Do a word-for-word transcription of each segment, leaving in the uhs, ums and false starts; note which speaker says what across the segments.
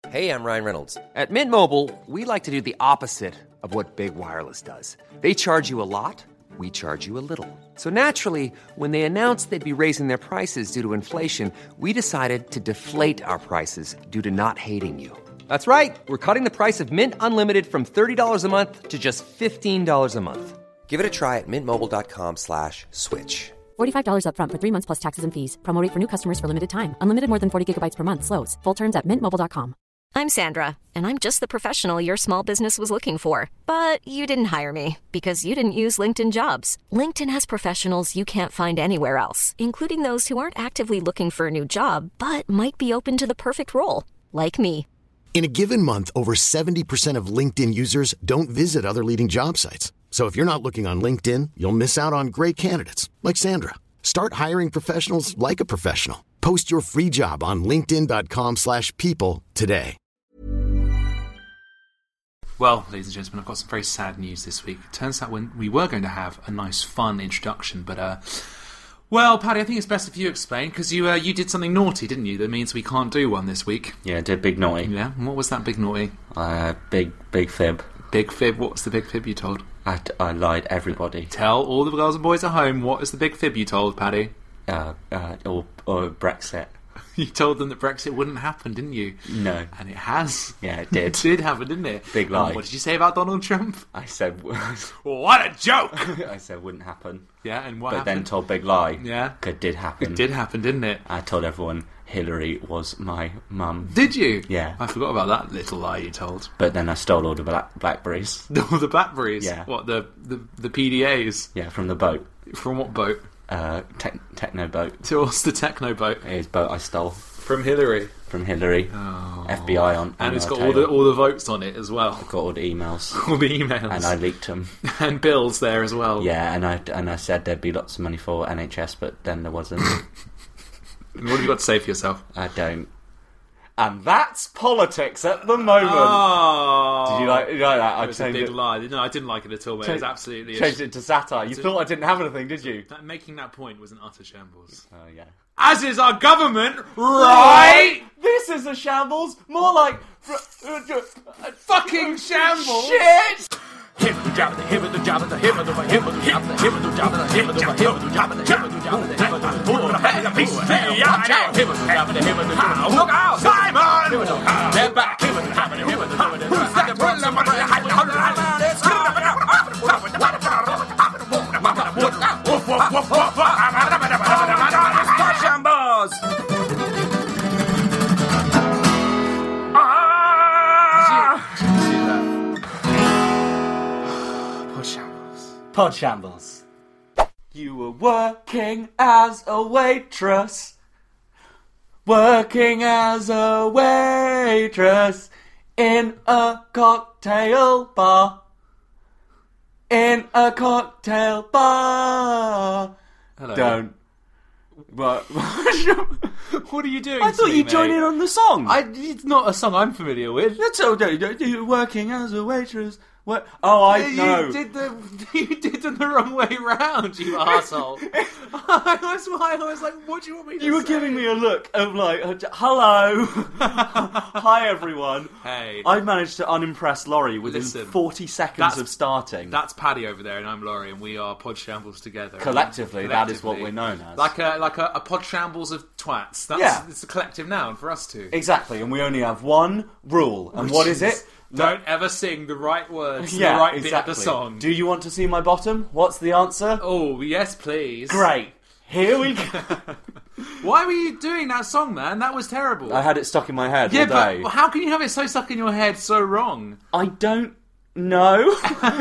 Speaker 1: Hey, I'm Ryan Reynolds.
Speaker 2: At Mint Mobile, we like to do the opposite of what Big Wireless does. They charge you a lot, we charge you a little. So naturally, when they announced they'd be raising their prices due to inflation, we decided to deflate our prices due to not hating you. That's right. We're cutting the price of Mint Unlimited from thirty dollars a month to just fifteen dollars a month.
Speaker 1: Give it a try at mintmobile.com slash switch.
Speaker 3: forty-five dollars up front for three months plus taxes and fees. Promo rate for new customers for limited time. Unlimited more than forty gigabytes per month. Slows full terms at mint mobile dot com.
Speaker 4: I'm Sandra, and I'm just the professional your small business was looking for. But you didn't hire me because you didn't use LinkedIn Jobs. LinkedIn has professionals you can't find anywhere else, including those who aren't actively looking for a new job, but might be open to the perfect role, like me.
Speaker 5: In a given month, over seventy percent of LinkedIn users don't visit other leading job sites. So if you're not looking on LinkedIn, you'll miss out on great candidates like Sandra. Start hiring professionals like a professional. Post your free job on linkedin.com slash people today.
Speaker 6: Well, ladies and gentlemen, I've got some very sad news this week. It turns out when we were going to have a nice, fun introduction, but, uh... well, Paddy, I think it's best if you explain, because you uh, you did something naughty, didn't you? That means we can't do one this week.
Speaker 7: Yeah, I did big naughty.
Speaker 6: Yeah? And what was that big naughty?
Speaker 7: Uh, big, big fib.
Speaker 6: Big fib? What was the big fib you told?
Speaker 7: I, I lied everybody.
Speaker 6: Tell all the girls and boys at home, what is the big fib you told, Paddy?
Speaker 7: Uh, uh, or, or Brexit.
Speaker 6: You told them that Brexit wouldn't happen, didn't you?
Speaker 7: No.
Speaker 6: And it has.
Speaker 7: Yeah, it did.
Speaker 6: It did happen, didn't it?
Speaker 7: Big lie.
Speaker 6: And what did you say about Donald Trump?
Speaker 7: I said...
Speaker 6: What a joke!
Speaker 7: I said wouldn't happen.
Speaker 6: Yeah, and what
Speaker 7: but
Speaker 6: happened?
Speaker 7: But then told big lie.
Speaker 6: Yeah.
Speaker 7: It did happen.
Speaker 6: It did happen, didn't it?
Speaker 7: I told everyone Hillary was my mum.
Speaker 6: Did you?
Speaker 7: Yeah.
Speaker 6: I forgot about that little lie you told.
Speaker 7: But then I stole all the black Blackberries.
Speaker 6: All the Blackberries?
Speaker 7: Yeah.
Speaker 6: What, the, the, the P D As?
Speaker 7: Yeah, from the boat.
Speaker 6: From what boat?
Speaker 7: Uh, te- techno boat.
Speaker 6: So what's the techno boat?
Speaker 7: It is boat I stole.
Speaker 6: From Hillary?
Speaker 7: From Hillary.
Speaker 6: Oh.
Speaker 7: F B I on, on
Speaker 6: And it's got
Speaker 7: tail.
Speaker 6: all the all the votes on it as well.
Speaker 7: I've got all the emails.
Speaker 6: All the emails.
Speaker 7: And I leaked them.
Speaker 6: And bills there as well.
Speaker 7: Yeah, and I, and I said there'd be lots of money for N H S, but then there wasn't.
Speaker 6: And what have you got to say for yourself?
Speaker 7: I don't. And that's politics at the moment.
Speaker 6: Oh.
Speaker 7: Did you like, you like that?
Speaker 6: It was a big it. lie. No, I didn't like it at all, mate.
Speaker 7: Change,
Speaker 6: it was absolutely...
Speaker 7: Changed it to satire. You thought I didn't have anything, did you?
Speaker 6: That, making that point was an utter shambles.
Speaker 7: Oh, uh, yeah.
Speaker 6: As is our government, right?
Speaker 7: This is a shambles. More like...
Speaker 6: Fucking shambles.
Speaker 7: Shit!
Speaker 8: Him the job, the him the job, the him the him the job, the him the job, the him the job, the him the job, the him the job, the him the job, the piece of yeah, him the job, the him the job. Look out, Simon! Step back, him the job, the him the job, who's that? Shambles!
Speaker 7: Pod shambles. You were working as a waitress. Working as a waitress in a cocktail bar. In a cocktail bar.
Speaker 6: Hello.
Speaker 7: Don't. What?
Speaker 6: What are you doing?
Speaker 7: I thought
Speaker 6: me,
Speaker 7: you'd
Speaker 6: mate?
Speaker 7: join in on the song.
Speaker 6: I, it's not a song I'm familiar with.
Speaker 7: That's all. You're working as a waitress. What? Oh, I
Speaker 6: you
Speaker 7: know.
Speaker 6: You did the you did them the wrong way round, you arsehole. That's why I was like, what do you want me to
Speaker 7: You were
Speaker 6: say?
Speaker 7: giving me a look of like, hello, hi everyone.
Speaker 6: Hey,
Speaker 7: I managed to unimpress Laurie within
Speaker 6: Listen,
Speaker 7: forty seconds
Speaker 6: that's-
Speaker 7: of starting.
Speaker 6: That's Paddy over there, and I'm Laurie, and we are Pod Shambles together.
Speaker 7: Collectively, that is what we're known as.
Speaker 6: Like a like a, a Pod Shambles of twats. That's,
Speaker 7: Yeah.
Speaker 6: it's a collective noun for us two.
Speaker 7: Exactly, and we only have one rule, and
Speaker 6: Which
Speaker 7: what is it?
Speaker 6: Don't ever sing the right words,
Speaker 7: Yeah,
Speaker 6: the right
Speaker 7: exactly.
Speaker 6: bit of the song.
Speaker 7: Do you want to see my bottom? What's the answer?
Speaker 6: Oh, yes, please.
Speaker 7: Great. Here we go.
Speaker 6: Why were you doing that song, man? That was terrible.
Speaker 7: I had it stuck in my head
Speaker 6: yeah,
Speaker 7: all day.
Speaker 6: but how can you have it so stuck in your head so wrong?
Speaker 7: I don't know.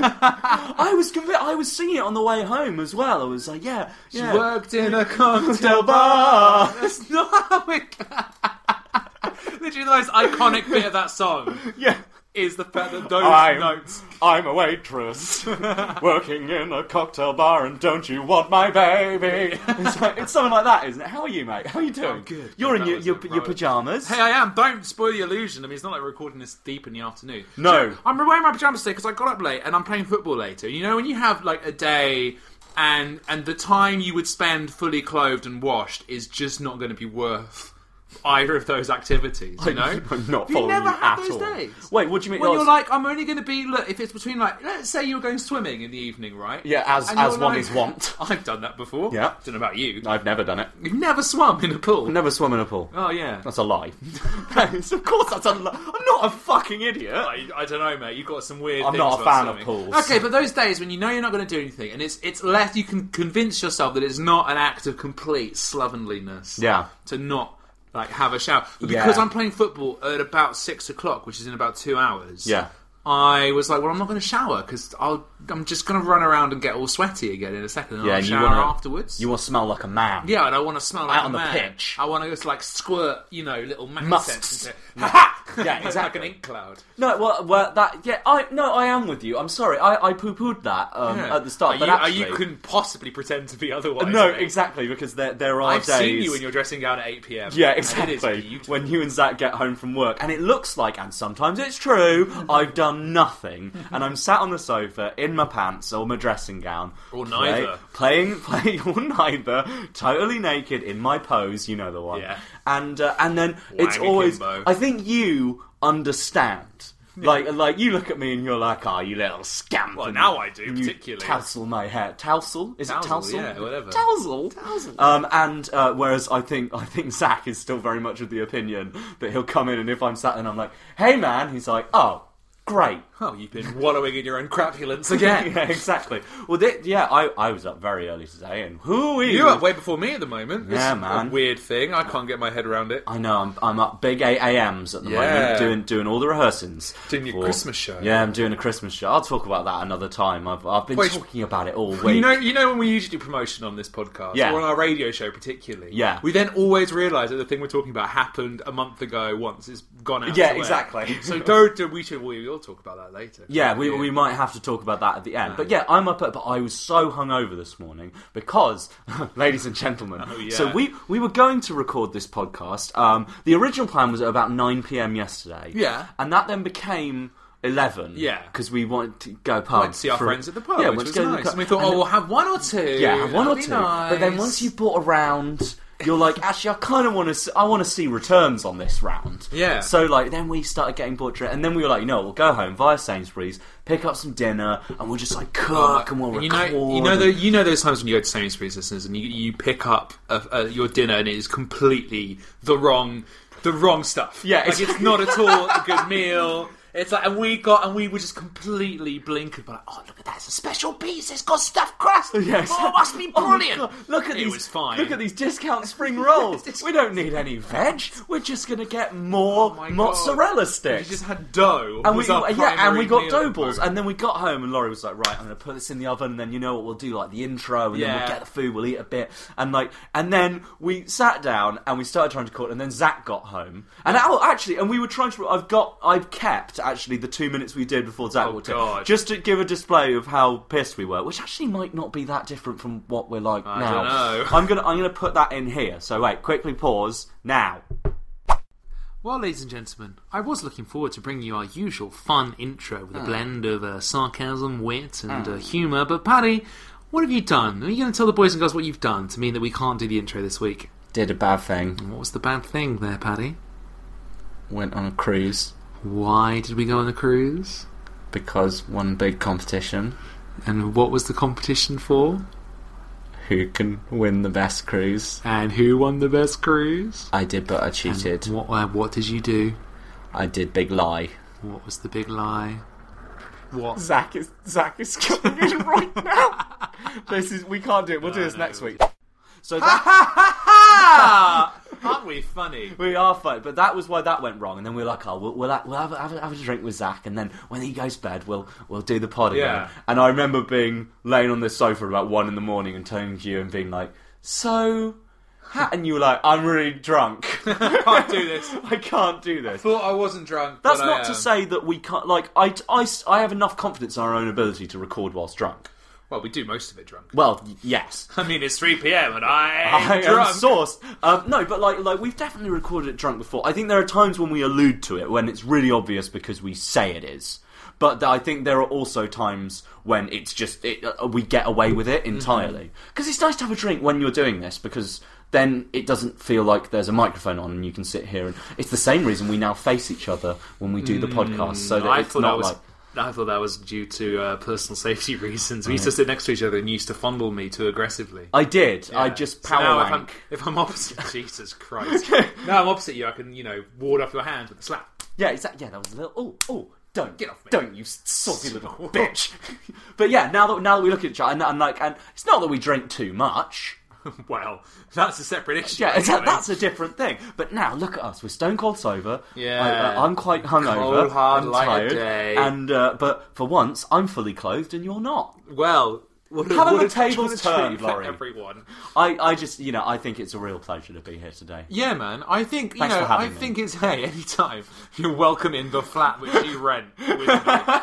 Speaker 7: I was conv- I was singing it on the way home as well. I was like, yeah,
Speaker 6: She
Speaker 7: yeah.
Speaker 6: worked in a cocktail
Speaker 7: bar.
Speaker 6: That's not how it... Literally the most iconic bit of that song.
Speaker 7: Yeah.
Speaker 6: Is the fact that those
Speaker 7: I'm,
Speaker 6: notes...
Speaker 7: I'm a waitress working in a cocktail bar, and don't you want my baby? It's, like, it's something like that, isn't it? How are you, mate? How are you doing?
Speaker 6: I'm good.
Speaker 7: You're
Speaker 6: That
Speaker 7: in your,
Speaker 6: was
Speaker 7: your,
Speaker 6: a
Speaker 7: your
Speaker 6: right-
Speaker 7: pyjamas.
Speaker 6: Hey, I am. Don't spoil the illusion. I mean, it's not like we're recording this deep in the afternoon.
Speaker 7: No.
Speaker 6: So, I'm wearing my pyjamas today because I got up late and I'm playing football later. You know, when you have like a day and and the time you would spend fully clothed and washed is just not going to be worth either of those activities, you know?
Speaker 7: I'm not
Speaker 6: you
Speaker 7: following
Speaker 6: never
Speaker 7: you
Speaker 6: had
Speaker 7: at
Speaker 6: those
Speaker 7: all.
Speaker 6: days.
Speaker 7: Wait, what do you mean?
Speaker 6: When
Speaker 7: Oh,
Speaker 6: you're
Speaker 7: so-
Speaker 6: like, I'm only going to be, look, if it's between, like, let's say you're going swimming in the evening, right?
Speaker 7: Yeah, as
Speaker 6: And
Speaker 7: as
Speaker 6: you're
Speaker 7: one
Speaker 6: like-
Speaker 7: is wont.
Speaker 6: I've done that before.
Speaker 7: Yeah.
Speaker 6: Don't know about you.
Speaker 7: I've never done it.
Speaker 6: You've never swum in a pool.
Speaker 7: I've never swum in a pool.
Speaker 6: Oh, yeah.
Speaker 7: That's a lie. Of course that's a lie. I'm not a fucking idiot.
Speaker 6: I, I don't know, mate. You've got some weird
Speaker 7: I'm
Speaker 6: things
Speaker 7: not a
Speaker 6: about
Speaker 7: fan of
Speaker 6: swimming.
Speaker 7: pools.
Speaker 6: Okay, but those days when you know you're not going to do anything, and it's it's less, you can convince yourself that it's not an act of complete slovenliness.
Speaker 7: Yeah.
Speaker 6: To not, like, have a shower. But because
Speaker 7: Yeah.
Speaker 6: I'm playing football at about six o'clock, which is in about two hours...
Speaker 7: Yeah.
Speaker 6: I was like, well, I'm not going to shower because I'm just going to run around and get all sweaty again in a second, and
Speaker 7: Yeah,
Speaker 6: I'll
Speaker 7: and you
Speaker 6: shower
Speaker 7: wanna,
Speaker 6: afterwards.
Speaker 7: You want to smell like a man.
Speaker 6: Yeah, and I want to smell like
Speaker 7: Out
Speaker 6: a
Speaker 7: on the
Speaker 6: man.
Speaker 7: pitch.
Speaker 6: I want to just like squirt, you know, little mac
Speaker 7: Musks.
Speaker 6: scents into ha ha.
Speaker 7: Yeah,
Speaker 6: Like
Speaker 7: exactly.
Speaker 6: an ink cloud.
Speaker 7: No, well, well, that yeah, I no, I am with you. I'm sorry, I, I poo-pooed that um,
Speaker 6: Yeah.
Speaker 7: at the start,
Speaker 6: Are
Speaker 7: but
Speaker 6: you,
Speaker 7: actually,
Speaker 6: are you couldn't possibly pretend to be otherwise.
Speaker 7: no,
Speaker 6: mate.
Speaker 7: exactly, because there there are
Speaker 6: I've
Speaker 7: days.
Speaker 6: seen you in your dressing gown at eight p.m.
Speaker 7: Yeah,
Speaker 6: and it is
Speaker 7: exactly.
Speaker 6: beautiful.
Speaker 7: When you and Zach get home from work, and it looks like, and sometimes it's true, I've done nothing, and I'm sat on the sofa in my pants or my dressing gown,
Speaker 6: Or
Speaker 7: play-
Speaker 6: neither.
Speaker 7: playing, playing, or neither, totally naked in my pose, you know the one,
Speaker 6: Yeah.
Speaker 7: and uh, and then it's
Speaker 6: Wang
Speaker 7: always,
Speaker 6: akimbo.
Speaker 7: I think you understand. Like, like you look at me and you're like, "Oh, you little scamp!"
Speaker 6: Well,
Speaker 7: and
Speaker 6: now I do,
Speaker 7: and you
Speaker 6: particularly.
Speaker 7: tousle my hair. Tousle? Is it
Speaker 6: Tousle,
Speaker 7: tousle?
Speaker 6: yeah, whatever.
Speaker 7: Tousle. Tousle. Um, and uh, whereas I think I think Zach is still very much of the opinion that he'll come in and if I'm sat and I'm like, "Hey, man," he's like, "Oh, great."
Speaker 6: Oh, you've been wallowing in your own crapulence again.
Speaker 7: Yeah, exactly. Well, th- yeah, I, I was up very early today, and who
Speaker 6: You're up way before me at the moment. This
Speaker 7: Yeah,
Speaker 6: is
Speaker 7: man.
Speaker 6: a weird thing. I can't get my head around it.
Speaker 7: I know, I'm, I'm up big eight a.m s at the
Speaker 6: Yeah.
Speaker 7: moment, doing doing all the rehearsings.
Speaker 6: Doing your Christmas show.
Speaker 7: Yeah, I'm doing a Christmas show. I'll talk about that another time. I've I've been
Speaker 6: Wait,
Speaker 7: talking about it all week.
Speaker 6: You know, you know when we usually do promotion on this podcast,
Speaker 7: Yeah.
Speaker 6: or on our radio show particularly,
Speaker 7: Yeah.
Speaker 6: we then always realise that the thing we're talking about happened a month ago once it's gone out.
Speaker 7: Yeah,
Speaker 6: to air.
Speaker 7: exactly.
Speaker 6: So don't, do we should we will talk about that later.
Speaker 7: Yeah, we, we might have to talk about that at the end. But yeah, I'm up at, but I was so hungover this morning because, ladies and gentlemen,
Speaker 6: Oh, yeah.
Speaker 7: so we, we were going to record this podcast. Um, the original plan was at about nine p.m. yesterday.
Speaker 6: Yeah.
Speaker 7: And that then became eleven.
Speaker 6: Yeah.
Speaker 7: Because we wanted to go pub.
Speaker 6: Went to see our
Speaker 7: for-
Speaker 6: friends at the pub,
Speaker 7: Yeah,
Speaker 6: which
Speaker 7: went
Speaker 6: was
Speaker 7: to go to the
Speaker 6: nice.
Speaker 7: pub.
Speaker 6: And we thought,
Speaker 7: And
Speaker 6: oh,
Speaker 7: then-
Speaker 6: we'll have one or two.
Speaker 7: Yeah, have one or
Speaker 6: That'd
Speaker 7: two.
Speaker 6: be nice.
Speaker 7: But then once you've bought a round, you're like, actually, I kind of want to. I want to see returns on this round.
Speaker 6: Yeah.
Speaker 7: So like, then we started getting bored, and then we were like, you know, we'll go home via Sainsbury's, pick up some dinner, and we'll just like cook, and we'll
Speaker 6: And you
Speaker 7: record.
Speaker 6: know, you know, the, you know those times when you go to Sainsbury's, listeners, and you, you pick up a, a, your dinner, and it is completely the wrong, the wrong stuff.
Speaker 7: Yeah,
Speaker 6: like
Speaker 7: it's-
Speaker 6: it's not at all a good meal. It's like, and we got, and we were just completely blinkered by, like, oh, look at that, it's a special piece, it's got stuffed crust.
Speaker 7: Yes.
Speaker 6: Oh, it must be
Speaker 7: Oh my
Speaker 6: brilliant.
Speaker 7: God, look at
Speaker 6: it
Speaker 7: these.
Speaker 6: was fine.
Speaker 7: Look at these discount spring rolls. we don't need any veg. We're just gonna get more
Speaker 6: Oh my
Speaker 7: mozzarella
Speaker 6: God.
Speaker 7: sticks.
Speaker 6: We just had dough.
Speaker 7: And we,
Speaker 6: was our
Speaker 7: yeah, and
Speaker 6: primary
Speaker 7: we got
Speaker 6: meal
Speaker 7: dough
Speaker 6: at the
Speaker 7: balls,
Speaker 6: moment.
Speaker 7: and then we got home, and Laurie was like, "Right, I'm going to put this in the oven, and then you know what we'll do, like the intro, and then
Speaker 6: Yeah.
Speaker 7: we'll get the food, we'll eat a bit, and like, and then we sat down and we started trying to record, and then Zach got home, and oh, actually, and we were trying to. I've got, I've kept actually the two minutes we did before Zach
Speaker 6: Oh,
Speaker 7: walked in,
Speaker 6: God.
Speaker 7: just to give a display of how pissed we were, which actually might not be that different from what we're like
Speaker 6: I
Speaker 7: now.
Speaker 6: don't know.
Speaker 7: I'm gonna, I'm gonna put that in here. So wait, quickly pause now.
Speaker 6: Well, ladies and gentlemen, I was looking forward to bringing you our usual fun intro with a blend of uh, sarcasm, wit, and uh, humour. But Paddy, what have you done? Are you going to tell the boys and girls what you've done to mean that we can't do the intro this week?
Speaker 7: Did a bad thing.
Speaker 6: What was the bad thing there, Paddy?
Speaker 7: Went on a cruise
Speaker 6: Why did we go on a cruise?
Speaker 7: because one big competition.
Speaker 6: And what was the competition for?
Speaker 7: Who can win the best cruise?
Speaker 6: And who won the best cruise?
Speaker 7: I did, but I cheated.
Speaker 6: And what, uh, what did you do?
Speaker 7: I did big lie.
Speaker 6: What was the big lie? What?
Speaker 7: Zach is Zach is coming in right now. This is we can't do it. We'll do this next week. So that,
Speaker 6: Aren't we funny?
Speaker 7: we are fine, but that was why that went wrong. And then we were like, oh, we'll we'll, have, we'll have, a, have, a, have a drink with Zach, and then when he goes to bed, we'll we'll do the pod again.
Speaker 6: Yeah.
Speaker 7: And I remember being laying on this sofa about one in the morning and turning to you and being like, so. Ha-, and you were like, I'm really drunk.
Speaker 6: I can't do this.
Speaker 7: I can't do this.
Speaker 6: Thought I wasn't drunk.
Speaker 7: That's
Speaker 6: but
Speaker 7: not
Speaker 6: I
Speaker 7: to
Speaker 6: am.
Speaker 7: say that we can't. Like, I, I, I have enough confidence in our own ability to record whilst drunk.
Speaker 6: Well, we do most of it drunk.
Speaker 7: Well, y- yes.
Speaker 6: I mean, it's three p.m. and I
Speaker 7: I
Speaker 6: am
Speaker 7: am
Speaker 6: drunk.
Speaker 7: sourced. Um, no, but like, like we've definitely recorded it drunk before. I think there are times when we allude to it when it's really obvious because we say it is. But I think there are also times when it's just it, uh, we get away with it entirely. Because it's nice to have a drink when you're doing this because then it doesn't feel like there's a microphone on and you can sit here. And it's the same reason we now face each other when we do the podcast, so that
Speaker 6: I
Speaker 7: it's
Speaker 6: thought
Speaker 7: not
Speaker 6: that was,
Speaker 7: like...
Speaker 6: I thought that was due to uh, personal safety reasons. We used to sit next to each other and you used to fondle me too aggressively.
Speaker 7: I did.
Speaker 6: Yeah.
Speaker 7: I just
Speaker 6: So
Speaker 7: power
Speaker 6: now if
Speaker 7: rank.
Speaker 6: I'm, if I'm opposite... Jesus Christ. Now I'm opposite you, I can, you know, ward off your hand with a slap.
Speaker 7: Yeah, exactly. Yeah, that was a little... Oh, oh, don't.
Speaker 6: Get off me.
Speaker 7: Don't, you saucy little bitch. But yeah, now that now that we look at each other, and, and like, and it's not that we drink too much.
Speaker 6: Well, that's a separate issue.
Speaker 7: Yeah,
Speaker 6: anyway.
Speaker 7: that's a different thing. But now, look at us. We're stone cold sober.
Speaker 6: Yeah.
Speaker 7: I, uh, I'm quite hungover.
Speaker 6: Cold, hard,
Speaker 7: and
Speaker 6: light
Speaker 7: tired.
Speaker 6: of day.
Speaker 7: And, uh, but for once, I'm fully clothed and you're not.
Speaker 6: Well... What,
Speaker 7: Haven't
Speaker 6: what
Speaker 7: the
Speaker 6: a-
Speaker 7: tables
Speaker 6: what a
Speaker 7: turned,
Speaker 6: treat for
Speaker 7: Laurie?
Speaker 6: everyone.
Speaker 7: I, I just, you know, I think it's a real pleasure to be here today.
Speaker 6: Yeah, man. I think, you
Speaker 7: Thanks
Speaker 6: know,
Speaker 7: for having
Speaker 6: I
Speaker 7: me.
Speaker 6: think it's, hey, anytime you're welcome in the flat which you rent with me.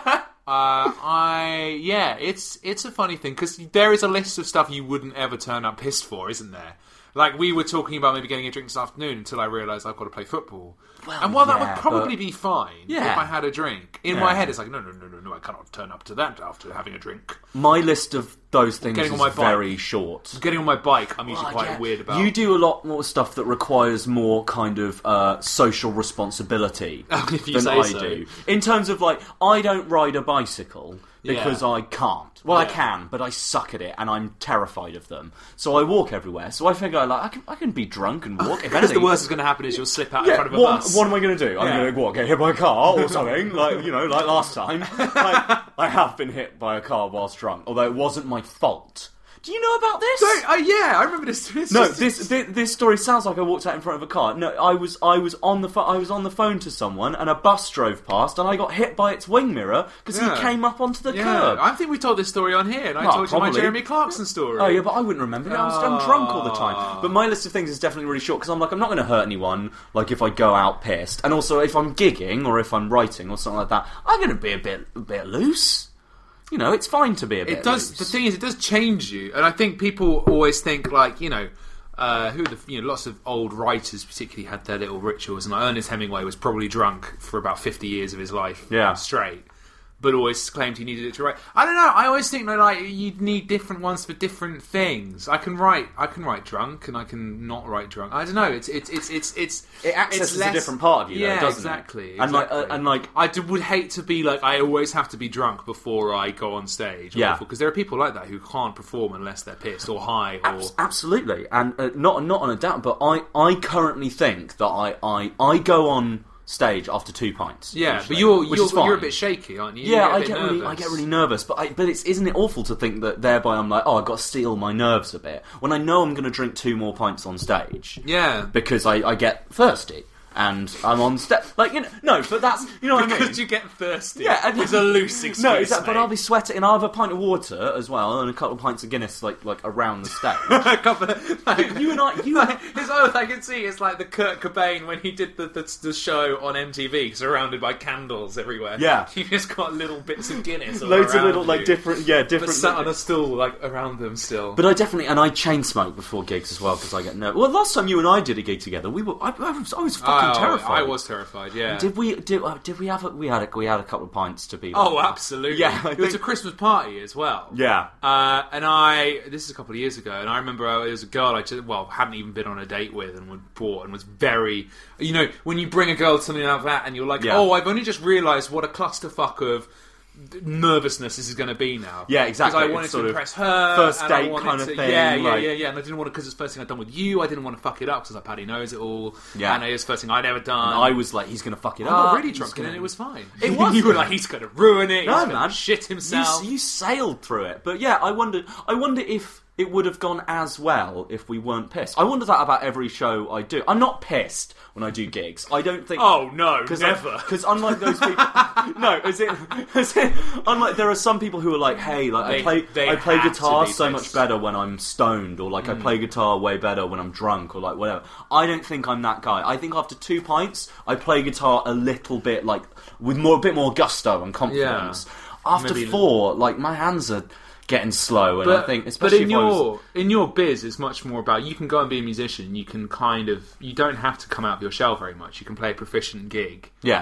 Speaker 6: Uh, I, yeah, it's it's a funny thing, because there is a list of stuff you wouldn't ever turn up pissed for, isn't there? Like, we were talking about maybe getting a drink this afternoon until I realised I've got to play football.
Speaker 7: Well,
Speaker 6: and while that
Speaker 7: yeah,
Speaker 6: would probably
Speaker 7: but-
Speaker 6: be fine
Speaker 7: Yeah.
Speaker 6: if I had a drink, in
Speaker 7: Yeah.
Speaker 6: my head it's like, no, no, no, no, no, I cannot turn up to that after having a drink.
Speaker 7: My list of those things
Speaker 6: Getting
Speaker 7: is
Speaker 6: on my bike.
Speaker 7: very short.
Speaker 6: Getting on my bike, I'm usually
Speaker 7: Oh,
Speaker 6: quite
Speaker 7: yeah.
Speaker 6: weird about.
Speaker 7: You do a lot more stuff that requires more kind of uh, social responsibility
Speaker 6: If you
Speaker 7: than
Speaker 6: say
Speaker 7: I
Speaker 6: so.
Speaker 7: do. In terms of, like, I don't ride a bicycle because
Speaker 6: Yeah.
Speaker 7: I can't. Well, I
Speaker 6: Yeah.
Speaker 7: can, but I suck at it, and I'm terrified of them. So I walk everywhere. So I figure, like, I can, I can be drunk and walk. If
Speaker 6: Because
Speaker 7: anything,
Speaker 6: the worst is going to happen is you'll slip out in
Speaker 7: yeah,
Speaker 6: front of a
Speaker 7: what,
Speaker 6: bus.
Speaker 7: what am I going to do? I'm
Speaker 6: Yeah.
Speaker 7: going to what, get hit by a car or something, like you know, like last time. Like, I have been hit by a car whilst drunk, although it wasn't my fault. Do you know about this?
Speaker 6: Don't- uh, yeah, I remember this. this
Speaker 7: No,
Speaker 6: this,
Speaker 7: this, this this story sounds like I walked out in front of a car. No, I was I was on the pho- I was on the phone to someone, and a bus drove past, and I got hit by its wing mirror because
Speaker 6: Yeah.
Speaker 7: he came up onto the
Speaker 6: Yeah,
Speaker 7: curb.
Speaker 6: I think we told this story on here, and I
Speaker 7: Well,
Speaker 6: told you my
Speaker 7: probably.
Speaker 6: Jeremy Clarkson story.
Speaker 7: Oh yeah, but I wouldn't remember it. I was I'm drunk all the time. But my list of things is definitely really short because I'm like I'm not going to hurt anyone. Like if I go out pissed, and also if I'm gigging or if I'm writing or something like that, I'm going to be a bit a bit loose. You know, it's fine to be a bit.
Speaker 6: It does.
Speaker 7: loose.
Speaker 6: The thing is, it does change you, and I think people always think like you know. Uh, who the you know lots of old writers particularly had their little rituals, and like Ernest Hemingway was probably drunk for about fifty years of his life
Speaker 7: Yeah.
Speaker 6: straight, but always claimed he needed it to write. I don't know. I always think that like you need different ones for different things. I can write. I can write drunk, and I can not write drunk. I don't know. It's it's it's it's it's
Speaker 7: It accesses
Speaker 6: it's less,
Speaker 7: a different part of you, though,
Speaker 6: yeah,
Speaker 7: doesn't
Speaker 6: exactly,
Speaker 7: it? And like, uh,
Speaker 6: exactly.
Speaker 7: and like,
Speaker 6: I d- would hate to be like I always have to be drunk before I go on stage.
Speaker 7: Yeah.
Speaker 6: Because there are people like that who can't perform unless they're pissed or high or.
Speaker 7: Abs- absolutely, and uh, not not on a doubt. But I, I currently think that I, I, I go on stage after two pints.
Speaker 6: Yeah,
Speaker 7: usually,
Speaker 6: but you're
Speaker 7: which
Speaker 6: you're,
Speaker 7: is fine.
Speaker 6: you're a bit shaky, aren't you? You
Speaker 7: Yeah,
Speaker 6: get a
Speaker 7: I
Speaker 6: bit
Speaker 7: get really, I
Speaker 6: nervous.
Speaker 7: get really nervous. But I, but it's isn't it awful to think that thereby I'm like, oh, I've got to steel my nerves a bit when I know I'm going to drink two more pints on stage.
Speaker 6: Yeah.
Speaker 7: because I, I get thirsty. And I'm on stage, like you know, no, but that's you know what I mean.
Speaker 6: Because you get thirsty.
Speaker 7: Yeah, and
Speaker 6: it's a loose excuse.
Speaker 7: No, exactly. But
Speaker 6: mate.
Speaker 7: I'll be sweating, and I'll have a pint of water as well, and a couple of pints of Guinness, like like around the stage.
Speaker 6: a couple of, like,
Speaker 7: You and I, you and
Speaker 6: His oath, I can see, it's like the Kurt Cobain when he did the, the, the show on M T V, surrounded by candles everywhere.
Speaker 7: Yeah.
Speaker 6: You just got little bits of Guinness all
Speaker 7: loads of
Speaker 6: around
Speaker 7: little like
Speaker 6: you,
Speaker 7: different, yeah,
Speaker 6: but
Speaker 7: different.
Speaker 6: sat on a stool, like, around them still.
Speaker 7: But I definitely, and I chain smoke before gigs as well because I get nervous. Well, last time you and I did a gig together, we were, I, I was, I was fucking
Speaker 6: Oh,
Speaker 7: terrified.
Speaker 6: I was terrified, yeah.
Speaker 7: Did we? Did, uh, did we have? A, we had a, we had a couple of pints to be.
Speaker 6: Oh,
Speaker 7: like,
Speaker 6: absolutely.
Speaker 7: Yeah, I
Speaker 6: it was a
Speaker 7: think-
Speaker 6: Christmas party as well.
Speaker 7: Yeah.
Speaker 6: Uh, and I, this is a couple of years ago, and I remember uh, there was a girl I just, well, hadn't even been on a date with and was bought and was very, you know, when you bring a girl to something like that and you're like,
Speaker 7: Yeah.
Speaker 6: oh, I've only just realised what a clusterfuck of nervousness this is going to be now.
Speaker 7: Yeah, exactly.
Speaker 6: Because I
Speaker 7: It's
Speaker 6: wanted
Speaker 7: sort
Speaker 6: to
Speaker 7: of
Speaker 6: impress her.
Speaker 7: first
Speaker 6: and I
Speaker 7: date
Speaker 6: wanted
Speaker 7: kind of
Speaker 6: to-
Speaker 7: thing,
Speaker 6: Yeah, yeah,
Speaker 7: like-
Speaker 6: yeah, yeah. And I didn't want to, because it's the first thing I'd done with you, I didn't want to fuck it up because like, Paddy knows it all.
Speaker 7: Yeah.
Speaker 6: And it was the first thing I'd ever done.
Speaker 7: And I was like, he's gonna fuck it
Speaker 6: I
Speaker 7: up.
Speaker 6: got really
Speaker 7: he's
Speaker 6: drunk
Speaker 7: gonna-
Speaker 6: and it was fine.
Speaker 7: It was.
Speaker 6: You were like, he's going to ruin it.
Speaker 7: No,
Speaker 6: he's gonna
Speaker 7: man.
Speaker 6: shit himself.
Speaker 7: You, you sailed through it, but yeah, I wondered. I wonder if it would have gone as well if we weren't pissed. I wonder that about every show I do. I'm not pissed when I do gigs. I don't think.
Speaker 6: Oh, no,
Speaker 7: Cause
Speaker 6: never.
Speaker 7: Because unlike those people, no, is it? Is it? Unlike there are some people who are like, hey, like
Speaker 6: They-
Speaker 7: I play,
Speaker 6: they
Speaker 7: I play
Speaker 6: have
Speaker 7: guitar
Speaker 6: to be
Speaker 7: so
Speaker 6: pissed.
Speaker 7: much better when I'm stoned, or like I play guitar way better when I'm drunk, or like whatever. I don't think I'm that guy. I think after two pints, I play guitar a little bit like with more, a bit more gusto and confidence. After
Speaker 6: Maybe-
Speaker 7: four, like my hands are getting slow, and
Speaker 6: But,
Speaker 7: I think,
Speaker 6: but
Speaker 7: especially
Speaker 6: in
Speaker 7: if I was-
Speaker 6: your in your biz, it's much more about you can go and be a musician. You can kind of you don't have to come out of your shell very much. You can play a proficient gig,
Speaker 7: yeah.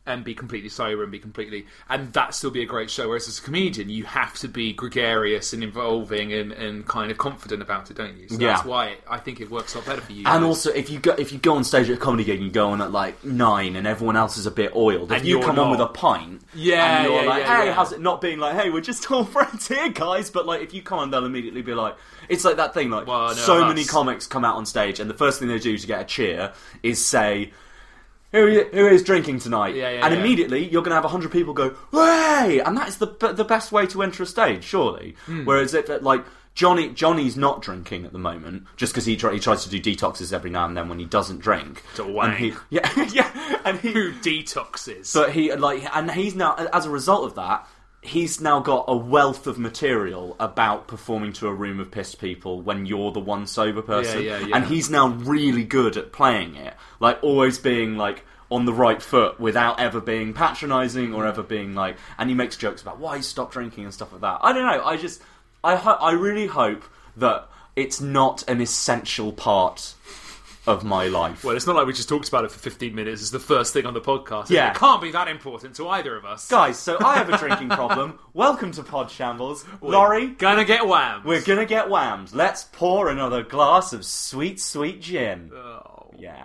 Speaker 6: and be completely sober and be completely, and that still be a great show. Whereas as a comedian, you have to be gregarious and involving and, and kind of confident about it, don't you? So
Speaker 7: Yeah.
Speaker 6: that's why I think it works a lot better for you.
Speaker 7: And
Speaker 6: guys.
Speaker 7: also, if you go if you go on stage at a comedy gig and you go on at like nine and everyone else is a bit oiled, if
Speaker 6: And
Speaker 7: you
Speaker 6: you're
Speaker 7: come on
Speaker 6: not.
Speaker 7: with a pint,
Speaker 6: Yeah,
Speaker 7: and you're
Speaker 6: yeah,
Speaker 7: like,
Speaker 6: yeah,
Speaker 7: hey,
Speaker 6: yeah.
Speaker 7: how's it? Not being like, hey, we're just all friends here, guys. But like, if you come on, they'll immediately be like, it's like that thing. Like,
Speaker 6: Well, no,
Speaker 7: so
Speaker 6: us.
Speaker 7: many comics come out on stage, and the first thing they do to get a cheer is say, Who, who is drinking tonight?
Speaker 6: Yeah, yeah,
Speaker 7: and
Speaker 6: yeah.
Speaker 7: immediately you're going to have a hundred people go, "Hey!" And that is the the best way to enter a stage, surely.
Speaker 6: Hmm.
Speaker 7: Whereas if like Johnny Johnny's not drinking at the moment, just because he try, he tries to do detoxes every now and then when he doesn't drink.
Speaker 6: To
Speaker 7: and
Speaker 6: wank.
Speaker 7: he, yeah, yeah, and he
Speaker 6: Who detoxes?
Speaker 7: But he like, and he's now as a result of that. He's now got a wealth of material about performing to a room of pissed people when you're the one sober person.
Speaker 6: Yeah, yeah, yeah.
Speaker 7: And he's now really good at playing it. Like, always being, like, on the right foot without ever being patronising or ever being, like... And he makes jokes about why he stopped drinking and stuff like that. I don't know, I just... I, ho- I really hope that it's not an essential part of my life.
Speaker 6: Well, it's not like we just talked about it for fifteen minutes. It's the first thing on the podcast.
Speaker 7: Yeah.
Speaker 6: It can't be that important to either of us.
Speaker 7: Guys, so I have a drinking problem. Welcome to Pod Shambles. Laurie,
Speaker 6: Gonna get whammed.
Speaker 7: we're gonna get whammed. Let's pour another glass of sweet, sweet gin.
Speaker 6: Oh.
Speaker 7: Yeah.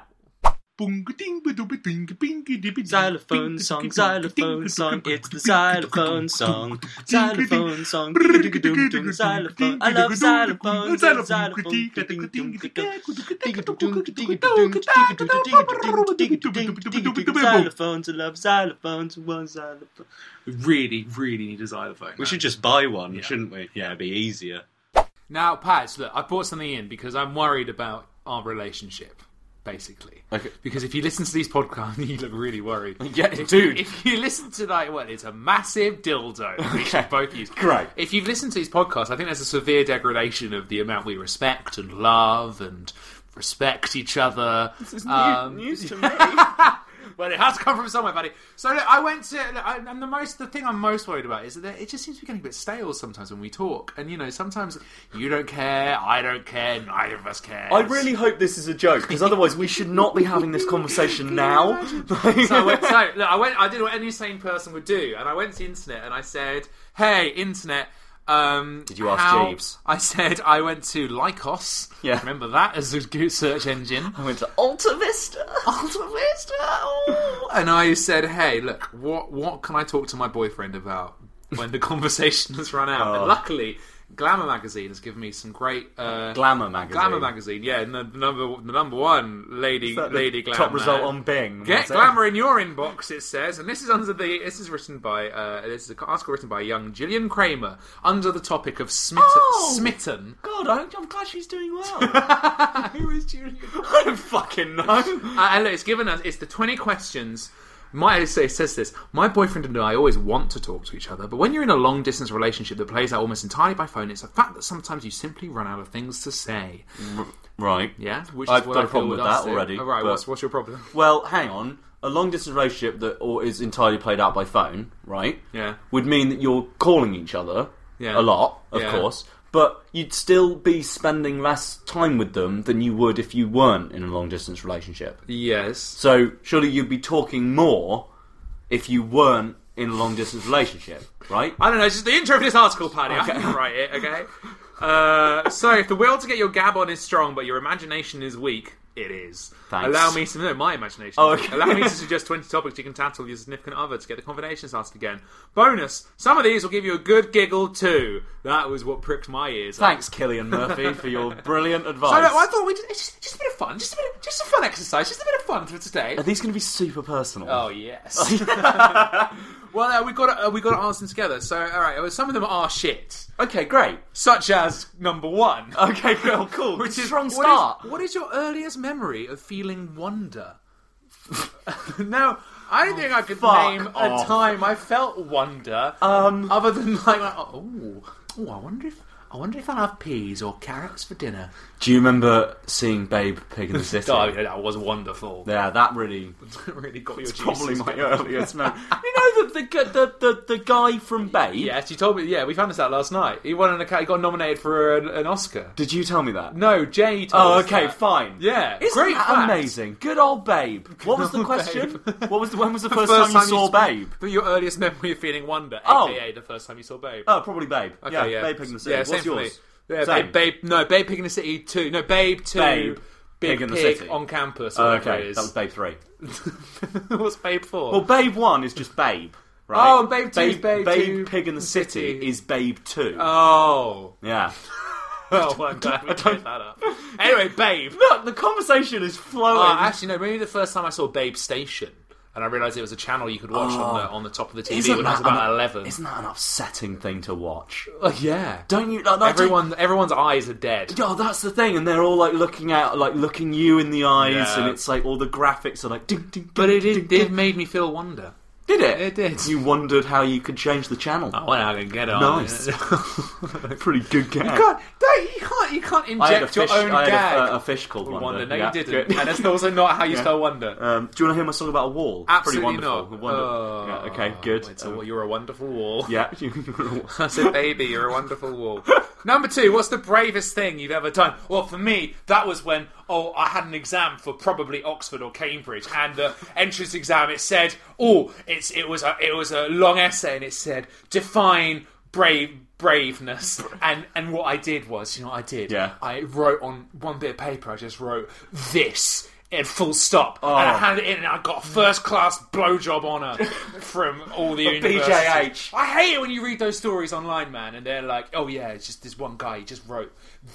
Speaker 9: Xylophone song, xylophone song, it's the xylophone song. Xylophone song, ding-a-ding-ding-ding, xylophone. I love xylophones, and xylophone. Xylophones, I love xylophones, one xylophone.
Speaker 6: We really, really need a xylophone.
Speaker 9: We should just buy one, shouldn't we? Yeah, it'd be easier.
Speaker 6: Now, Pat, look, I brought something in because I'm worried about our relationship, basically.
Speaker 7: Okay.
Speaker 6: Because if you listen to these podcasts, you look really worried.
Speaker 7: Yeah,
Speaker 6: if,
Speaker 7: dude.
Speaker 6: If you listen to like, well, it's a massive dildo we should both use.
Speaker 7: Great.
Speaker 6: If you've listened to these podcasts, I think there's a severe degradation of the amount we respect and love and respect each other.
Speaker 7: This is
Speaker 6: Um,
Speaker 7: news to me.
Speaker 6: Well, it has come from somewhere, buddy. So look, I went to, look, I, and the most, the thing I'm most worried about is that it just seems to be getting a bit stale sometimes when we talk. And you know, sometimes you don't care, I don't care, neither of us care.
Speaker 7: I really hope this is a joke, because otherwise we should not be having this conversation now.
Speaker 6: So I went, so look, I went, I did what any sane person would do, and I went to the internet and I said, "Hey, internet." Um,
Speaker 7: Did you ask
Speaker 6: how,
Speaker 7: Jeeves?
Speaker 6: I said I went to Lycos.
Speaker 7: Yeah.
Speaker 6: Remember that as a good search engine.
Speaker 7: I went to Alta Vista.
Speaker 6: Alta Vista. Oh. And I said, "Hey, look, what what can I talk to my boyfriend about when the conversation has run out?"
Speaker 7: Oh.
Speaker 6: And luckily, Glamour magazine has given me some great uh,
Speaker 7: Glamour magazine.
Speaker 6: Glamour magazine, yeah, and the, the number the number one lady
Speaker 7: Is that the
Speaker 6: lady Glamour
Speaker 7: top result on Bing.
Speaker 6: Get
Speaker 7: Was it?
Speaker 6: Glamour in your inbox, it says, and this is under the. This is written by. Uh, this is an article written by young Gillian Kramer under the topic of smitten.
Speaker 7: Oh!
Speaker 6: smitten.
Speaker 7: God, I, I'm glad she's doing well.
Speaker 6: Who is Julian?
Speaker 7: I don't fucking know.
Speaker 6: Uh, and look, it's given us. It's the twenty questions. My say it says this. My boyfriend and I always want to talk to each other, but when you're in a long distance relationship that plays out almost entirely by phone, it's a fact that sometimes you simply run out of things to say.
Speaker 7: Right.
Speaker 6: Yeah, which
Speaker 7: I've
Speaker 6: is what
Speaker 7: got
Speaker 6: I
Speaker 7: a problem
Speaker 6: feel
Speaker 7: with
Speaker 6: us
Speaker 7: that
Speaker 6: do.
Speaker 7: already,
Speaker 6: Oh, right,
Speaker 7: but-
Speaker 6: what's, what's your problem?
Speaker 7: Well, hang on. A long distance relationship that or is entirely played out by phone, right?
Speaker 6: Yeah.
Speaker 7: Would mean that you're calling each other
Speaker 6: Yeah.
Speaker 7: a lot, of
Speaker 6: Yeah.
Speaker 7: course, but you'd still be spending less time with them than you would if you weren't in a long distance relationship.
Speaker 6: Yes.
Speaker 7: So surely you'd be talking more if you weren't in a long distance relationship, right?
Speaker 6: I don't know, it's just the intro of this article, Paddy.
Speaker 7: Okay.
Speaker 6: I can write it, okay? Uh, so, if the will to get your gab on is strong, but your imagination is weak, it is.
Speaker 7: Thanks.
Speaker 6: Allow me to... No, my imagination.
Speaker 7: Oh,
Speaker 6: is weak.
Speaker 7: okay.
Speaker 6: Allow me to suggest twenty topics you can tackle your significant other to get the conversation started again. Bonus, some of these will give you a good giggle too. That was what pricked my ears.
Speaker 7: Thanks, Killian Murphy, for your brilliant advice.
Speaker 6: So, look, I thought we did, it's just, just a bit of fun, just a, bit of, just a fun exercise, just a bit of fun for today.
Speaker 7: Are these going to be super personal?
Speaker 6: Oh yes. Well, uh, we got to, uh, we got to answer them together. So, all right, well, some of them are shit,
Speaker 7: Okay, great.
Speaker 6: such as number one.
Speaker 7: Okay, cool, cool.
Speaker 6: Which is
Speaker 7: strong
Speaker 6: what is-
Speaker 7: start.
Speaker 6: What is your earliest memory of feeling wonder? Now, I don't think I could
Speaker 7: fuck
Speaker 6: name
Speaker 7: off.
Speaker 6: a time I felt wonder,
Speaker 7: Um,
Speaker 6: other than like, oh, oh, I wonder if I wonder if I'll have peas or carrots for dinner.
Speaker 7: Do you remember seeing Babe Pig in the City?
Speaker 6: Oh, yeah, that was wonderful.
Speaker 7: Yeah, that really
Speaker 6: really got your
Speaker 7: It's probably
Speaker 6: juices
Speaker 7: my
Speaker 6: going.
Speaker 7: earliest memory. You know that the, gu- the the the guy from Babe?
Speaker 6: Yes, you told me. Yeah, we found this out last night. He won an account. He got nominated for an, an Oscar.
Speaker 7: Did you tell me that?
Speaker 6: No, Jay told
Speaker 7: Oh,
Speaker 6: us
Speaker 7: okay,
Speaker 6: that.
Speaker 7: fine.
Speaker 6: Yeah,
Speaker 7: Isn't
Speaker 6: great
Speaker 7: that
Speaker 6: fact.
Speaker 7: amazing? Good old Babe. What was the
Speaker 6: old
Speaker 7: question?
Speaker 6: Babe.
Speaker 7: What was the, when was the
Speaker 6: The
Speaker 7: first, time you saw
Speaker 6: s-
Speaker 7: Babe?
Speaker 6: But your earliest memory of feeling wonder,
Speaker 7: Oh.
Speaker 6: aka the first time you saw Babe.
Speaker 7: Oh, probably Babe.
Speaker 6: Okay,
Speaker 7: yeah,
Speaker 6: yeah,
Speaker 7: Babe Pig in the City.
Speaker 6: Yeah,
Speaker 7: What's
Speaker 6: same for me.
Speaker 7: yours?
Speaker 6: Yeah,
Speaker 7: Same.
Speaker 6: Babe, Babe. No, Babe Pig in the City two. No, Babe two.
Speaker 7: Babe,
Speaker 6: Big
Speaker 7: Pig in the
Speaker 6: Pig
Speaker 7: City.
Speaker 6: on campus.
Speaker 7: Oh,
Speaker 6: Or whatever
Speaker 7: okay,
Speaker 6: it is.
Speaker 7: that was Babe three.
Speaker 6: What's Babe four?
Speaker 7: Well, Babe one is just Babe, right?
Speaker 6: Oh, and Babe two is Babe two.
Speaker 7: Pig in the City,
Speaker 6: City.
Speaker 7: is Babe two.
Speaker 6: Oh.
Speaker 7: Yeah.
Speaker 6: Well, well, I'm glad we cleared that up. Anyway, Babe.
Speaker 7: Look, the conversation is flowing.
Speaker 6: Oh, actually, no. Maybe the first time I saw Babe Station, and I realised it was a channel you could watch on the on the top of the T V
Speaker 7: Isn't
Speaker 6: when I was
Speaker 7: that
Speaker 6: about
Speaker 7: an-
Speaker 6: eleven.
Speaker 7: Isn't that an upsetting thing to watch?
Speaker 6: Oh, yeah.
Speaker 7: Don't you? Like, like,
Speaker 6: Everyone, everyone's eyes are dead.
Speaker 7: Oh, that's the thing, and they're all like looking out, like looking you in the eyes,
Speaker 6: Yeah.
Speaker 7: and it's like all the graphics are like. Ding, ding,
Speaker 6: But
Speaker 7: ding,
Speaker 6: it did,
Speaker 7: ding,
Speaker 6: it
Speaker 7: ding.
Speaker 6: made me feel wonder.
Speaker 7: Did it?
Speaker 6: It did.
Speaker 7: You wondered how you could change the channel.
Speaker 6: I went out and get on.
Speaker 7: Nice. Pretty good gag.
Speaker 6: You can't, don't, you can't, you can't
Speaker 7: I had a
Speaker 6: inject
Speaker 7: fish,
Speaker 6: your own
Speaker 7: I had
Speaker 6: gag.
Speaker 7: A, a fish called Wonder.
Speaker 6: Wonder. No,
Speaker 7: Yeah,
Speaker 6: you didn't.
Speaker 7: good.
Speaker 6: And that's also not how you
Speaker 7: Yeah.
Speaker 6: spell wonder.
Speaker 7: Um, do you want to hear my song about a wall?
Speaker 6: Absolutely
Speaker 7: Pretty wonderful.
Speaker 6: not.
Speaker 7: Wonder-
Speaker 6: Oh,
Speaker 7: yeah, okay, good.
Speaker 6: It's a,
Speaker 7: Um,
Speaker 6: you're a wonderful wall.
Speaker 7: yeah.
Speaker 6: I said, baby, you're a wonderful wall. Number two, what's the bravest thing you've ever done? Well, for me, that was when, oh, I had an exam for probably Oxford or Cambridge, and the entrance exam, it said, oh, it's it was a, it was a long essay, and it said, define brave braveness. And and what I did was, you know what I did?
Speaker 7: Yeah.
Speaker 6: I wrote on one bit of paper, I just wrote, this, and full stop.
Speaker 7: Oh.
Speaker 6: And I handed it in, and I got a first class blowjob honour from all the
Speaker 7: A
Speaker 6: universities.
Speaker 7: B J H.
Speaker 6: I hate it when you read those stories online, man, and they're like, "Oh yeah, it's just this one guy. He just wrote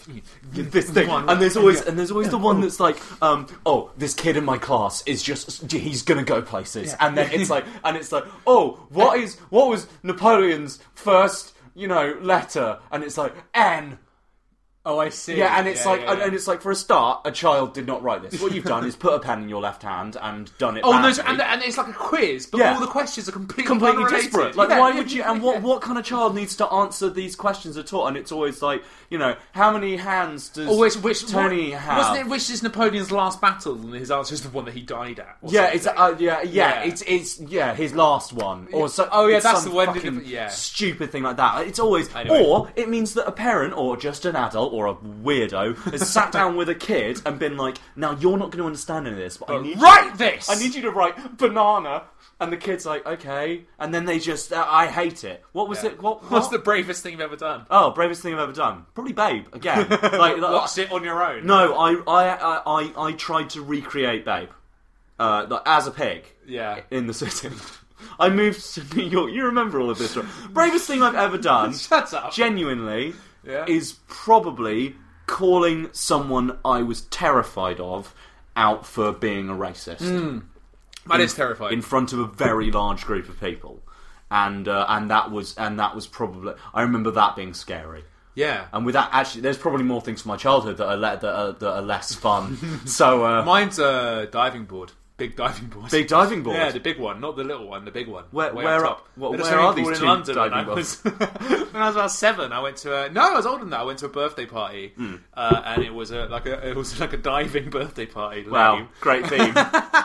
Speaker 7: this thing,
Speaker 6: one-
Speaker 7: and there's always and there's always the one that's like, um, oh, this kid in my class is just he's gonna go places, and then it's like, and it's like, oh, what is what was Napoleon's first, you know, letter, and it's like N.
Speaker 6: Oh, I see.
Speaker 7: Yeah, and it's
Speaker 6: Yeah,
Speaker 7: like,
Speaker 6: yeah,
Speaker 7: and,
Speaker 6: yeah.
Speaker 7: and it's like, for a start, a child did not write this. What you've done is put a pen in your left hand and done it.
Speaker 6: Oh, and,
Speaker 7: badly.
Speaker 6: there's, and, and it's like a quiz, but
Speaker 7: Yeah.
Speaker 6: all the questions are completely
Speaker 7: completely
Speaker 6: unrelated.
Speaker 7: disparate. Like,
Speaker 6: Yeah,
Speaker 7: why
Speaker 6: yeah,
Speaker 7: would you?
Speaker 6: yeah,
Speaker 7: And what
Speaker 6: yeah.
Speaker 7: what kind of child needs to answer these questions at all? And it's always like, you know, how many hands does
Speaker 6: Or which, which
Speaker 7: Tony
Speaker 6: what,
Speaker 7: have?
Speaker 6: Wasn't it which is Napoleon's last battle, and his answer is the one that he died at? or
Speaker 7: Yeah, it's
Speaker 6: something?
Speaker 7: uh, yeah, yeah,
Speaker 6: Yeah.
Speaker 7: It's it's yeah, his last one, or so.
Speaker 6: Oh, yeah,
Speaker 7: it's
Speaker 6: that's
Speaker 7: some
Speaker 6: the one.
Speaker 7: fucking
Speaker 6: Yeah.
Speaker 7: stupid thing like that. It's always,
Speaker 6: Anyway.
Speaker 7: or it means that a parent or just an adult or a weirdo has sat down with a kid and been like, "Now you're not going to understand any of this, but I
Speaker 6: But
Speaker 7: need
Speaker 6: write
Speaker 7: you,
Speaker 6: this!
Speaker 7: I need you to write banana." And the kid's like, "Okay," and then they just, uh, I hate it. What was
Speaker 6: Yeah.
Speaker 7: it? What,
Speaker 6: What's
Speaker 7: what?
Speaker 6: the bravest thing you've ever done?
Speaker 7: Oh, bravest thing I've ever done. Probably Babe again. Like, like
Speaker 6: Watched it on your own?
Speaker 7: No, I, I, I, I, I tried to recreate Babe, uh, like, as a pig.
Speaker 6: Yeah.
Speaker 7: In the city. I moved to New York. You remember all of this, right? Bravest thing I've ever done.
Speaker 6: Shut up.
Speaker 7: Genuinely,
Speaker 6: Yeah.
Speaker 7: is probably calling someone I was terrified of out for being a racist.
Speaker 6: That is terrifying.
Speaker 7: In front of a very large group of people. And uh, and that was and that was probably, I remember that being scary.
Speaker 6: Yeah.
Speaker 7: And with that, actually, there's probably more things from my childhood that are le- that are, that are less fun. So uh,
Speaker 6: Mine's a diving board. Big diving board.
Speaker 7: big diving board.
Speaker 6: Yeah, the big one, not the little one, the big one.
Speaker 7: Where-
Speaker 6: Way
Speaker 7: where
Speaker 6: up
Speaker 7: are-
Speaker 6: top.
Speaker 7: what-
Speaker 6: At a
Speaker 7: where
Speaker 6: swimming
Speaker 7: are these
Speaker 6: pool in
Speaker 7: two
Speaker 6: London when
Speaker 7: diving
Speaker 6: I was when I was about seven. I went to a no, I was older than that. I went to a birthday party,
Speaker 7: Hmm.
Speaker 6: uh, and it was a like a it was like a diving birthday party.
Speaker 7: Wow,
Speaker 6: lame.
Speaker 7: great theme.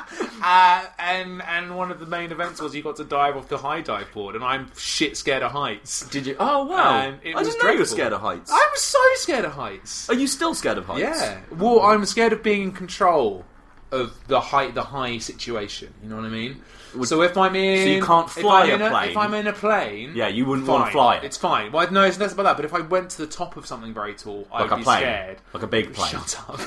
Speaker 6: Uh, and and one of the main events was you got to dive off the high dive board, and I'm shit scared of heights.
Speaker 7: Did you? Oh wow!
Speaker 6: And it
Speaker 7: I
Speaker 6: was
Speaker 7: didn't know you were
Speaker 6: dreadful.
Speaker 7: scared of heights.
Speaker 6: I'm so scared of heights.
Speaker 7: Are you still scared of heights?
Speaker 6: Yeah. Well, I'm scared of being in control of the height, the high situation. You know what I mean? So if I'm in,
Speaker 7: So you can't
Speaker 6: if
Speaker 7: fly
Speaker 6: I'm
Speaker 7: a
Speaker 6: in a
Speaker 7: plane?
Speaker 6: If I'm in a plane,
Speaker 7: Yeah, you wouldn't
Speaker 6: fine.
Speaker 7: want to fly it.
Speaker 6: It's fine. Well, no, it's less about that. But if I went to the top of something very tall,
Speaker 7: Like
Speaker 6: I'd
Speaker 7: a
Speaker 6: be
Speaker 7: plane.
Speaker 6: scared.
Speaker 7: Like a big plane.
Speaker 6: Shut up.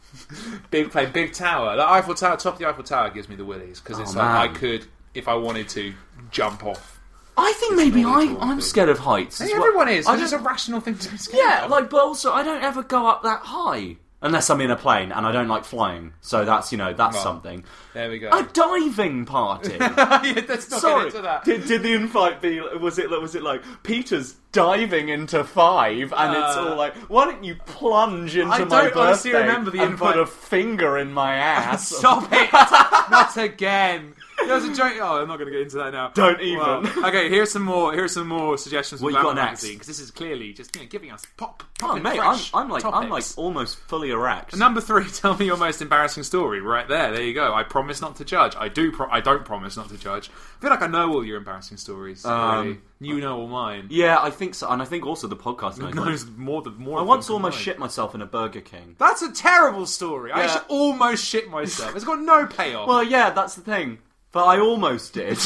Speaker 6: Big plane, big tower. The Eiffel Tower, top of the Eiffel Tower gives me the willies because it's
Speaker 7: Oh,
Speaker 6: like
Speaker 7: man.
Speaker 6: I could, if I wanted to, jump off.
Speaker 7: I think maybe
Speaker 6: really
Speaker 7: I,
Speaker 6: tall
Speaker 7: I'm
Speaker 6: thing.
Speaker 7: scared of heights.
Speaker 6: I
Speaker 7: as
Speaker 6: think
Speaker 7: well.
Speaker 6: everyone is.
Speaker 7: I
Speaker 6: Because it's
Speaker 7: don't-
Speaker 6: a rational thing to be scared
Speaker 7: Yeah,
Speaker 6: of.
Speaker 7: like, but also I don't ever go up that high unless I'm in a plane, and I don't like flying. So that's, you know, that's
Speaker 6: Well,
Speaker 7: something.
Speaker 6: there we go.
Speaker 7: A diving party.
Speaker 6: yeah, let's not
Speaker 7: Sorry,
Speaker 6: get into that.
Speaker 7: Did, did the invite be? Was it? Was it like Peter's diving into five, and it's
Speaker 6: Uh,
Speaker 7: all like, why don't you plunge into
Speaker 6: I
Speaker 7: my
Speaker 6: don't honestly
Speaker 7: birthday
Speaker 6: remember the
Speaker 7: and
Speaker 6: invite.
Speaker 7: put a finger in my ass?
Speaker 6: Stop it! Not again. There was a joke. Oh, I'm not going to get into that now.
Speaker 7: Don't even.
Speaker 6: Well, okay, here's some more. Here's some more suggestions
Speaker 7: What
Speaker 6: from
Speaker 7: you got
Speaker 6: Batman
Speaker 7: next?
Speaker 6: magazine, because this is clearly just you know giving us pop.
Speaker 7: Oh,
Speaker 6: pop
Speaker 7: mate, I'm,
Speaker 6: fresh
Speaker 7: I'm like I'm like
Speaker 6: topics.
Speaker 7: almost fully erect.
Speaker 6: Number three, tell me your most embarrassing story. Right there, there you go. I promise not to judge. I do. Pro- I don't promise not to judge. I feel like I know all your embarrassing stories.
Speaker 7: Um,
Speaker 6: really. You know all mine.
Speaker 7: Yeah, I think so, and I think also the podcast knows.
Speaker 6: knows more than more.
Speaker 7: I
Speaker 6: of
Speaker 7: once
Speaker 6: them
Speaker 7: almost
Speaker 6: combined.
Speaker 7: shit myself in a Burger King.
Speaker 6: That's a terrible story. I
Speaker 7: Yeah.
Speaker 6: actually almost shit myself. It's got no payoff.
Speaker 7: Well, yeah, that's the thing. But I almost did.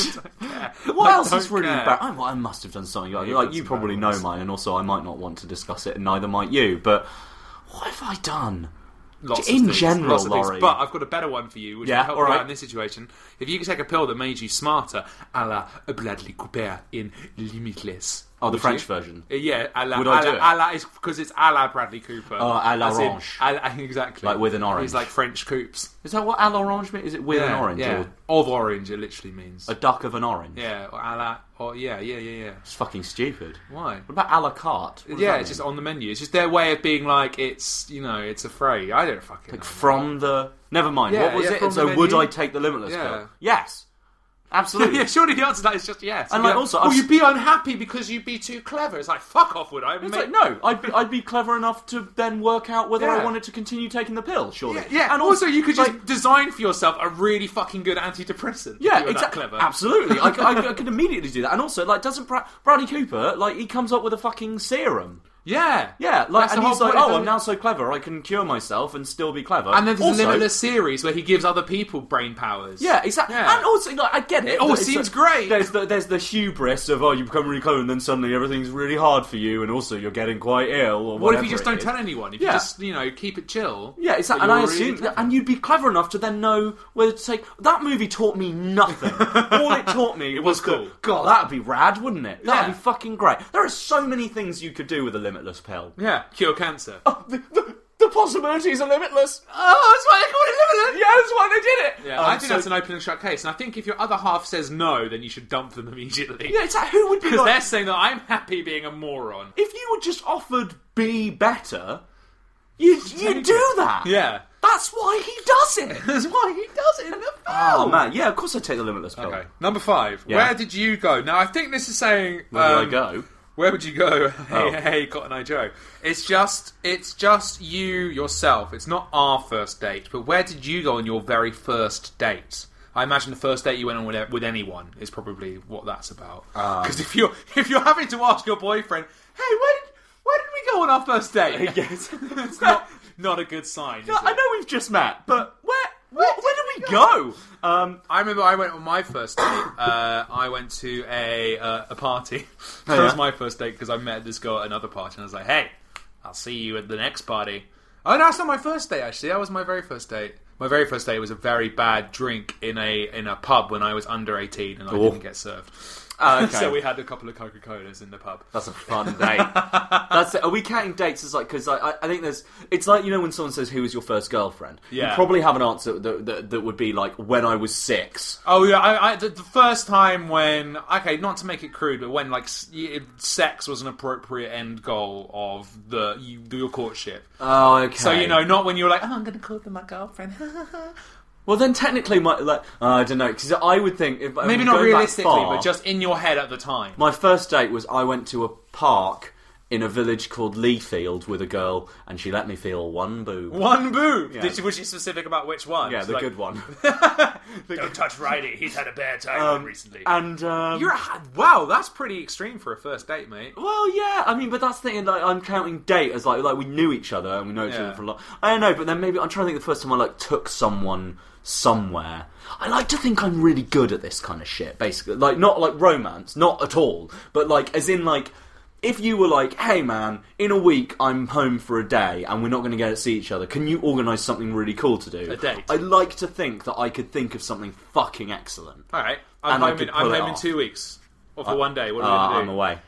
Speaker 7: What
Speaker 6: I
Speaker 7: else
Speaker 6: don't
Speaker 7: is really
Speaker 6: care.
Speaker 7: embarrassing? I, I must have done something. Like,
Speaker 6: You've
Speaker 7: like
Speaker 6: done
Speaker 7: you
Speaker 6: some
Speaker 7: probably
Speaker 6: bad
Speaker 7: know
Speaker 6: ones.
Speaker 7: mine, and also I might not want to discuss it, and neither might you. But what have I done?
Speaker 6: Lots
Speaker 7: in
Speaker 6: of things,
Speaker 7: general,
Speaker 6: lots of things.
Speaker 7: Laurie.
Speaker 6: But I've got a better one for you, which
Speaker 7: Yeah,
Speaker 6: will help
Speaker 7: all
Speaker 6: you
Speaker 7: right.
Speaker 6: out in this situation. If you could take a pill that made you smarter, a la Bradley Cooper in Limitless.
Speaker 7: Oh, the
Speaker 6: Would
Speaker 7: French
Speaker 6: you?
Speaker 7: version.
Speaker 6: Uh, Yeah, a la,
Speaker 7: Would
Speaker 6: a
Speaker 7: I
Speaker 6: la,
Speaker 7: do it?
Speaker 6: a la is because it's a la Bradley Cooper.
Speaker 7: Oh, à la
Speaker 6: As in-
Speaker 7: orange.
Speaker 6: a la- exactly.
Speaker 7: Like with an orange.
Speaker 6: He's like French coops.
Speaker 7: Is that what à l'orange means? Is it with
Speaker 6: yeah,
Speaker 7: an orange?
Speaker 6: Yeah.
Speaker 7: Or
Speaker 6: Of orange, it literally means.
Speaker 7: a duck of an orange?
Speaker 6: Yeah, or a la. Or, yeah, yeah, yeah, yeah.
Speaker 7: It's fucking stupid.
Speaker 6: Why?
Speaker 7: What about a la carte? What does
Speaker 6: Yeah,
Speaker 7: that
Speaker 6: it's just
Speaker 7: mean?
Speaker 6: on the menu. It's just their way of being like, it's, you know, it's a phrase. I don't fucking
Speaker 7: Like
Speaker 6: know.
Speaker 7: from the... Never mind.
Speaker 6: Yeah,
Speaker 7: what was
Speaker 6: yeah,
Speaker 7: it?
Speaker 6: from
Speaker 7: So
Speaker 6: the
Speaker 7: would
Speaker 6: menu.
Speaker 7: I take the Limitless
Speaker 6: Yeah.
Speaker 7: pill? Yes. Absolutely.
Speaker 6: Yeah, surely the answer to that is just yes.
Speaker 7: And
Speaker 6: You'd
Speaker 7: like,
Speaker 6: be
Speaker 7: also,
Speaker 6: well,
Speaker 7: I've-
Speaker 6: you'd be unhappy because you'd be too clever. It's like, fuck off, would I?
Speaker 7: It's
Speaker 6: Mate-
Speaker 7: like, no, I'd be, I'd be clever enough to then work out whether I
Speaker 6: Yeah.
Speaker 7: wanted to continue taking the pill, surely.
Speaker 6: Yeah, yeah.
Speaker 7: And
Speaker 6: also, you could just
Speaker 7: like,
Speaker 6: design for yourself a really fucking good antidepressant. if
Speaker 7: yeah,
Speaker 6: you were that
Speaker 7: exactly.
Speaker 6: clever.
Speaker 7: Absolutely, I, c- I c- I could immediately do that. And also, like, doesn't Bra- Bradley Cooper like he comes up with a fucking serum?
Speaker 6: Yeah,
Speaker 7: Yeah, like,
Speaker 6: That's
Speaker 7: and
Speaker 6: the
Speaker 7: he's
Speaker 6: whole
Speaker 7: like,
Speaker 6: point.
Speaker 7: oh,
Speaker 6: It
Speaker 7: I'm now so clever, I can cure myself and still be clever.
Speaker 6: And then there's
Speaker 7: also,
Speaker 6: a Limitless series where he gives other people brain powers.
Speaker 7: Yeah, exactly.
Speaker 6: Yeah.
Speaker 7: And also, like, I get it.
Speaker 6: It all
Speaker 7: It's
Speaker 6: seems
Speaker 7: like-
Speaker 6: great.
Speaker 7: There's the there's the hubris of oh, you become really clever, and then suddenly everything's really hard for you, and also you're getting quite ill. Or
Speaker 6: What if
Speaker 7: whatever
Speaker 6: you just
Speaker 7: it
Speaker 6: don't
Speaker 7: is.
Speaker 6: tell anyone? If
Speaker 7: Yeah.
Speaker 6: you just, you know, keep it chill.
Speaker 7: Yeah, exactly.
Speaker 6: then
Speaker 7: And I
Speaker 6: you're really
Speaker 7: assume,
Speaker 6: clever.
Speaker 7: and you'd be clever enough to then know whether to take. That movie taught me nothing. All it taught me
Speaker 6: It
Speaker 7: was,
Speaker 6: was cool.
Speaker 7: that, God, that'd be rad, wouldn't it? That'd
Speaker 6: Yeah.
Speaker 7: be fucking great. There are so many things you could do with a Limitless pill.
Speaker 6: Yeah, cure cancer.
Speaker 7: Oh, the, the, the possibilities are limitless.
Speaker 6: Oh, that's why they call it Limitless.
Speaker 7: Yeah, that's why they did it.
Speaker 6: Yeah,
Speaker 7: Um,
Speaker 6: I think
Speaker 7: so-
Speaker 6: that's an open and shut case, and I think if your other half says no, then you should dump them immediately.
Speaker 7: Yeah, it's like who would be
Speaker 6: Because
Speaker 7: like,
Speaker 6: they're saying that I'm happy being a moron.
Speaker 7: if you were just offered be better, you you do that.
Speaker 6: Yeah.
Speaker 7: That's why he does it.
Speaker 6: That's why he does it in the film.
Speaker 7: Oh man, yeah, of course I take the Limitless pill.
Speaker 6: Okay, number five.
Speaker 7: Yeah.
Speaker 6: Where did you go? Now, I think this is saying...
Speaker 7: Where
Speaker 6: um,
Speaker 7: did I go?
Speaker 6: Where would you go? Hey,
Speaker 7: Oh.
Speaker 6: hey, Cotton Eye Joe. It's just, it's just you yourself. It's not our first date. But where did you go on your very first date? I imagine the first date you went on with, with anyone is probably what that's about. Because if you're if you're having to ask your boyfriend, hey, where did where did we go on our first date?
Speaker 7: Yes.
Speaker 6: It's not not a good sign. Is
Speaker 7: No,
Speaker 6: it?
Speaker 7: I know we've just met, but where where, where did we go? Um,
Speaker 6: I remember I went on my first date. Uh, I went to a uh, a party.
Speaker 7: Oh,
Speaker 6: That was
Speaker 7: yeah?
Speaker 6: my first date because I met this girl at another party, and I was like, "Hey, I'll see you at the next party." Oh, no, that's not my first date. Actually, that was my very first date. My very first date was a very bad drink in a in a pub when I was under eighteen, and I
Speaker 7: Oh.
Speaker 6: didn't get served.
Speaker 7: Oh, okay.
Speaker 6: So we had a couple of Coca Colas in the pub.
Speaker 7: That's a fun date. That's it. Are we counting dates as like because I, I I think there's it's like you know when someone says who was your first girlfriend,
Speaker 6: Yeah.
Speaker 7: you probably have an answer that, that that would be like when I was six.
Speaker 6: Oh yeah, I, I, the, the first time when okay, not to make it crude, but when like s- y- sex was an appropriate end goal of the you, your courtship.
Speaker 7: Oh, okay.
Speaker 6: So you know, not when you were like, oh, I'm going to call them my girlfriend.
Speaker 7: Well, then technically, my like uh, I don't know because I would think if
Speaker 6: Maybe
Speaker 7: if
Speaker 6: not
Speaker 7: going back
Speaker 6: realistically,
Speaker 7: far,
Speaker 6: but just in your head at the time.
Speaker 7: my first date was I went to a park in a village called Leafield with a girl, and she let me feel one boob.
Speaker 6: One boob.
Speaker 7: Yeah.
Speaker 6: Did she, was she specific about which one?
Speaker 7: Yeah,
Speaker 6: She's
Speaker 7: the
Speaker 6: like,
Speaker 7: good one.
Speaker 6: Don't touch Riley. He's had a bad time
Speaker 7: Um,
Speaker 6: recently.
Speaker 7: and um,
Speaker 6: You're a, wow, that's pretty extreme for a first date, mate.
Speaker 7: Well, yeah, I mean, but that's the thing. Like, I'm counting date as like like we knew each other and we know each
Speaker 6: Yeah.
Speaker 7: other for a lot. I don't know, but then maybe I'm trying to think the first time I like took someone somewhere. I like to think I'm really good at this kind of shit. Basically, like not like romance, not at all, but like as in like. If you were like, hey man, in a week I'm home for a day and we're not going to get to see each other, can you organise something really cool to do?
Speaker 6: A date.
Speaker 7: I'd like to think that I could think of something fucking excellent.
Speaker 6: All right, I'm
Speaker 7: And I
Speaker 6: home,
Speaker 7: could
Speaker 6: in, I'm
Speaker 7: pull it
Speaker 6: home in
Speaker 7: off.
Speaker 6: two weeks. Or for one day. What
Speaker 7: Uh,
Speaker 6: are we
Speaker 7: I'm
Speaker 6: going to do?
Speaker 7: away.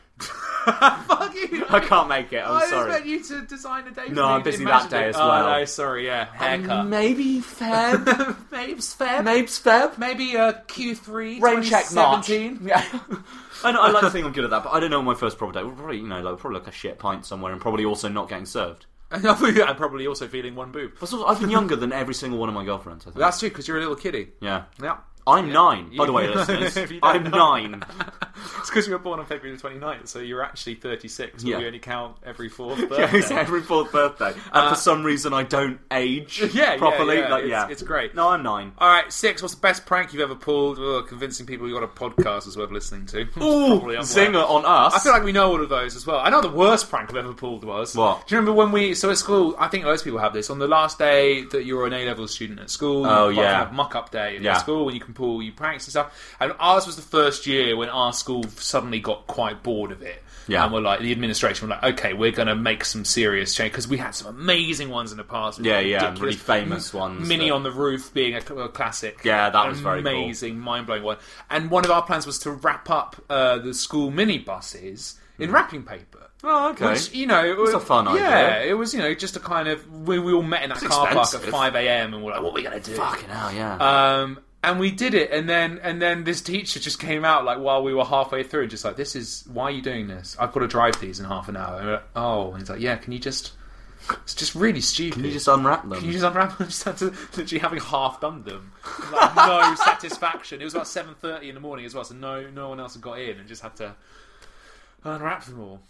Speaker 6: Fuck you.
Speaker 7: I can't make it, I'm
Speaker 6: I just
Speaker 7: sorry.
Speaker 6: meant you to design a day for
Speaker 7: No,
Speaker 6: me.
Speaker 7: I'm busy
Speaker 6: Imagine
Speaker 7: that day
Speaker 6: it.
Speaker 7: as
Speaker 6: Oh,
Speaker 7: well.
Speaker 6: no, sorry, yeah. Haircut.
Speaker 7: Maybe Feb?
Speaker 6: Mabes Feb.
Speaker 7: Mabes Feb?
Speaker 6: Maybe uh, Q three
Speaker 7: Rain check March.
Speaker 6: twenty seventeen.
Speaker 7: Yeah. I, know, I like to think I'm good at that, but I don't know what my first proper date. We'll probably, you know, like, probably like a shit pint somewhere and probably also not getting served.
Speaker 6: I'm probably also feeling one boob.
Speaker 7: But also, I've been younger than every single one of my girlfriends, I think.
Speaker 6: That's true, because you're a little kiddie.
Speaker 7: Yeah.
Speaker 6: Yeah.
Speaker 7: I'm
Speaker 6: Yeah.
Speaker 7: nine, by
Speaker 6: You-
Speaker 7: the way,
Speaker 6: if
Speaker 7: listeners.
Speaker 6: you don't
Speaker 7: I'm
Speaker 6: know.
Speaker 7: nine.
Speaker 6: It's because you were born on February the twenty-ninth, so you're actually thirty-six, but
Speaker 7: Yeah.
Speaker 6: we only count every fourth
Speaker 7: Yeah,
Speaker 6: birthday.
Speaker 7: it's every fourth birthday. And for some reason, I don't age
Speaker 6: Yeah, yeah,
Speaker 7: properly.
Speaker 6: yeah,
Speaker 7: Like,
Speaker 6: it's-
Speaker 7: yeah.
Speaker 6: it's great.
Speaker 7: No, I'm nine.
Speaker 6: All right, six. What's the best prank you've ever pulled? Ugh, convincing people you got a podcast is worth listening to.
Speaker 7: Ooh,
Speaker 6: Probably up
Speaker 7: zinger
Speaker 6: there.
Speaker 7: on us.
Speaker 6: I feel like we know all of those as well. I know the worst prank I've ever pulled was.
Speaker 7: What?
Speaker 6: Do you remember when we? So at school, I think loads of people have this. On the last day that you're an A-level student at school,
Speaker 7: Oh,
Speaker 6: you've got
Speaker 7: yeah.
Speaker 6: kind of muck-up day at
Speaker 7: Yeah.
Speaker 6: school, when you can pull your pranks and stuff. And ours was the first year when our school suddenly got quite bored of it.
Speaker 7: Yeah.
Speaker 6: And we're like, the administration were like, okay, we're going to make some serious change, because we had some amazing ones in the past.
Speaker 7: Yeah, yeah,
Speaker 6: ridiculous-
Speaker 7: really famous ones
Speaker 6: Mini
Speaker 7: that-
Speaker 6: on the Roof being a, a classic.
Speaker 7: Yeah, that
Speaker 6: An
Speaker 7: was very cool.
Speaker 6: amazing, mind-blowing one. And one of our plans was to wrap up uh, the school minibuses in wrapping paper.
Speaker 7: Oh, okay.
Speaker 6: Which, you know, it was
Speaker 7: a fun idea.
Speaker 6: Yeah, it was, you know, just a kind of... We, we all met in that
Speaker 7: It's
Speaker 6: car park at
Speaker 7: expensive.
Speaker 6: five a.m. and we're like, what are we going to do?
Speaker 7: Fucking hell, yeah.
Speaker 6: Um, and we did it, and then and then this teacher just came out like while we were halfway through, just like, "This is why are you doing this? I've got to drive these in half an hour." And we're like, oh, and he's like, "Yeah, can you just?" It's just really stupid.
Speaker 7: Can you just unwrap them?
Speaker 6: Can you just unwrap them? Just had to literally having half done them, like, no satisfaction. It was about seven thirty in the morning as well, so no no one else had got in, and just had to unwrap them all.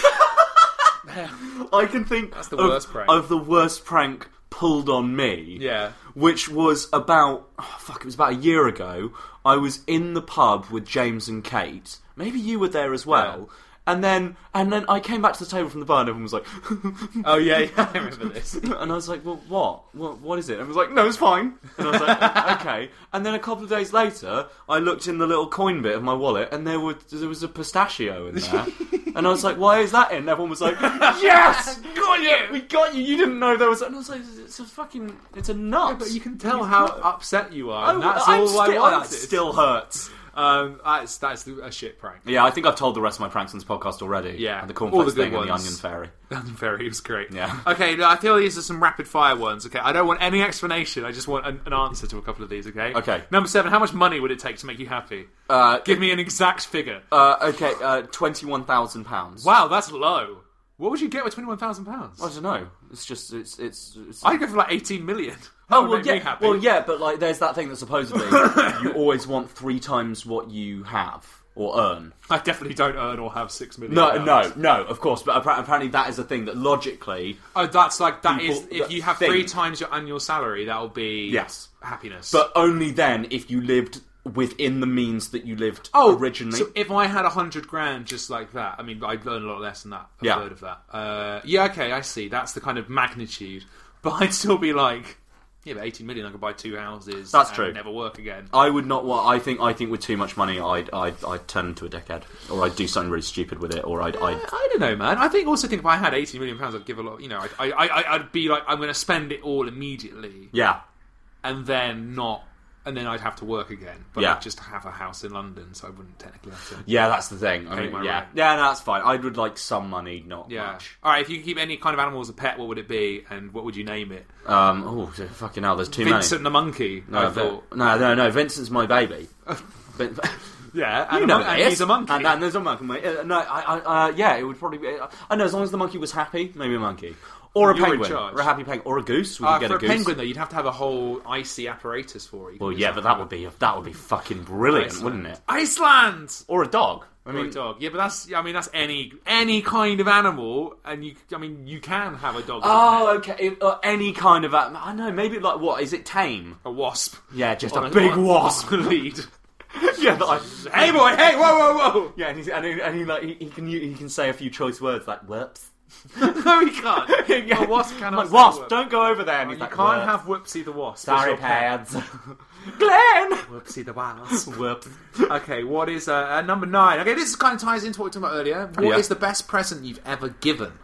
Speaker 7: I can think
Speaker 6: That's the
Speaker 7: of,
Speaker 6: worst prank.
Speaker 7: of the worst prank pulled on me.
Speaker 6: Yeah.
Speaker 7: Which was about, oh, fuck, it was about a year ago. I was in the pub with James and Kate. Maybe you were there as well.
Speaker 6: Yeah.
Speaker 7: And then, and then I came back to the table from the bar and everyone was like,
Speaker 6: Oh yeah, yeah, I remember this.
Speaker 7: and I was like, well, what? what? What is it? And I was like, no, it's fine. And I was like, okay. And then a couple of days later, I looked in the little coin bit of my wallet and there was, there was a pistachio in there. And I was like, why is that in? And everyone was like, yes! Got you! We got you! You didn't know there was... And I was like, it's a fucking... It's a nut.
Speaker 6: Yeah, but you can tell how upset you are.
Speaker 7: I,
Speaker 6: And that's
Speaker 7: I'm
Speaker 6: all I
Speaker 7: still,
Speaker 6: wanted.
Speaker 7: that still hurts.
Speaker 6: Um, that's that's a shit prank.
Speaker 7: Yeah, I think I've told the rest of my pranks on this podcast already.
Speaker 6: Yeah.
Speaker 7: The
Speaker 6: All the
Speaker 7: cornflakes
Speaker 6: good
Speaker 7: thing and the
Speaker 6: ones.
Speaker 7: onion fairy.
Speaker 6: Onion fairy was great.
Speaker 7: Yeah.
Speaker 6: Okay, now I feel these are some rapid fire ones. Okay, I don't want any explanation. I just want an, an answer to a couple of these. Okay.
Speaker 7: Okay.
Speaker 6: Number seven. How much money would it take to make you happy?
Speaker 7: Uh,
Speaker 6: Give me an exact figure.
Speaker 7: uh, okay, uh, twenty-one thousand pounds.
Speaker 6: Wow, that's low. What would you get with twenty-one thousand pounds?
Speaker 7: I don't know. It's just... It's... it's, it's...
Speaker 6: I'd go for like eighteen million. That
Speaker 7: Oh
Speaker 6: would
Speaker 7: well,
Speaker 6: make me
Speaker 7: yeah.
Speaker 6: happy.
Speaker 7: Well, yeah, but like, there's that thing that supposedly you always want three times what you have or earn.
Speaker 6: I definitely don't earn or have six million.
Speaker 7: No,
Speaker 6: pounds.
Speaker 7: no, no. Of course, but appar- apparently that is a thing that logically.
Speaker 6: Oh, that's like that
Speaker 7: People
Speaker 6: is if
Speaker 7: that
Speaker 6: you have
Speaker 7: think-
Speaker 6: three times your annual salary, that'll be
Speaker 7: Yes.
Speaker 6: happiness.
Speaker 7: But only then if you lived within the means that you lived
Speaker 6: Oh,
Speaker 7: originally.
Speaker 6: So if I had a hundred grand just like that, I mean, I'd earn a lot less than that. A
Speaker 7: Yeah.
Speaker 6: third of that. Uh, yeah, okay, I see. That's the kind of magnitude. But I'd still be like, yeah, but eighteen million, I could buy two houses.
Speaker 7: That's
Speaker 6: and
Speaker 7: true.
Speaker 6: Never work again.
Speaker 7: I would not want. I think. I think with too much money, I'd. I'd. I'd turn into a dickhead, or I'd do something really stupid with it, or I'd. I'd
Speaker 6: I don't know, man. I think also think if I had eighteen million pounds, I'd give a lot. You know, I, I, I, I'd be like, I'm going to spend it all immediately,
Speaker 7: yeah.
Speaker 6: and then not, and then I'd have to work again. But
Speaker 7: Yeah.
Speaker 6: I'd just have a house in London, so I wouldn't technically have to.
Speaker 7: Yeah, that's the thing. I
Speaker 6: Pay
Speaker 7: mean,
Speaker 6: my
Speaker 7: yeah,
Speaker 6: rent.
Speaker 7: yeah, no, that's fine. I would like some money, not
Speaker 6: Yeah.
Speaker 7: much.
Speaker 6: All right. If you could keep any kind of animal as a pet, what would it be, and what would you name it?
Speaker 7: Um. Oh, fucking hell! There's too
Speaker 6: Vincent
Speaker 7: many.
Speaker 6: the monkey.
Speaker 7: No,
Speaker 6: I
Speaker 7: Vin-
Speaker 6: thought.
Speaker 7: no, no, no. Vincent's my baby. Vin-
Speaker 6: Yeah, and,
Speaker 7: You
Speaker 6: a
Speaker 7: know
Speaker 6: mon- and
Speaker 7: this.
Speaker 6: he's a monkey.
Speaker 7: And, and there's a monkey. Uh, no, I, I, uh, yeah, it would probably be. Uh, I know, as long as the monkey was happy, maybe a monkey, or a
Speaker 6: You're in
Speaker 7: penguin,
Speaker 6: charge.
Speaker 7: or a happy penguin, or a goose. We
Speaker 6: Uh,
Speaker 7: could get
Speaker 6: for
Speaker 7: a
Speaker 6: a
Speaker 7: goose.
Speaker 6: penguin, though, you'd have to have a whole icy apparatus for it. You
Speaker 7: Well,
Speaker 6: could
Speaker 7: yeah,
Speaker 6: just
Speaker 7: but
Speaker 6: have
Speaker 7: that would be that would be fucking brilliant,
Speaker 6: Iceland.
Speaker 7: wouldn't it?
Speaker 6: Iceland.
Speaker 7: Or a dog. I
Speaker 6: I
Speaker 7: mean,
Speaker 6: mean, dog. Yeah, but that's. I mean, that's any any kind of animal, and you. I mean, you can have a dog. as a
Speaker 7: oh,
Speaker 6: pet.
Speaker 7: okay. Uh, any kind of. Uh, I know. Maybe like what is it? Tame.
Speaker 6: A wasp.
Speaker 7: Yeah, just
Speaker 6: On
Speaker 7: a big
Speaker 6: on-
Speaker 7: wasp.
Speaker 6: on lead.
Speaker 7: yeah, that I,
Speaker 6: Hey, boy! Hey, whoa, whoa, whoa!
Speaker 7: yeah, and, he's, and, he, and he like he, he can he can say a few choice words like whoops.
Speaker 6: No, he can't.
Speaker 7: yeah.
Speaker 6: A wasp cannot.
Speaker 7: Like,
Speaker 6: say
Speaker 7: wasp,
Speaker 6: whoop.
Speaker 7: don't go over there. And
Speaker 6: You
Speaker 7: he's like,
Speaker 6: can't
Speaker 7: "Whoops."
Speaker 6: have Whoopsie the wasp.
Speaker 7: Sorry,
Speaker 6: as your pet.
Speaker 7: pads. Glenn.
Speaker 6: Whoopsie the wasp.
Speaker 7: Whoops.
Speaker 6: Okay, what is uh, uh, number nine? Okay, this kind of ties into what we were talking about earlier. What is
Speaker 7: Yeah.
Speaker 6: the best present you've ever given?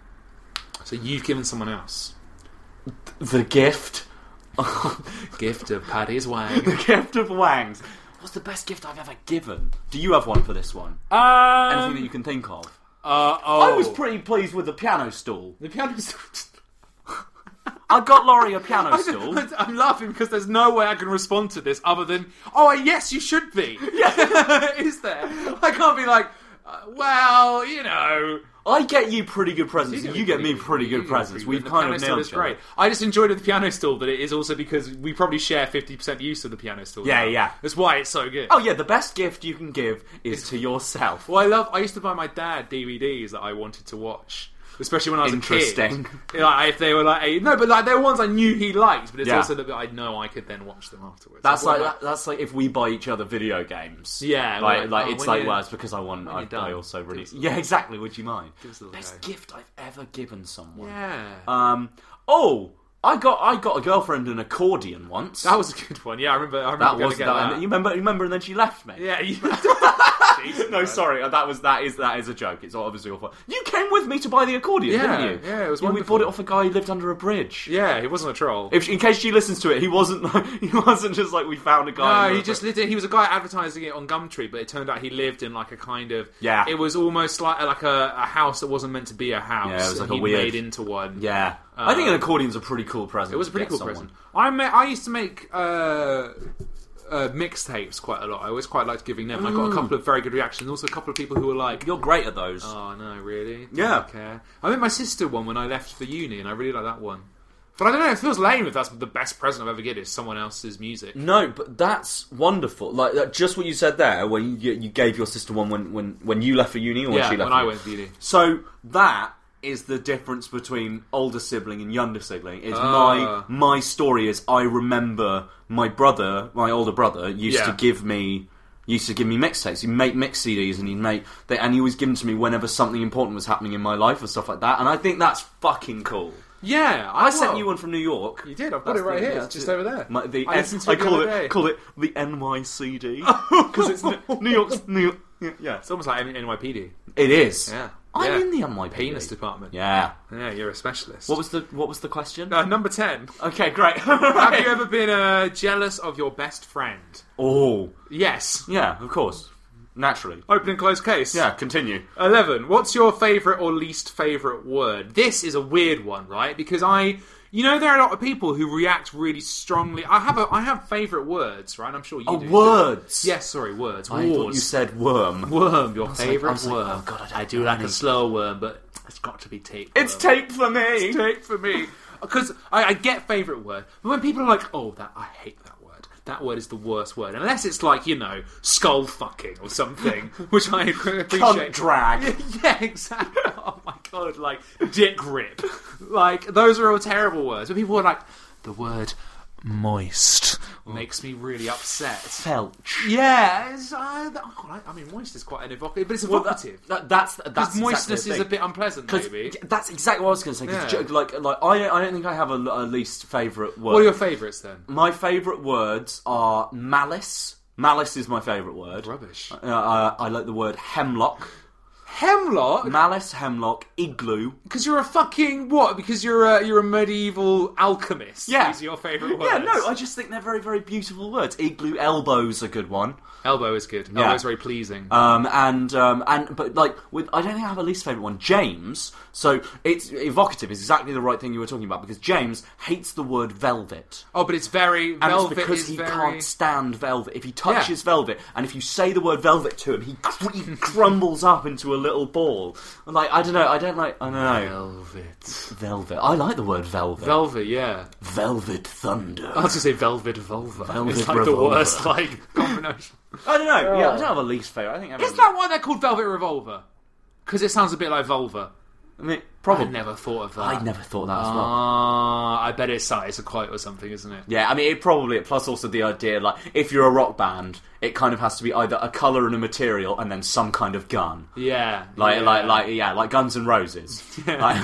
Speaker 6: So you've given someone else.
Speaker 7: The gift.
Speaker 6: Gift of Paddy's Wang.
Speaker 7: The gift of Wangs. What's the best gift I've ever given? Do you have one for this one?
Speaker 6: Um,
Speaker 7: Anything that you can think of?
Speaker 6: Uh, oh.
Speaker 7: I was pretty pleased with the piano stool.
Speaker 6: The piano stool.
Speaker 7: I got Laurie a piano stool.
Speaker 6: I'm laughing because there's no way I can respond to this other than, oh, yes, you should be. Yeah. Is there? I can't be like, Uh, well, you know...
Speaker 7: I get you pretty good presents,
Speaker 6: You
Speaker 7: and
Speaker 6: get
Speaker 7: you get me pretty
Speaker 6: you
Speaker 7: good
Speaker 6: get
Speaker 7: presents.
Speaker 6: pretty
Speaker 7: We've
Speaker 6: good.
Speaker 7: kind
Speaker 6: The
Speaker 7: of
Speaker 6: piano
Speaker 7: nailed
Speaker 6: stool
Speaker 7: each
Speaker 6: is
Speaker 7: other.
Speaker 6: great. I just enjoyed the piano stool, but it is also because we probably share fifty percent use of the piano stool.
Speaker 7: Yeah,
Speaker 6: now.
Speaker 7: yeah.
Speaker 6: That's why it's so good.
Speaker 7: Oh yeah, the best gift you can give is to yourself.
Speaker 6: Well, I love. I used to buy my dad D V Ds that I wanted to watch, especially when I was
Speaker 7: Interesting.
Speaker 6: a kid. Like, if they were like no, but like they were ones I knew he liked, but it's
Speaker 7: Yeah.
Speaker 6: also that I know I could then watch them afterwards.
Speaker 7: That's
Speaker 6: I
Speaker 7: like
Speaker 6: bought
Speaker 7: that, that's like if we buy each other video games.
Speaker 6: Yeah,
Speaker 7: like
Speaker 6: like,
Speaker 7: like
Speaker 6: oh,
Speaker 7: it's
Speaker 6: when
Speaker 7: like
Speaker 6: you-
Speaker 7: well, it's because I want.
Speaker 6: when
Speaker 7: I,
Speaker 6: you're done,
Speaker 7: I also really.
Speaker 6: give us a
Speaker 7: Yeah,
Speaker 6: little-
Speaker 7: exactly. Would you mind?
Speaker 6: Give us a little
Speaker 7: Best
Speaker 6: go.
Speaker 7: gift I've ever given someone.
Speaker 6: Yeah.
Speaker 7: Um. Oh, I got I got a girlfriend an accordion once.
Speaker 6: That was a good one. Yeah, I remember. I remember
Speaker 7: That
Speaker 6: going
Speaker 7: was
Speaker 6: to get
Speaker 7: that.
Speaker 6: that.
Speaker 7: You remember? You remember? And then she left me.
Speaker 6: Yeah. You... Jesus,
Speaker 7: No,
Speaker 6: man.
Speaker 7: sorry. That was that is that is a joke. It's obviously all fun. You came with me to buy the accordion,
Speaker 6: Yeah,
Speaker 7: didn't you?
Speaker 6: yeah, it was
Speaker 7: We
Speaker 6: wonderful.
Speaker 7: bought it off a guy who lived under a bridge.
Speaker 6: Yeah, he wasn't a troll.
Speaker 7: If, in case she listens to it, he wasn't. Like, he wasn't just like we found a guy.
Speaker 6: No,
Speaker 7: under
Speaker 6: he
Speaker 7: a
Speaker 6: just
Speaker 7: bridge.
Speaker 6: lived. In, he was a guy advertising it on Gumtree, but it turned out he lived in like a kind of.
Speaker 7: Yeah.
Speaker 6: It was almost like like a, a house that wasn't meant to be a house.
Speaker 7: Yeah, it was like
Speaker 6: and
Speaker 7: a
Speaker 6: he
Speaker 7: weird-
Speaker 6: made into one.
Speaker 7: Yeah, I think an accordion's a pretty cool present.
Speaker 6: It was a
Speaker 7: to
Speaker 6: pretty
Speaker 7: get
Speaker 6: cool
Speaker 7: someone.
Speaker 6: present. I ma- I used to make uh, uh, mixtapes quite a lot. I always quite liked giving them. I got a couple of very good reactions. Also, a couple of people who were like,
Speaker 7: You're great at those.
Speaker 6: "Oh no, really?
Speaker 7: Yeah.
Speaker 6: Don't care." I made my sister one when I left for uni, and I really like that one. But I don't know. It feels lame if that's the best present I've ever given is someone else's music.
Speaker 7: No, but that's wonderful. Like uh, just what you said there, when you, you gave your sister one when, when, when you left for uni, or when
Speaker 6: Yeah,
Speaker 7: she left
Speaker 6: when
Speaker 7: for
Speaker 6: I
Speaker 7: uni?
Speaker 6: went to uni.
Speaker 7: So that is the difference between older sibling and younger sibling. Is
Speaker 6: Ah.
Speaker 7: my my story is I remember my brother, my older brother, used
Speaker 6: Yeah.
Speaker 7: to give me. Used to give me mixtapes. He'd make mix C Ds, and he'd make they, and he always give them to me whenever something important was happening in my life or stuff like that. And I think that's fucking cool.
Speaker 6: Yeah,
Speaker 7: I sent
Speaker 6: well,
Speaker 7: you one from New York.
Speaker 6: You did. I've got
Speaker 7: That's
Speaker 6: it right
Speaker 7: the-
Speaker 6: here.
Speaker 7: yeah,
Speaker 6: It's just
Speaker 7: that's
Speaker 6: over there.
Speaker 7: My, the,
Speaker 6: I listened to
Speaker 7: I
Speaker 6: it the
Speaker 7: call
Speaker 6: other
Speaker 7: it
Speaker 6: day.
Speaker 7: call it the N Y C D because it's New New York's New York. Yeah, yeah.
Speaker 6: It's almost like N Y P D.
Speaker 7: It is.
Speaker 6: Yeah.
Speaker 7: I'm
Speaker 6: Yeah.
Speaker 7: in the N Y P D.
Speaker 6: Penis department.
Speaker 7: Yeah.
Speaker 6: Yeah, you're a specialist.
Speaker 7: What was the What was the question?
Speaker 6: uh, number ten?
Speaker 7: Okay, great.
Speaker 6: Have you ever been uh, jealous of your best friend?
Speaker 7: Oh,
Speaker 6: Yes.
Speaker 7: yeah, of course, naturally.
Speaker 6: Open and close case.
Speaker 7: Yeah, continue.
Speaker 6: eleven. What's your favourite or least favourite word? This is a weird one, right? Because I, you know, there are a lot of people who react really strongly. I have a, I have favourite words, right? I'm sure you
Speaker 7: Oh,
Speaker 6: do.
Speaker 7: words.
Speaker 6: Yes, sorry, words.
Speaker 7: I
Speaker 6: Wars.
Speaker 7: thought you said worm.
Speaker 6: worm. Your
Speaker 7: was like- I
Speaker 6: favourite
Speaker 7: was like,
Speaker 6: worm.
Speaker 7: oh, God, I don't
Speaker 6: I do
Speaker 7: know
Speaker 6: like
Speaker 7: any.
Speaker 6: a slow worm, but it's got to be tape.
Speaker 7: It's
Speaker 6: worm.
Speaker 7: tape for me.
Speaker 6: It's tape for me. Because I, I get favourite word, but when people are like, "Oh, that I hate that word. That word is the worst word," unless it's like, you know, skull fucking or something, which I appreciate.
Speaker 7: Cunt drag.
Speaker 6: Yeah, exactly. Oh my god, like dick grip. Like those are all terrible words. But people are like, the word moist makes me really upset.
Speaker 7: Felch.
Speaker 6: Yeah, it's, uh, oh, I, I mean, moist is quite an evocative, but it's
Speaker 7: Well, that,
Speaker 6: evocative.
Speaker 7: that, that's that's
Speaker 6: Because moistness
Speaker 7: exactly the
Speaker 6: is a
Speaker 7: thing.
Speaker 6: bit unpleasant,
Speaker 7: 'Cause
Speaker 6: maybe.
Speaker 7: that's exactly what I was going to say. 'cause
Speaker 6: Yeah.
Speaker 7: ju- like, like I, I don't think I have a, a least favourite word.
Speaker 6: What are your favourites then?
Speaker 7: My favourite words are malice. Malice is my favourite word.
Speaker 6: Rubbish.
Speaker 7: Uh, uh, I like the word hemlock.
Speaker 6: Hemlock?
Speaker 7: Malice, hemlock, igloo.
Speaker 6: Because you're a fucking what? Because you're a you're a medieval alchemist.
Speaker 7: Yeah.
Speaker 6: These are your favourite words.
Speaker 7: Yeah, no, I just think they're very, very beautiful words. Igloo, elbow's a good one.
Speaker 6: Elbow is good.
Speaker 7: Yeah.
Speaker 6: Elbow's very pleasing.
Speaker 7: Um, and um, and but like with, I don't think I have a least favourite one. James. So it's evocative. Is exactly the right thing you were talking about because James hates the word velvet.
Speaker 6: oh, but it's very
Speaker 7: And
Speaker 6: velvet
Speaker 7: it's because
Speaker 6: is
Speaker 7: he
Speaker 6: very...
Speaker 7: can't stand velvet. If he touches
Speaker 6: Yeah.
Speaker 7: velvet, and if you say the word velvet to him, he, cr- he crumbles up into a little ball. And like I don't know, I don't like, I don't know.
Speaker 6: Velvet.
Speaker 7: Velvet. I like the word velvet.
Speaker 6: Velvet, yeah.
Speaker 7: Velvet thunder.
Speaker 6: I was going to say velvet vulva.
Speaker 7: Velvet
Speaker 6: it's like
Speaker 7: revolver.
Speaker 6: the worst like combination.
Speaker 7: I don't know. Yeah, I don't have a least favourite. I think I have
Speaker 6: Is
Speaker 7: a-
Speaker 6: that why they're called Velvet Revolver? Because it sounds a bit like vulva.
Speaker 7: I mean, probably.
Speaker 6: I never thought of that.
Speaker 7: I never thought that as well.
Speaker 6: Ah, I bet it's it's a quote or something, isn't it?
Speaker 7: Yeah, I mean, it probably, plus also the idea, like, if you're a rock band, it kind of has to be either a colour and a material and then some kind of gun.
Speaker 6: Yeah.
Speaker 7: Like,
Speaker 6: yeah.
Speaker 7: like, like, yeah, like Guns N' Roses. Like-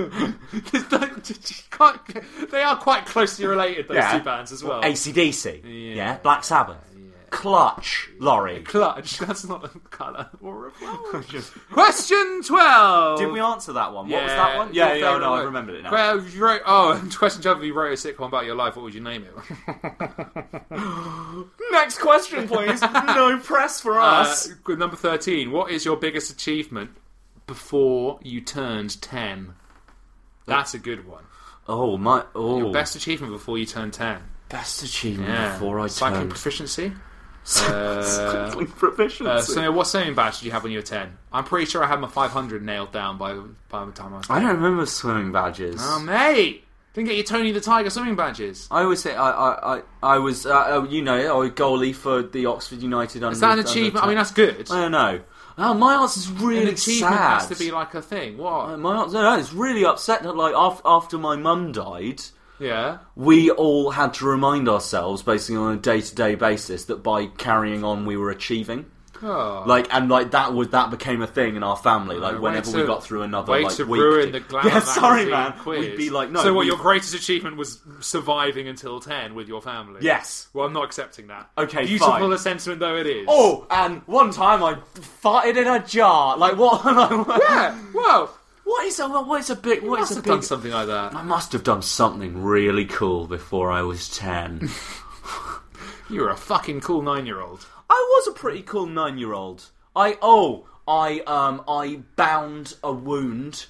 Speaker 6: Can't- they are quite closely related, those
Speaker 7: Yeah.
Speaker 6: two bands as well.
Speaker 7: A C D C.
Speaker 6: Yeah.
Speaker 7: Yeah. Black Sabbath. Clutch. Laurie.
Speaker 6: Clutch, that's not a colour or a flower. Question twelve.
Speaker 7: Did we answer that one? What
Speaker 6: Yeah,
Speaker 7: was that one?
Speaker 6: your
Speaker 7: Yeah, yeah,
Speaker 6: favourite
Speaker 7: no, I
Speaker 6: word.
Speaker 7: remembered it now.
Speaker 6: Well, you wrote, oh, question twelve, if you wrote a sitcom about your life, what would you name it?
Speaker 7: Next question, please. No press for us.
Speaker 6: Uh, number thirteen, what is your biggest achievement before you turned ten? That's a good one.
Speaker 7: Oh, my, oh.
Speaker 6: Your best achievement before you turned ten.
Speaker 7: Best achievement
Speaker 6: Yeah.
Speaker 7: before I
Speaker 6: Cycling
Speaker 7: turned...
Speaker 6: proficiency? Uh,
Speaker 7: Squiggling proficiency.
Speaker 6: uh, so, what swimming badge did you have when you were ten? I'm pretty sure I had my five hundred nailed down by by the time I was ten.
Speaker 7: I don't remember swimming badges.
Speaker 6: Oh, mate! Didn't get your Tony the Tiger swimming badges.
Speaker 7: I always say I I, I, I was uh, you know I was goalie for the Oxford United.
Speaker 6: Is that an achievement? I mean, that's good.
Speaker 7: I don't know. Oh, my answer's really
Speaker 6: An achievement
Speaker 7: sad.
Speaker 6: has to be like a thing. What?
Speaker 7: Uh, my answer, no, it's really upset that like after, after my mum died,
Speaker 6: Yeah.
Speaker 7: we all had to remind ourselves, basically on a day-to-day basis, that by carrying on we were achieving.
Speaker 6: Oh.
Speaker 7: Like and like that was that became a thing in our family. Like
Speaker 6: Uh,
Speaker 7: whenever
Speaker 6: way
Speaker 7: we
Speaker 6: to-
Speaker 7: got through another
Speaker 6: way
Speaker 7: like
Speaker 6: to
Speaker 7: week.
Speaker 6: ruin the glamour
Speaker 7: Yeah, sorry,
Speaker 6: magazine
Speaker 7: man.
Speaker 6: quiz.
Speaker 7: We'd be like, no.
Speaker 6: So what?
Speaker 7: we-
Speaker 6: Your greatest achievement was surviving until ten with your family?
Speaker 7: Yes.
Speaker 6: Well, I'm not accepting that.
Speaker 7: Okay,
Speaker 6: Beautiful
Speaker 7: fine.
Speaker 6: a sentiment though it is.
Speaker 7: Oh, and one time I farted in a jar. Like what?
Speaker 6: yeah. Whoa.
Speaker 7: What is a what is a big?
Speaker 6: You
Speaker 7: What
Speaker 6: must
Speaker 7: is a
Speaker 6: have
Speaker 7: big?
Speaker 6: done something like that.
Speaker 7: I must have done something really cool before I was ten.
Speaker 6: You were a fucking cool nine-year-old.
Speaker 7: I was a pretty cool nine-year-old. I oh I um I bound a wound.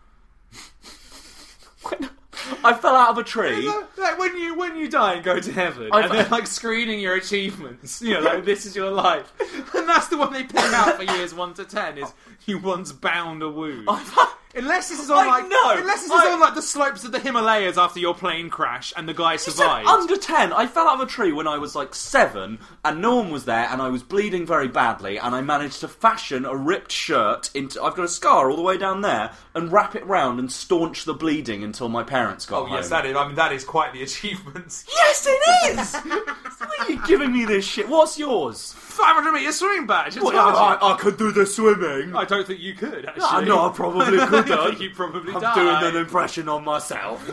Speaker 7: When I fell out of a tree.
Speaker 6: Like when you when you die and go to heaven,
Speaker 7: I-
Speaker 6: and they're like screening your achievements. You know, like this is your life, and that's the one they pick out for years one to ten. Is you once bound a wound. Unless this is on
Speaker 7: I
Speaker 6: like
Speaker 7: know.
Speaker 6: unless this
Speaker 7: I-
Speaker 6: is on like the slopes of the Himalayas after your plane crash and the guy
Speaker 7: You said
Speaker 6: survived.
Speaker 7: under ten. I fell out of a tree when I was like seven, and no one was there, and I was bleeding very badly, and I managed to fashion a ripped shirt into. I've got a scar all the way down there, and wrap it round and staunch the bleeding until my parents got
Speaker 6: Oh
Speaker 7: home.
Speaker 6: yes, that is. I mean, that is quite the achievement.
Speaker 7: Yes, it is. Why are you giving me this shit? What's yours?
Speaker 6: five hundred meter swimming badge.
Speaker 7: Well, I, I could do the swimming.
Speaker 6: I don't think you could. Actually,
Speaker 7: Ah, no, I probably could.
Speaker 6: I think you probably
Speaker 7: I'm
Speaker 6: die.
Speaker 7: doing an impression on myself.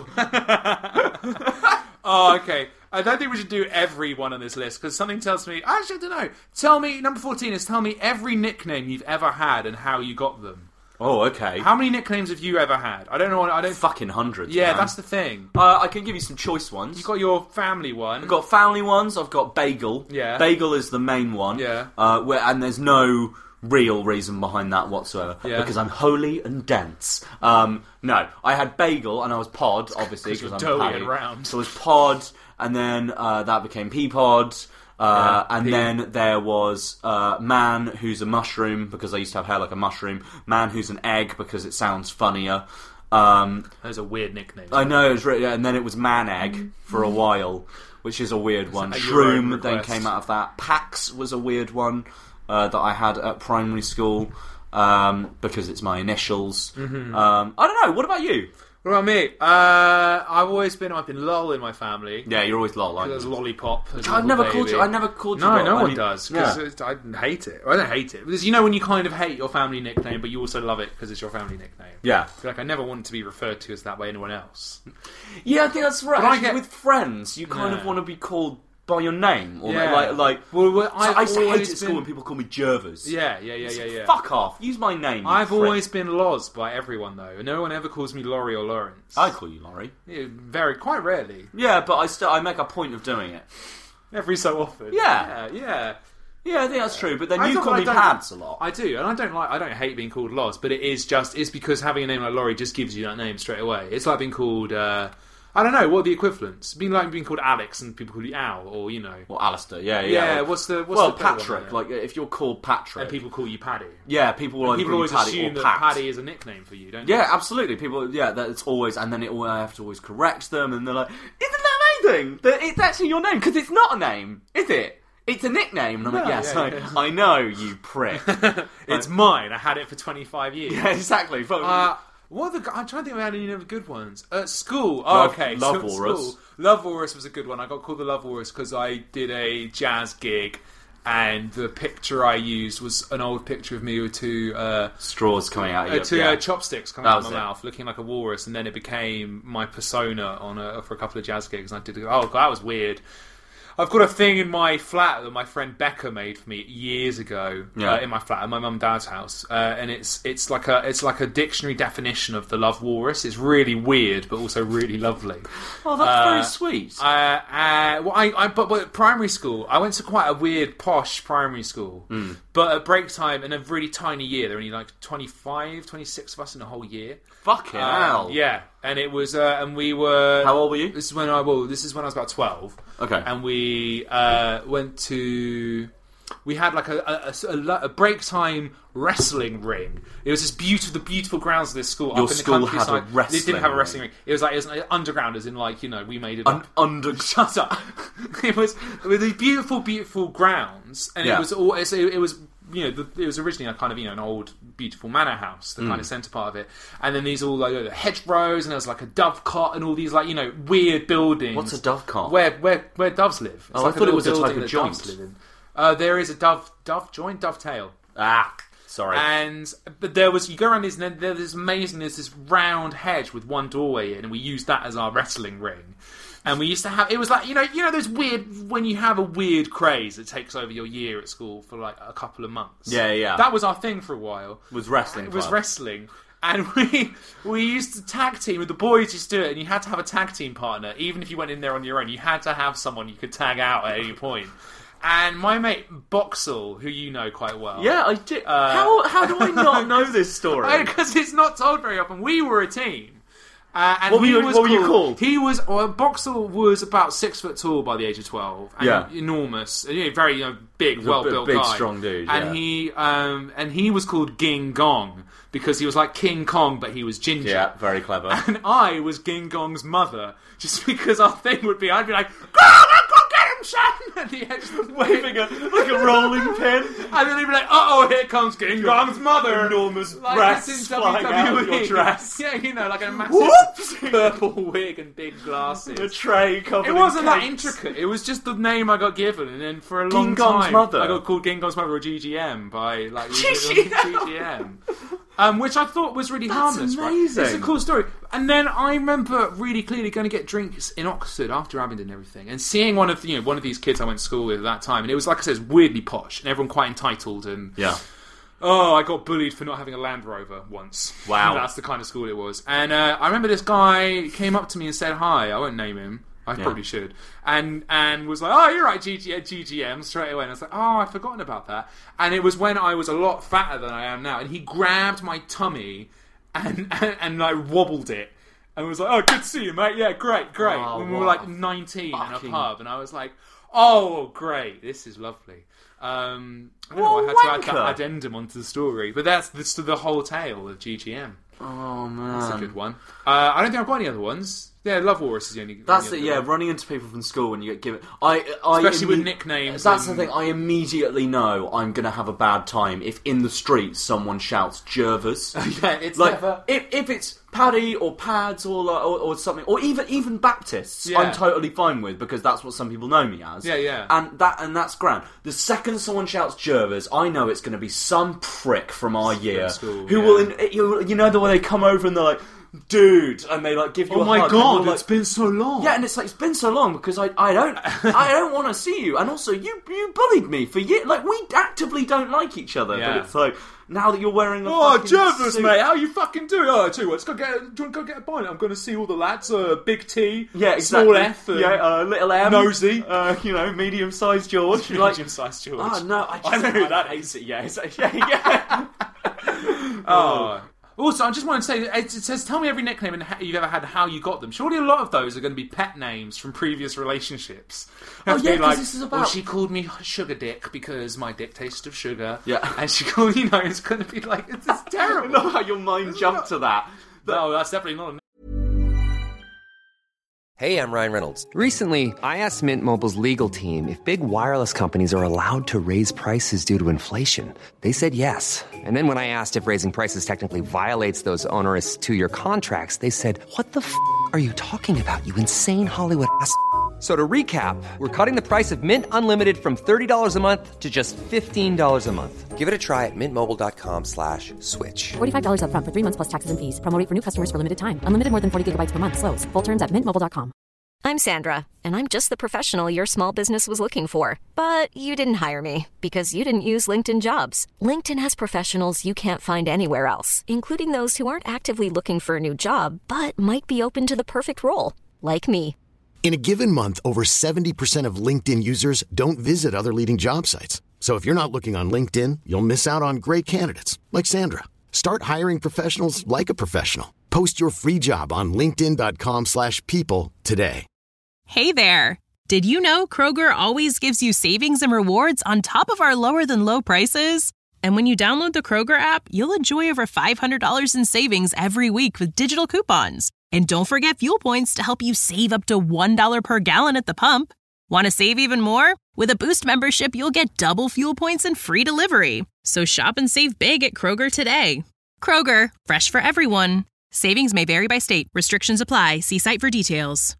Speaker 6: Oh, okay. I don't think we should do every one on this list because something tells me. Actually, I don't know. Tell me, number fourteen is tell me every nickname you've ever had and how you got them.
Speaker 7: Oh, okay.
Speaker 6: How many nicknames have you ever had? I don't know. I don't.
Speaker 7: Fucking hundreds.
Speaker 6: Yeah,
Speaker 7: man.
Speaker 6: that's the thing.
Speaker 7: Uh, I can give you some choice ones.
Speaker 6: You got your family one.
Speaker 7: I've got family ones. I've got Bagel.
Speaker 6: Yeah.
Speaker 7: Bagel is the main one.
Speaker 6: Yeah.
Speaker 7: Uh, where, and there's no real reason behind that whatsoever.
Speaker 6: Yeah.
Speaker 7: Because I'm holy and dense. Um, no, I had Bagel and I was Pod, obviously.
Speaker 6: 'Cause you're
Speaker 7: I'm
Speaker 6: doughy
Speaker 7: Paddy.
Speaker 6: and round.
Speaker 7: So it was Pod, and then uh, that became Peapod. Uh,
Speaker 6: Yeah,
Speaker 7: and
Speaker 6: Pea.
Speaker 7: then there was uh, Man, who's a mushroom, because I used to have hair like a mushroom. Man, who's an egg, because it sounds funnier. Um,
Speaker 6: Those are weird nicknames.
Speaker 7: I know, it was really, and then it was Man Egg for a while, which is a weird one.
Speaker 6: at your own
Speaker 7: Shroom then
Speaker 6: request.
Speaker 7: came out of that. Pax was a weird one uh, that I had at primary school um, because it's my initials.
Speaker 6: Mm-hmm.
Speaker 7: Um, I don't know. What about you?
Speaker 6: What about me? Uh, I've always been. I've been lol in my family.
Speaker 7: Yeah, you're always lol. Aren't
Speaker 6: There's
Speaker 7: you?
Speaker 6: lollipop. as a
Speaker 7: I've
Speaker 6: little
Speaker 7: never
Speaker 6: baby.
Speaker 7: called you. I never called you.
Speaker 6: No,
Speaker 7: lol.
Speaker 6: no
Speaker 7: I
Speaker 6: one
Speaker 7: mean,
Speaker 6: does because
Speaker 7: yeah.
Speaker 6: I hate it. I don't hate it because you know when you kind of hate your family nickname, but you also love it because it's your family nickname.
Speaker 7: Yeah.
Speaker 6: Like I never want to be referred to as that by anyone else.
Speaker 7: Yeah, I think that's right.
Speaker 6: But I
Speaker 7: Actually,
Speaker 6: get-
Speaker 7: with friends, you kind
Speaker 6: Yeah.
Speaker 7: of want to be called by your name, or
Speaker 6: Yeah.
Speaker 7: like like.
Speaker 6: Well, well,
Speaker 7: So
Speaker 6: I've
Speaker 7: I used to hate
Speaker 6: always
Speaker 7: at school
Speaker 6: been-
Speaker 7: when people call me Jervers.
Speaker 6: Yeah, yeah, yeah, yeah, yeah.
Speaker 7: Fuck off. Use my name. you
Speaker 6: I've
Speaker 7: prick.
Speaker 6: always been Loz by everyone though. No one ever calls me Laurie or Lawrence.
Speaker 7: I call you Laurie.
Speaker 6: Yeah, very quite rarely.
Speaker 7: Yeah, but I still I make a point of doing it.
Speaker 6: Every so often.
Speaker 7: Yeah.
Speaker 6: yeah. yeah.
Speaker 7: Yeah, I think that's true. But then
Speaker 6: I
Speaker 7: you
Speaker 6: thought
Speaker 7: call
Speaker 6: I
Speaker 7: me
Speaker 6: don't-
Speaker 7: Pads a lot.
Speaker 6: I do, and I don't like. I don't hate being called Loz, but it is just. It's because having a name like Laurie just gives you that name straight away. It's like being called. Uh, I don't know what are the equivalents. Being like being called Alex and people call you Al, or you know.
Speaker 7: Or Alistair, yeah, yeah.
Speaker 6: Yeah,
Speaker 7: Well,
Speaker 6: what's the what's
Speaker 7: well,
Speaker 6: the better one
Speaker 7: Patrick.
Speaker 6: then?
Speaker 7: Like if you're called Patrick,
Speaker 6: and people call you Paddy.
Speaker 7: yeah, people will
Speaker 6: And
Speaker 7: either
Speaker 6: people
Speaker 7: call
Speaker 6: always
Speaker 7: you Paddy
Speaker 6: assume
Speaker 7: or
Speaker 6: that
Speaker 7: Pat.
Speaker 6: Paddy is a nickname for you, don't they?
Speaker 7: Yeah, absolutely. People, yeah, that's always, and then it, I have to always correct them, and they're like, "Isn't that amazing? That it's actually your name because it's not a name, is it? It's a nickname." And I'm like,
Speaker 6: No,
Speaker 7: "Yes,
Speaker 6: yeah,
Speaker 7: I,
Speaker 6: yeah.
Speaker 7: I know, you prick."
Speaker 6: It's mine. I had it for twenty-five years.
Speaker 7: Yeah, exactly. But-
Speaker 6: Uh, what are the? I'm trying to think of any other good ones. At school, oh,
Speaker 7: Love-
Speaker 6: okay.
Speaker 7: Love
Speaker 6: so at
Speaker 7: Walrus.
Speaker 6: school, Love Walrus was a good one. I got called the Love Walrus because I did a jazz gig, and the picture I used was an old picture of me with two uh,
Speaker 7: straws coming out of
Speaker 6: uh,
Speaker 7: your
Speaker 6: two
Speaker 7: yeah.
Speaker 6: uh, chopsticks coming
Speaker 7: That
Speaker 6: out of
Speaker 7: was
Speaker 6: my
Speaker 7: it.
Speaker 6: mouth, looking like a walrus, and then it became my persona on a, for a couple of jazz gigs. And I did. Oh, God, that was weird. I've got a thing in my flat that my friend Becca made for me years ago.
Speaker 7: Yeah.
Speaker 6: Uh, in my flat, at my mum and dad's house, uh, and it's it's like a it's like a dictionary definition of the love walrus. It's really weird, but also really lovely.
Speaker 7: Oh, that's
Speaker 6: Uh,
Speaker 7: very sweet.
Speaker 6: Uh, uh, well, I, I but, but primary school, I went to quite a weird posh primary school But at break time, in a really tiny year, there were only like twenty-five, twenty-six of us in a whole year.
Speaker 7: Fucking
Speaker 6: Um,
Speaker 7: hell.
Speaker 6: Yeah, and it was, uh, and we were.
Speaker 7: How old were you?
Speaker 6: This is when I well, this is when I was about twelve.
Speaker 7: Okay.
Speaker 6: And we uh, went to. We had like a, a, a, a break time wrestling ring. It was this beautiful, the beautiful grounds of this school.
Speaker 7: Your
Speaker 6: up in
Speaker 7: school
Speaker 6: the
Speaker 7: had a
Speaker 6: countryside.
Speaker 7: wrestling
Speaker 6: It didn't have a wrestling
Speaker 7: ring.
Speaker 6: ring. It was like it was like underground, as in like you know we made it
Speaker 7: Un-
Speaker 6: up.
Speaker 7: under.
Speaker 6: Shut up. It was with these beautiful, beautiful grounds, and
Speaker 7: Yeah.
Speaker 6: it was all. It, it was you know the, it was originally a kind of you know an old beautiful manor house, the
Speaker 7: Mm.
Speaker 6: kind of centre part of it, and then these all like uh, hedgerows, and there was like a dovecot, and all these like you know weird buildings.
Speaker 7: What's a dovecot?
Speaker 6: Where where where doves live? It's
Speaker 7: Oh, I
Speaker 6: like
Speaker 7: thought it
Speaker 6: little
Speaker 7: was a type
Speaker 6: building
Speaker 7: of
Speaker 6: that
Speaker 7: joint.
Speaker 6: doves live in. Uh, there is a dove dove joint dovetail.
Speaker 7: Ah, sorry.
Speaker 6: And but there was you go around these and then there's this amazing there's this round hedge with one doorway in, and we used that as our wrestling ring. And we used to have it was like you know you know those weird when you have a weird craze that takes over your year at school for like a couple of months.
Speaker 7: Yeah, yeah.
Speaker 6: That was our thing for a while.
Speaker 7: Was wrestling
Speaker 6: It was
Speaker 7: club.
Speaker 6: wrestling. And we we used to tag team with the boys used to do it, and you had to have a tag team partner, even if you went in there on your own. You had to have someone you could tag out at any point. And my mate Boxall, who you know quite well,
Speaker 7: Yeah, I did.
Speaker 6: Uh,
Speaker 7: how how do I not know this story?
Speaker 6: because it's not told very often. We were a team. Uh, and
Speaker 7: What were
Speaker 6: he
Speaker 7: you-
Speaker 6: was
Speaker 7: what were you called?
Speaker 6: He was well, Boxall was about six foot tall by the age of twelve. And
Speaker 7: Yeah.
Speaker 6: enormous, and, you know, very you know, big,
Speaker 7: He's a
Speaker 6: well
Speaker 7: big-
Speaker 6: built
Speaker 7: big,
Speaker 6: guy,
Speaker 7: strong dude,
Speaker 6: And
Speaker 7: yeah.
Speaker 6: he um, and he was called Ging Gong because he was like King Kong, but he was ginger.
Speaker 7: Yeah, very clever.
Speaker 6: And I was Ging Gong's mother, just because our thing would be, I'd be like, "Go on, go get him, son!" And he had
Speaker 7: Waving a, like a rolling pin.
Speaker 6: and then he'd be like, "Uh oh, here comes Ging Gong's mother."
Speaker 7: Enormous
Speaker 6: Like
Speaker 7: breasts
Speaker 6: this in
Speaker 7: flying out of your dress.
Speaker 6: Yeah, you know, like a massive
Speaker 7: Whoops!
Speaker 6: purple wig and big glasses.
Speaker 7: A tray covered
Speaker 6: It
Speaker 7: in
Speaker 6: wasn't that
Speaker 7: cakes.
Speaker 6: intricate. It was just the name I got given, and then for a long
Speaker 7: Gong's
Speaker 6: time,
Speaker 7: mother?
Speaker 6: I got called Ging Gong's mother or G G M by like
Speaker 7: G G M.
Speaker 6: G G M. Um, which I thought was really harmless.
Speaker 7: amazing.
Speaker 6: Right? It's a cool story. And then I remember really clearly going to get drinks in Oxford after Abingdon and everything, and seeing one of you know one of these kids I went to school with at that time, and it was like I said, it was weirdly posh, and everyone quite entitled and
Speaker 7: Yeah.
Speaker 6: Oh, I got bullied for not having a Land Rover once.
Speaker 7: Wow.
Speaker 6: That's the kind of school it was. And uh, I remember this guy came up to me and said hi. I won't name him. I
Speaker 7: Yeah.
Speaker 6: probably should. And and was like, oh, you're right, G G, G G M, straight away. And I was like, oh, I'd forgotten about that. And it was when I was a lot fatter than I am now. And he grabbed my tummy and, and, and like, wobbled it. And was like, oh, good to see you, mate. Yeah, great, great.
Speaker 7: Oh,
Speaker 6: when we were
Speaker 7: what
Speaker 6: like
Speaker 7: a
Speaker 6: nineteen
Speaker 7: fucking-
Speaker 6: in a pub. And I was like, oh, great. This is lovely. Um, I don't
Speaker 7: What
Speaker 6: know,
Speaker 7: a
Speaker 6: I had to add
Speaker 7: wanker.
Speaker 6: that addendum onto the story, but that's the, the whole tale of G G M.
Speaker 7: Oh man,
Speaker 6: That's a good one. Uh, I don't think I've got any other ones. Yeah, Love Walrus is the only.
Speaker 7: That's
Speaker 6: only
Speaker 7: it.
Speaker 6: other
Speaker 7: Yeah,
Speaker 6: one.
Speaker 7: running into people from school when you get given, I, I
Speaker 6: Especially with
Speaker 7: imme-
Speaker 6: nicknames
Speaker 7: That's
Speaker 6: and-
Speaker 7: the thing. I immediately know I'm going to have a bad time if in the street someone shouts Jervers.
Speaker 6: Yeah, it's
Speaker 7: like
Speaker 6: never-
Speaker 7: if if it's Paddy or Pads or, like, or or something, or even even Baptists,
Speaker 6: Yeah.
Speaker 7: I'm totally fine with because that's what some people know me as.
Speaker 6: Yeah, yeah.
Speaker 7: And that and that's grand. The second someone shouts Jervers, I know it's going to be some prick from our year
Speaker 6: school,
Speaker 7: who
Speaker 6: yeah.
Speaker 7: will in, you, you know the way they come over and they're like, dude, and they like give you
Speaker 6: Oh
Speaker 7: a
Speaker 6: my
Speaker 7: hug, and
Speaker 6: god,
Speaker 7: you're like,
Speaker 6: it's been so long.
Speaker 7: yeah, and it's like it's been so long because I, I don't I don't want to see you, and also you you bullied me for years. Like we actively don't like each other,
Speaker 6: Yeah.
Speaker 7: but it's like now that you're wearing a
Speaker 6: Oh,
Speaker 7: fucking
Speaker 6: Jervis,
Speaker 7: suit-
Speaker 6: mate, how you fucking doing? Oh, I tell you what, let's go get, do you want to go get a pint? I'm going to see all the lads. Uh, Big T,
Speaker 7: yeah, exactly.
Speaker 6: small F, and
Speaker 7: yeah, uh, little M,
Speaker 6: Nosy.
Speaker 7: uh, you know, medium sized George, You're like,
Speaker 6: medium-sized George.
Speaker 7: oh no, I, just,
Speaker 6: I know who
Speaker 7: I
Speaker 6: that
Speaker 7: hate
Speaker 6: is.
Speaker 7: it. Yeah, it's like, yeah, yeah.
Speaker 6: Oh. Also, I just want to say, it it says, tell me every nickname and how you've ever had, how you got them. Surely a lot of those are going to be pet names from previous relationships.
Speaker 7: Oh,
Speaker 6: Have to
Speaker 7: yeah,
Speaker 6: be
Speaker 7: 'cause
Speaker 6: like,
Speaker 7: this is
Speaker 6: well,
Speaker 7: about-
Speaker 6: she called me Sugar Dick because my dick tasted of sugar.
Speaker 7: Yeah.
Speaker 6: And she called, you know, it's going to be like, it's, it's
Speaker 7: I
Speaker 6: terrible.
Speaker 7: know how your mind jumped to that.
Speaker 6: No, that's definitely not a
Speaker 1: Hey, I'm Ryan Reynolds.
Speaker 2: Recently, I asked Mint Mobile's legal team if big wireless companies are allowed to raise prices due to inflation. They said yes. And then when I asked if raising prices technically violates those onerous two-year contracts, they said, what the f*** are you talking about, you insane Hollywood ass f- So to recap, we're cutting the price of Mint Unlimited from thirty dollars a month to just fifteen dollars a month.
Speaker 1: Give it a try at mintmobile.com slash switch.
Speaker 3: forty-five dollars up front for three months plus taxes and fees. Promo rate for new customers for limited time. Unlimited more than forty gigabytes per month. Slows full terms at mint mobile dot com.
Speaker 4: I'm Sandra, and I'm just the professional your small business was looking for. But you didn't hire me because you didn't use LinkedIn Jobs. LinkedIn has professionals you can't find anywhere else, including those who aren't actively looking for a new job, but might be open to the perfect role, like me.
Speaker 5: In a given month, over seventy percent of LinkedIn users don't visit other leading job sites. So if you're not looking on LinkedIn, you'll miss out on great candidates like Sandra. Start hiring professionals like a professional. Post your free job on linkedin.com slash people today.
Speaker 10: Hey there. Did you know Kroger always gives you savings and rewards on top of our lower than low prices? And when you download the Kroger app, you'll enjoy over five hundred dollars in savings every week with digital coupons. And don't forget fuel points to help you save up to one dollar per gallon at the pump. Want to save even more? With a Boost membership, you'll get double fuel points and free delivery. So shop and save big at Kroger today. Kroger, fresh for everyone. Savings may vary by state. Restrictions apply. See site for details.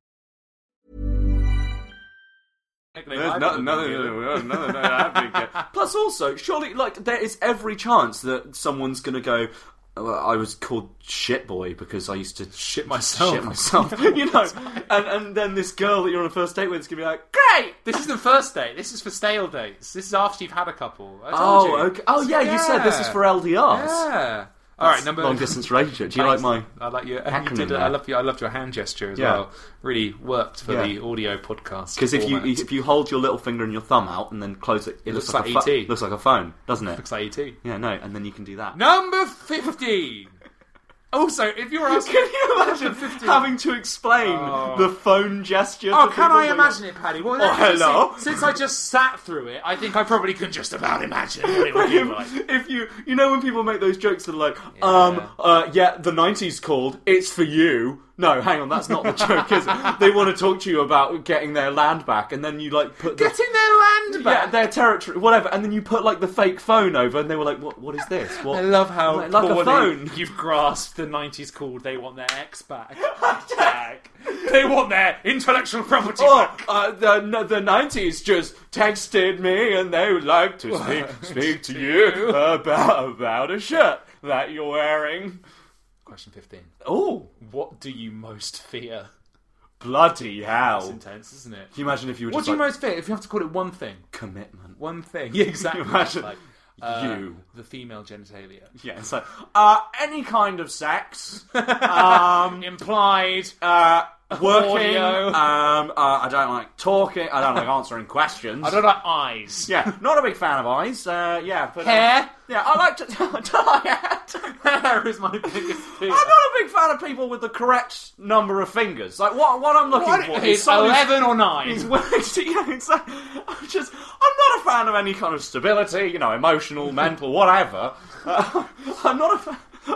Speaker 7: There's nothing, nothing, nothing, nothing happening. Plus, also, surely, like, there is every chance that someone's going to go, well, I was called shit boy because I used to
Speaker 6: shit myself.
Speaker 7: Shit myself, you know. And and then this girl that you're on a first date with is gonna be like, great.
Speaker 6: This isn't first date. This is for stale dates. This is after you've had a couple. I told
Speaker 7: oh,
Speaker 6: you.
Speaker 7: okay. Oh, yeah,
Speaker 6: yeah.
Speaker 7: You said this is for L D Rs.
Speaker 6: Yeah. All right, number
Speaker 7: long distance relationship. Do you like my?
Speaker 6: I like your.
Speaker 7: Acronym
Speaker 6: You did,
Speaker 7: there.
Speaker 6: I love your. I loved your hand gesture as
Speaker 7: Yeah.
Speaker 6: well. Really worked for
Speaker 7: Yeah.
Speaker 6: the audio podcast.
Speaker 7: Because if you
Speaker 6: format.
Speaker 7: if you hold your little finger and your thumb out and then close it, it,
Speaker 6: It
Speaker 7: looks,
Speaker 6: looks
Speaker 7: like,
Speaker 6: like
Speaker 7: a
Speaker 6: E T.
Speaker 7: looks like a phone, doesn't it?
Speaker 6: Looks like E T.
Speaker 7: Yeah, no, and then you can do that.
Speaker 6: Number fifteen. Also, if you're asking,
Speaker 7: Can you imagine having to explain
Speaker 6: Oh.
Speaker 7: the phone gesture?
Speaker 6: Oh,
Speaker 7: to
Speaker 6: can
Speaker 7: people
Speaker 6: I
Speaker 7: when
Speaker 6: imagine
Speaker 7: you're-
Speaker 6: it, Paddy? Well,
Speaker 7: Oh,
Speaker 6: let me just
Speaker 7: hello.
Speaker 6: see. Since I just sat through it, I think I probably can just about imagine what it would be like.
Speaker 7: If you, you know, when people make those jokes that are like, um, uh, yeah, the nineties called, it's for you. No, hang on, that's not the joke, is it? They want to talk to you about getting their land back, and then you like put the,
Speaker 6: Getting their land back.
Speaker 7: yeah, their territory, whatever, and then you put like the fake phone over, and they were like, "What? What is this? What?"
Speaker 6: I love how
Speaker 7: like, like a
Speaker 6: poorly
Speaker 7: phone.
Speaker 6: you've grasped the nineties called. They want their ex back. back. They want their intellectual property
Speaker 7: Oh,
Speaker 6: back.
Speaker 7: uh, the the nineties just texted me, and they would like to speak speak to you about about a shirt that you're wearing.
Speaker 6: Question fifteen.
Speaker 7: Oh,
Speaker 6: What do you most fear?
Speaker 7: bloody
Speaker 6: That's
Speaker 7: hell!
Speaker 6: intense, isn't it?
Speaker 7: Can you imagine if you were
Speaker 6: What
Speaker 7: just
Speaker 6: do you
Speaker 7: like,
Speaker 6: most fear? If you have to call it one thing.
Speaker 7: commitment?
Speaker 6: One thing. Yeah, exactly.
Speaker 7: Imagine
Speaker 6: like, uh,
Speaker 7: you.
Speaker 6: the female genitalia.
Speaker 7: Yeah, it's like uh, any kind of sex, um,
Speaker 6: Implied.
Speaker 7: uh, working.
Speaker 6: Audio.
Speaker 7: Um, uh, I don't like talking. I don't like answering questions.
Speaker 6: I don't like eyes.
Speaker 7: Yeah, not a big fan of eyes. Uh, yeah, but uh,
Speaker 6: Hair.
Speaker 7: yeah, I like to. don't like hair.
Speaker 6: Hair is my biggest fear.
Speaker 7: I'm not a big fan of people with the correct number of fingers. Like what? What I'm looking
Speaker 6: What?
Speaker 7: for is
Speaker 6: It's
Speaker 7: someone who's-
Speaker 6: eleven or nine.
Speaker 7: He's willing to, yeah, it's like, I'm just, I'm not a fan of any kind of stability, you know, emotional, mental, whatever. Uh, I'm not a fan.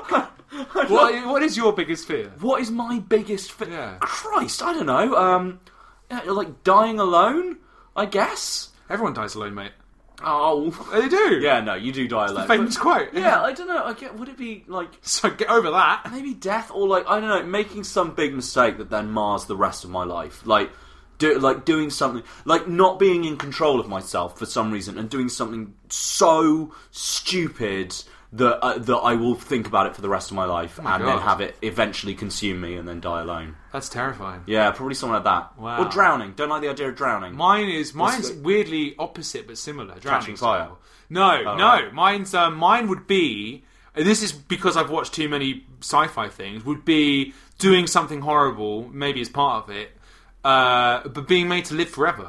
Speaker 7: I'm
Speaker 6: What,
Speaker 7: not-
Speaker 6: what is your biggest fear?
Speaker 7: what is my biggest fear?
Speaker 6: Yeah.
Speaker 7: Christ, I don't know. Um, yeah, like dying alone, I guess.
Speaker 6: Everyone dies alone, mate.
Speaker 7: Oh,
Speaker 6: They do.
Speaker 7: yeah, no, you do die alone.
Speaker 6: Famous
Speaker 7: but-
Speaker 6: quote.
Speaker 7: Yeah, I don't know. I get. Would it be like
Speaker 6: So get over that.
Speaker 7: maybe death or like I don't know, making some big mistake that then mars the rest of my life, like do like doing something like not being in control of myself for some reason and doing something so stupid that uh, that I will think about it for the rest of my life
Speaker 6: my
Speaker 7: and
Speaker 6: God.
Speaker 7: then have it eventually consume me and then die alone.
Speaker 6: That's terrifying.
Speaker 7: Yeah, probably something like that.
Speaker 6: Wow.
Speaker 7: Or drowning. Don't like the idea of drowning.
Speaker 6: Mine is mine's
Speaker 7: the-
Speaker 6: weirdly opposite but similar. Drowning
Speaker 7: Catching fire.
Speaker 6: style. No,
Speaker 7: Oh,
Speaker 6: no.
Speaker 7: right.
Speaker 6: Mine's uh, mine would be, and this is because I've watched too many sci-fi things. Would be doing something horrible, maybe as part of it, uh, but being made to live forever.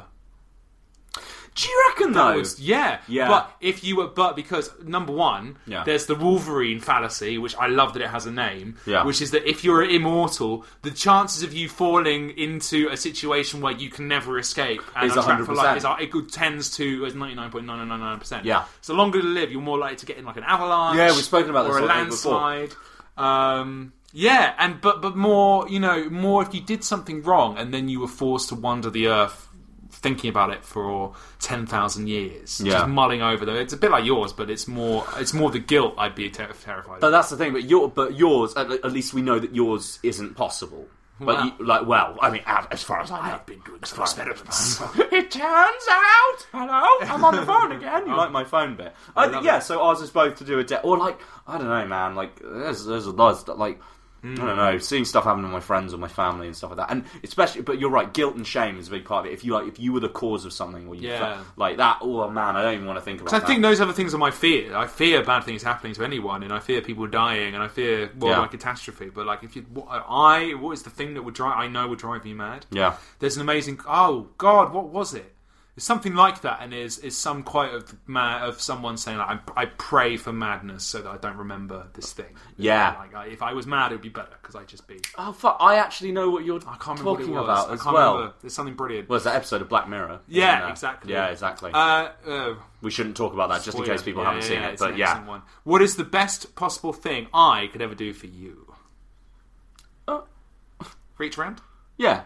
Speaker 7: Do you reckon
Speaker 6: That
Speaker 7: though?
Speaker 6: was, yeah,
Speaker 7: Yeah.
Speaker 6: But if you were, but because number one,
Speaker 7: Yeah.
Speaker 6: there's the Wolverine fallacy, which I love that it has a name.
Speaker 7: Yeah.
Speaker 6: Which is that if you're immortal, the chances of you falling into a situation where you can never escape and
Speaker 7: Is
Speaker 6: are trapped for
Speaker 7: one hundred
Speaker 6: life
Speaker 7: percent.
Speaker 6: is, it tends to as ninety-nine point nine nine nine percent.
Speaker 7: Yeah.
Speaker 6: So the longer you live, you're more likely to get in like an avalanche.
Speaker 7: Yeah, we've spoken about this
Speaker 6: or a
Speaker 7: I think, before.
Speaker 6: landslide. Um, yeah, and but but more, you know, more if you did something wrong and then you were forced to wander the earth thinking about it for ten thousand years,
Speaker 7: Yeah.
Speaker 6: just mulling over them. It's a bit like yours, but it's more it's more the guilt I'd be ter- terrified
Speaker 7: But
Speaker 6: of.
Speaker 7: that's the thing. But your, but yours, at, at least we know that yours isn't possible. But
Speaker 6: Wow.
Speaker 7: you, like, well, I mean, as as far as I know,
Speaker 6: I've been doing some experiments.
Speaker 7: it turns out. Hello, I'm on the phone again. You like my phone bit? I,
Speaker 6: love
Speaker 7: yeah.
Speaker 6: it.
Speaker 7: So ours is both to do a de- or like I don't know, man. Like there's there's a lot of stuff like. I don't know, seeing stuff happen to my friends or my family and stuff like that, and especially, but you're right, guilt and shame is a big part of it. If you like, if you were the cause of something, or you
Speaker 6: Yeah.
Speaker 7: fe- like that, oh man, I don't even want to think about.
Speaker 6: So I
Speaker 7: that.
Speaker 6: think those other things are my fear. I fear bad things happening to anyone, and I fear people dying, and I fear worldwide
Speaker 7: Yeah.
Speaker 6: catastrophe. But like, if you, what, I, what is the thing that would drive? I know would drive me mad.
Speaker 7: Yeah.
Speaker 6: There's an amazing. Oh God, what was it? something like that, and is is some quote of ma- of someone saying like, I, I pray for madness so that I don't remember this thing.
Speaker 7: Yeah.
Speaker 6: Like, I, if I was mad, it would be better because I'd just be.
Speaker 7: Oh fuck! I actually know what you're
Speaker 6: I can't remember
Speaker 7: talking
Speaker 6: what it was.
Speaker 7: about
Speaker 6: I
Speaker 7: as
Speaker 6: can't
Speaker 7: well.
Speaker 6: remember. There's something brilliant.
Speaker 7: Well, it's that episode of Black Mirror.
Speaker 6: Yeah,
Speaker 7: there?
Speaker 6: exactly.
Speaker 7: Yeah, exactly.
Speaker 6: Uh, uh,
Speaker 7: we shouldn't talk about that just in case people
Speaker 6: yeah,
Speaker 7: haven't
Speaker 6: yeah,
Speaker 7: seen
Speaker 6: yeah,
Speaker 7: it.
Speaker 6: it's
Speaker 7: But
Speaker 6: an
Speaker 7: yeah,
Speaker 6: excellent one. What is the best possible thing I could ever do for you?
Speaker 7: Uh,
Speaker 6: Reach around?
Speaker 7: Yeah.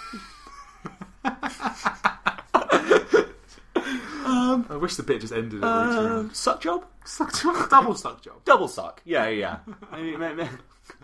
Speaker 6: um, I wish the bit just ended at reach
Speaker 7: uh,
Speaker 6: around.
Speaker 7: Suck job?
Speaker 6: Suck job? Double suck job.
Speaker 7: Double suck. Yeah, yeah. I mean, man, man.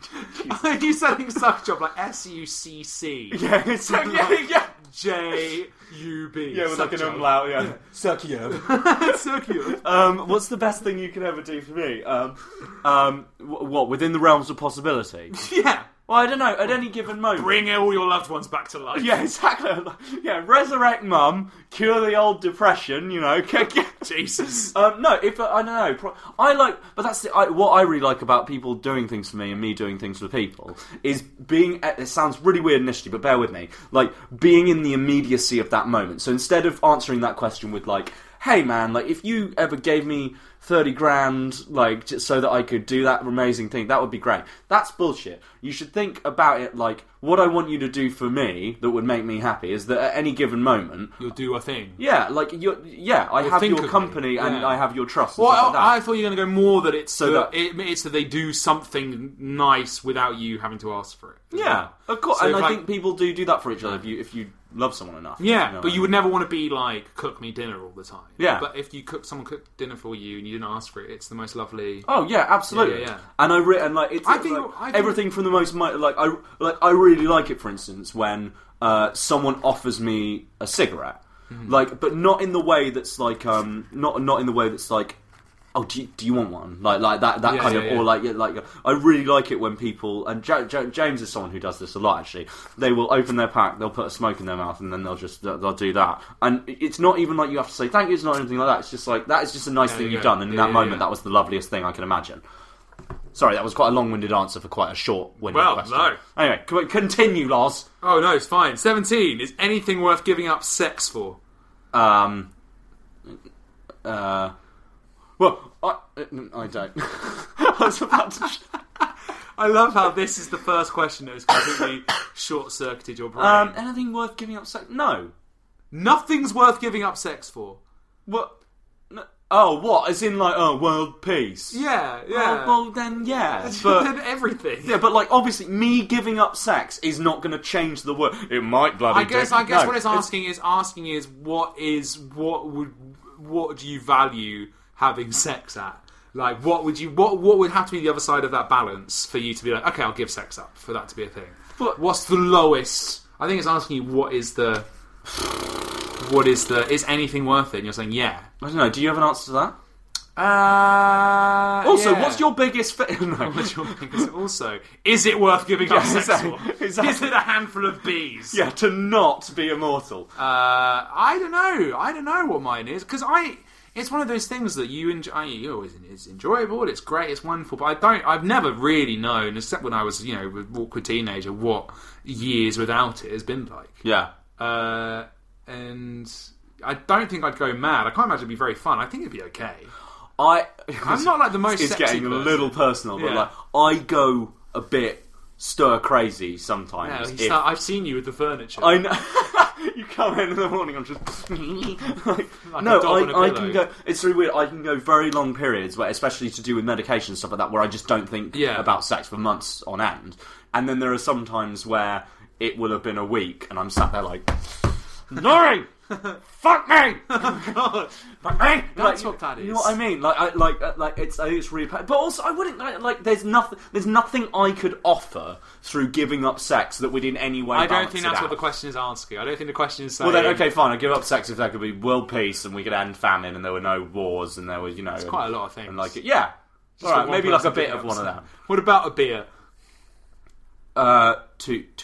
Speaker 6: You saying suck job like S U C C.
Speaker 7: Yeah, it's like, yeah, yeah.
Speaker 6: J U B.
Speaker 7: Yeah, with
Speaker 6: suck
Speaker 7: like an
Speaker 6: job.
Speaker 7: umlaut, yeah. Suck you.
Speaker 6: Suck you.
Speaker 7: Um, what's the best thing you could ever do for me? Um, um, w- what, within the realms of possibility?
Speaker 6: Yeah.
Speaker 7: Well, I don't know, at any given moment.
Speaker 6: Bring all your loved ones back to life.
Speaker 7: Yeah, exactly. Yeah, resurrect mum, cure the old depression, you know.
Speaker 6: Jesus.
Speaker 7: Um, no, if I don't know, pro- I like, but that's the, I, what I really like about people doing things for me and me doing things for people is being. It sounds really weird initially, but bear with me. Like being in the immediacy of that moment. So instead of answering that question with like, "Hey man, like if you ever gave me thirty grand, like, just so that I could do that amazing thing, that would be great." That's bullshit. You should think about it like, what I want you to do for me that would make me happy is that at any given moment...
Speaker 6: You'll do a thing.
Speaker 7: Yeah, like, you're, yeah, I
Speaker 6: You'll
Speaker 7: have
Speaker 6: think
Speaker 7: your
Speaker 6: of
Speaker 7: company
Speaker 6: me.
Speaker 7: and
Speaker 6: Yeah.
Speaker 7: I have your trust and
Speaker 6: Well,
Speaker 7: stuff like that.
Speaker 6: I, I thought you were going to go more that it's
Speaker 7: So
Speaker 6: that,
Speaker 7: that-
Speaker 6: it, it's that they do something nice without you having to ask for it.
Speaker 7: Yeah, of course,
Speaker 6: So
Speaker 7: and
Speaker 6: if,
Speaker 7: I
Speaker 6: like-
Speaker 7: think people do do that for each other if you if you love someone enough.
Speaker 6: Yeah,
Speaker 7: you know
Speaker 6: but
Speaker 7: what
Speaker 6: you
Speaker 7: I
Speaker 6: would
Speaker 7: mean?
Speaker 6: never want to be like, cook me dinner all the time.
Speaker 7: Yeah.
Speaker 6: But if you cook, someone cooked dinner for you and you didn't ask for it, it's the most lovely...
Speaker 7: Oh yeah, absolutely.
Speaker 6: Yeah, yeah, yeah.
Speaker 7: And I re- and like it's
Speaker 6: I think-
Speaker 7: like,
Speaker 6: I think-
Speaker 7: everything from the most mi- like I like I really like it. For instance, when uh, someone offers me a cigarette,
Speaker 6: Mm-hmm.
Speaker 7: like, but not in the way that's like um not not in the way that's like, oh, do you, do you want one? Like like that that
Speaker 6: Yeah,
Speaker 7: kind
Speaker 6: yeah,
Speaker 7: of
Speaker 6: yeah.
Speaker 7: or like yeah, like I really like it when people and ja- Ja- James is someone who does this a lot. Actually, they will open their pack, they'll put a smoke in their mouth, and then they'll just they'll, they'll do that. And it's not even like you have to say thank you. It's not anything like that. It's just like that is just a nice
Speaker 6: Yeah,
Speaker 7: thing
Speaker 6: yeah,
Speaker 7: you've
Speaker 6: yeah.
Speaker 7: done. And in
Speaker 6: Yeah,
Speaker 7: that
Speaker 6: yeah,
Speaker 7: moment,
Speaker 6: yeah.
Speaker 7: that was the loveliest thing I can imagine. Sorry, that was quite a long-winded answer for quite a short-winded
Speaker 6: Well,
Speaker 7: question.
Speaker 6: no.
Speaker 7: Anyway, can we continue, Lars?
Speaker 6: Oh, no, it's fine. seventeen. Is anything worth giving up sex for?
Speaker 7: Um, uh, well, I, I don't. I was about to...
Speaker 6: I love how this is the first question that has completely short-circuited your brain.
Speaker 7: Um, anything worth giving up sex? No.
Speaker 6: Nothing's worth giving up sex for.
Speaker 7: What? No. Oh, what? As in, like, oh, world peace?
Speaker 6: Yeah, yeah.
Speaker 7: Well, well then, yeah. But
Speaker 6: Then everything.
Speaker 7: yeah, but like, obviously, me giving up sex is not going to change the world. It might bloody.
Speaker 6: I guess.
Speaker 7: do.
Speaker 6: I guess
Speaker 7: No,
Speaker 6: what it's asking is asking is what is what would what do you value having sex at? Like, what would you what what would have to be the other side of that balance for you to be like, okay, I'll give sex up for that to be a thing.
Speaker 7: But-
Speaker 6: what's the lowest? I think it's asking you what is the what is the is anything worth it? And you're saying yeah.
Speaker 7: I don't know. Do you have an answer to that?
Speaker 6: Uh,
Speaker 7: Also,
Speaker 6: yeah.
Speaker 7: what's your biggest? Fi- no.
Speaker 6: What's your biggest- also, is it worth giving up
Speaker 7: Yeah,
Speaker 6: sex
Speaker 7: exactly,
Speaker 6: for?
Speaker 7: exactly.
Speaker 6: Is it a handful of bees?
Speaker 7: Yeah, to not be immortal.
Speaker 6: Uh, I don't know. I don't know what mine is because I. It's one of those things that you enjoy. You always it's enjoyable. It's great. It's wonderful. But I don't. I've never really known, except when I was, you know, an awkward teenager, what years without it has been like.
Speaker 7: Yeah.
Speaker 6: Uh, and I don't think I'd go mad. I can't imagine it'd be very fun. I think it'd be okay.
Speaker 7: I.
Speaker 6: I'm not like the most
Speaker 7: It's
Speaker 6: sexy
Speaker 7: getting a
Speaker 6: person.
Speaker 7: little personal, but
Speaker 6: Yeah.
Speaker 7: like I go a bit stir crazy sometimes.
Speaker 6: Yeah,
Speaker 7: if-
Speaker 6: he's not- I've seen you with the furniture.
Speaker 7: I know. You come in in the morning, I'm just like,
Speaker 6: Like
Speaker 7: no.
Speaker 6: a dog on a
Speaker 7: I, I
Speaker 6: pillow.
Speaker 7: can go. It's really weird. I can go very long periods where, especially to do with medication and stuff like that, where I just don't think
Speaker 6: Yeah.
Speaker 7: about sex for months on end. And then there are some times where it will have been a week, and I'm sat there like, Laurie, fuck me,
Speaker 6: God.
Speaker 7: fuck me.
Speaker 6: That's
Speaker 7: Like,
Speaker 6: what that
Speaker 7: You know
Speaker 6: is.
Speaker 7: what I mean? Like, I, like, uh, like it's, I think it's really. But also, I wouldn't like, like. There's nothing. There's nothing I could offer through giving up sex that would in any way.
Speaker 6: I don't
Speaker 7: balance
Speaker 6: think
Speaker 7: it
Speaker 6: that's
Speaker 7: out.
Speaker 6: what the question is asking. I don't think the question is saying.
Speaker 7: Well then, okay, fine. I give up sex if there could be world peace and we could end famine and there were no wars and there was, you know,
Speaker 6: It's
Speaker 7: and,
Speaker 6: quite a lot of things.
Speaker 7: And like, yeah,
Speaker 6: Just
Speaker 7: all
Speaker 6: for
Speaker 7: right,
Speaker 6: one
Speaker 7: maybe like a
Speaker 6: person
Speaker 7: bit
Speaker 6: giving
Speaker 7: of
Speaker 6: up
Speaker 7: one of
Speaker 6: sex.
Speaker 7: them.
Speaker 6: What about a beer?
Speaker 7: Uh, two two beers.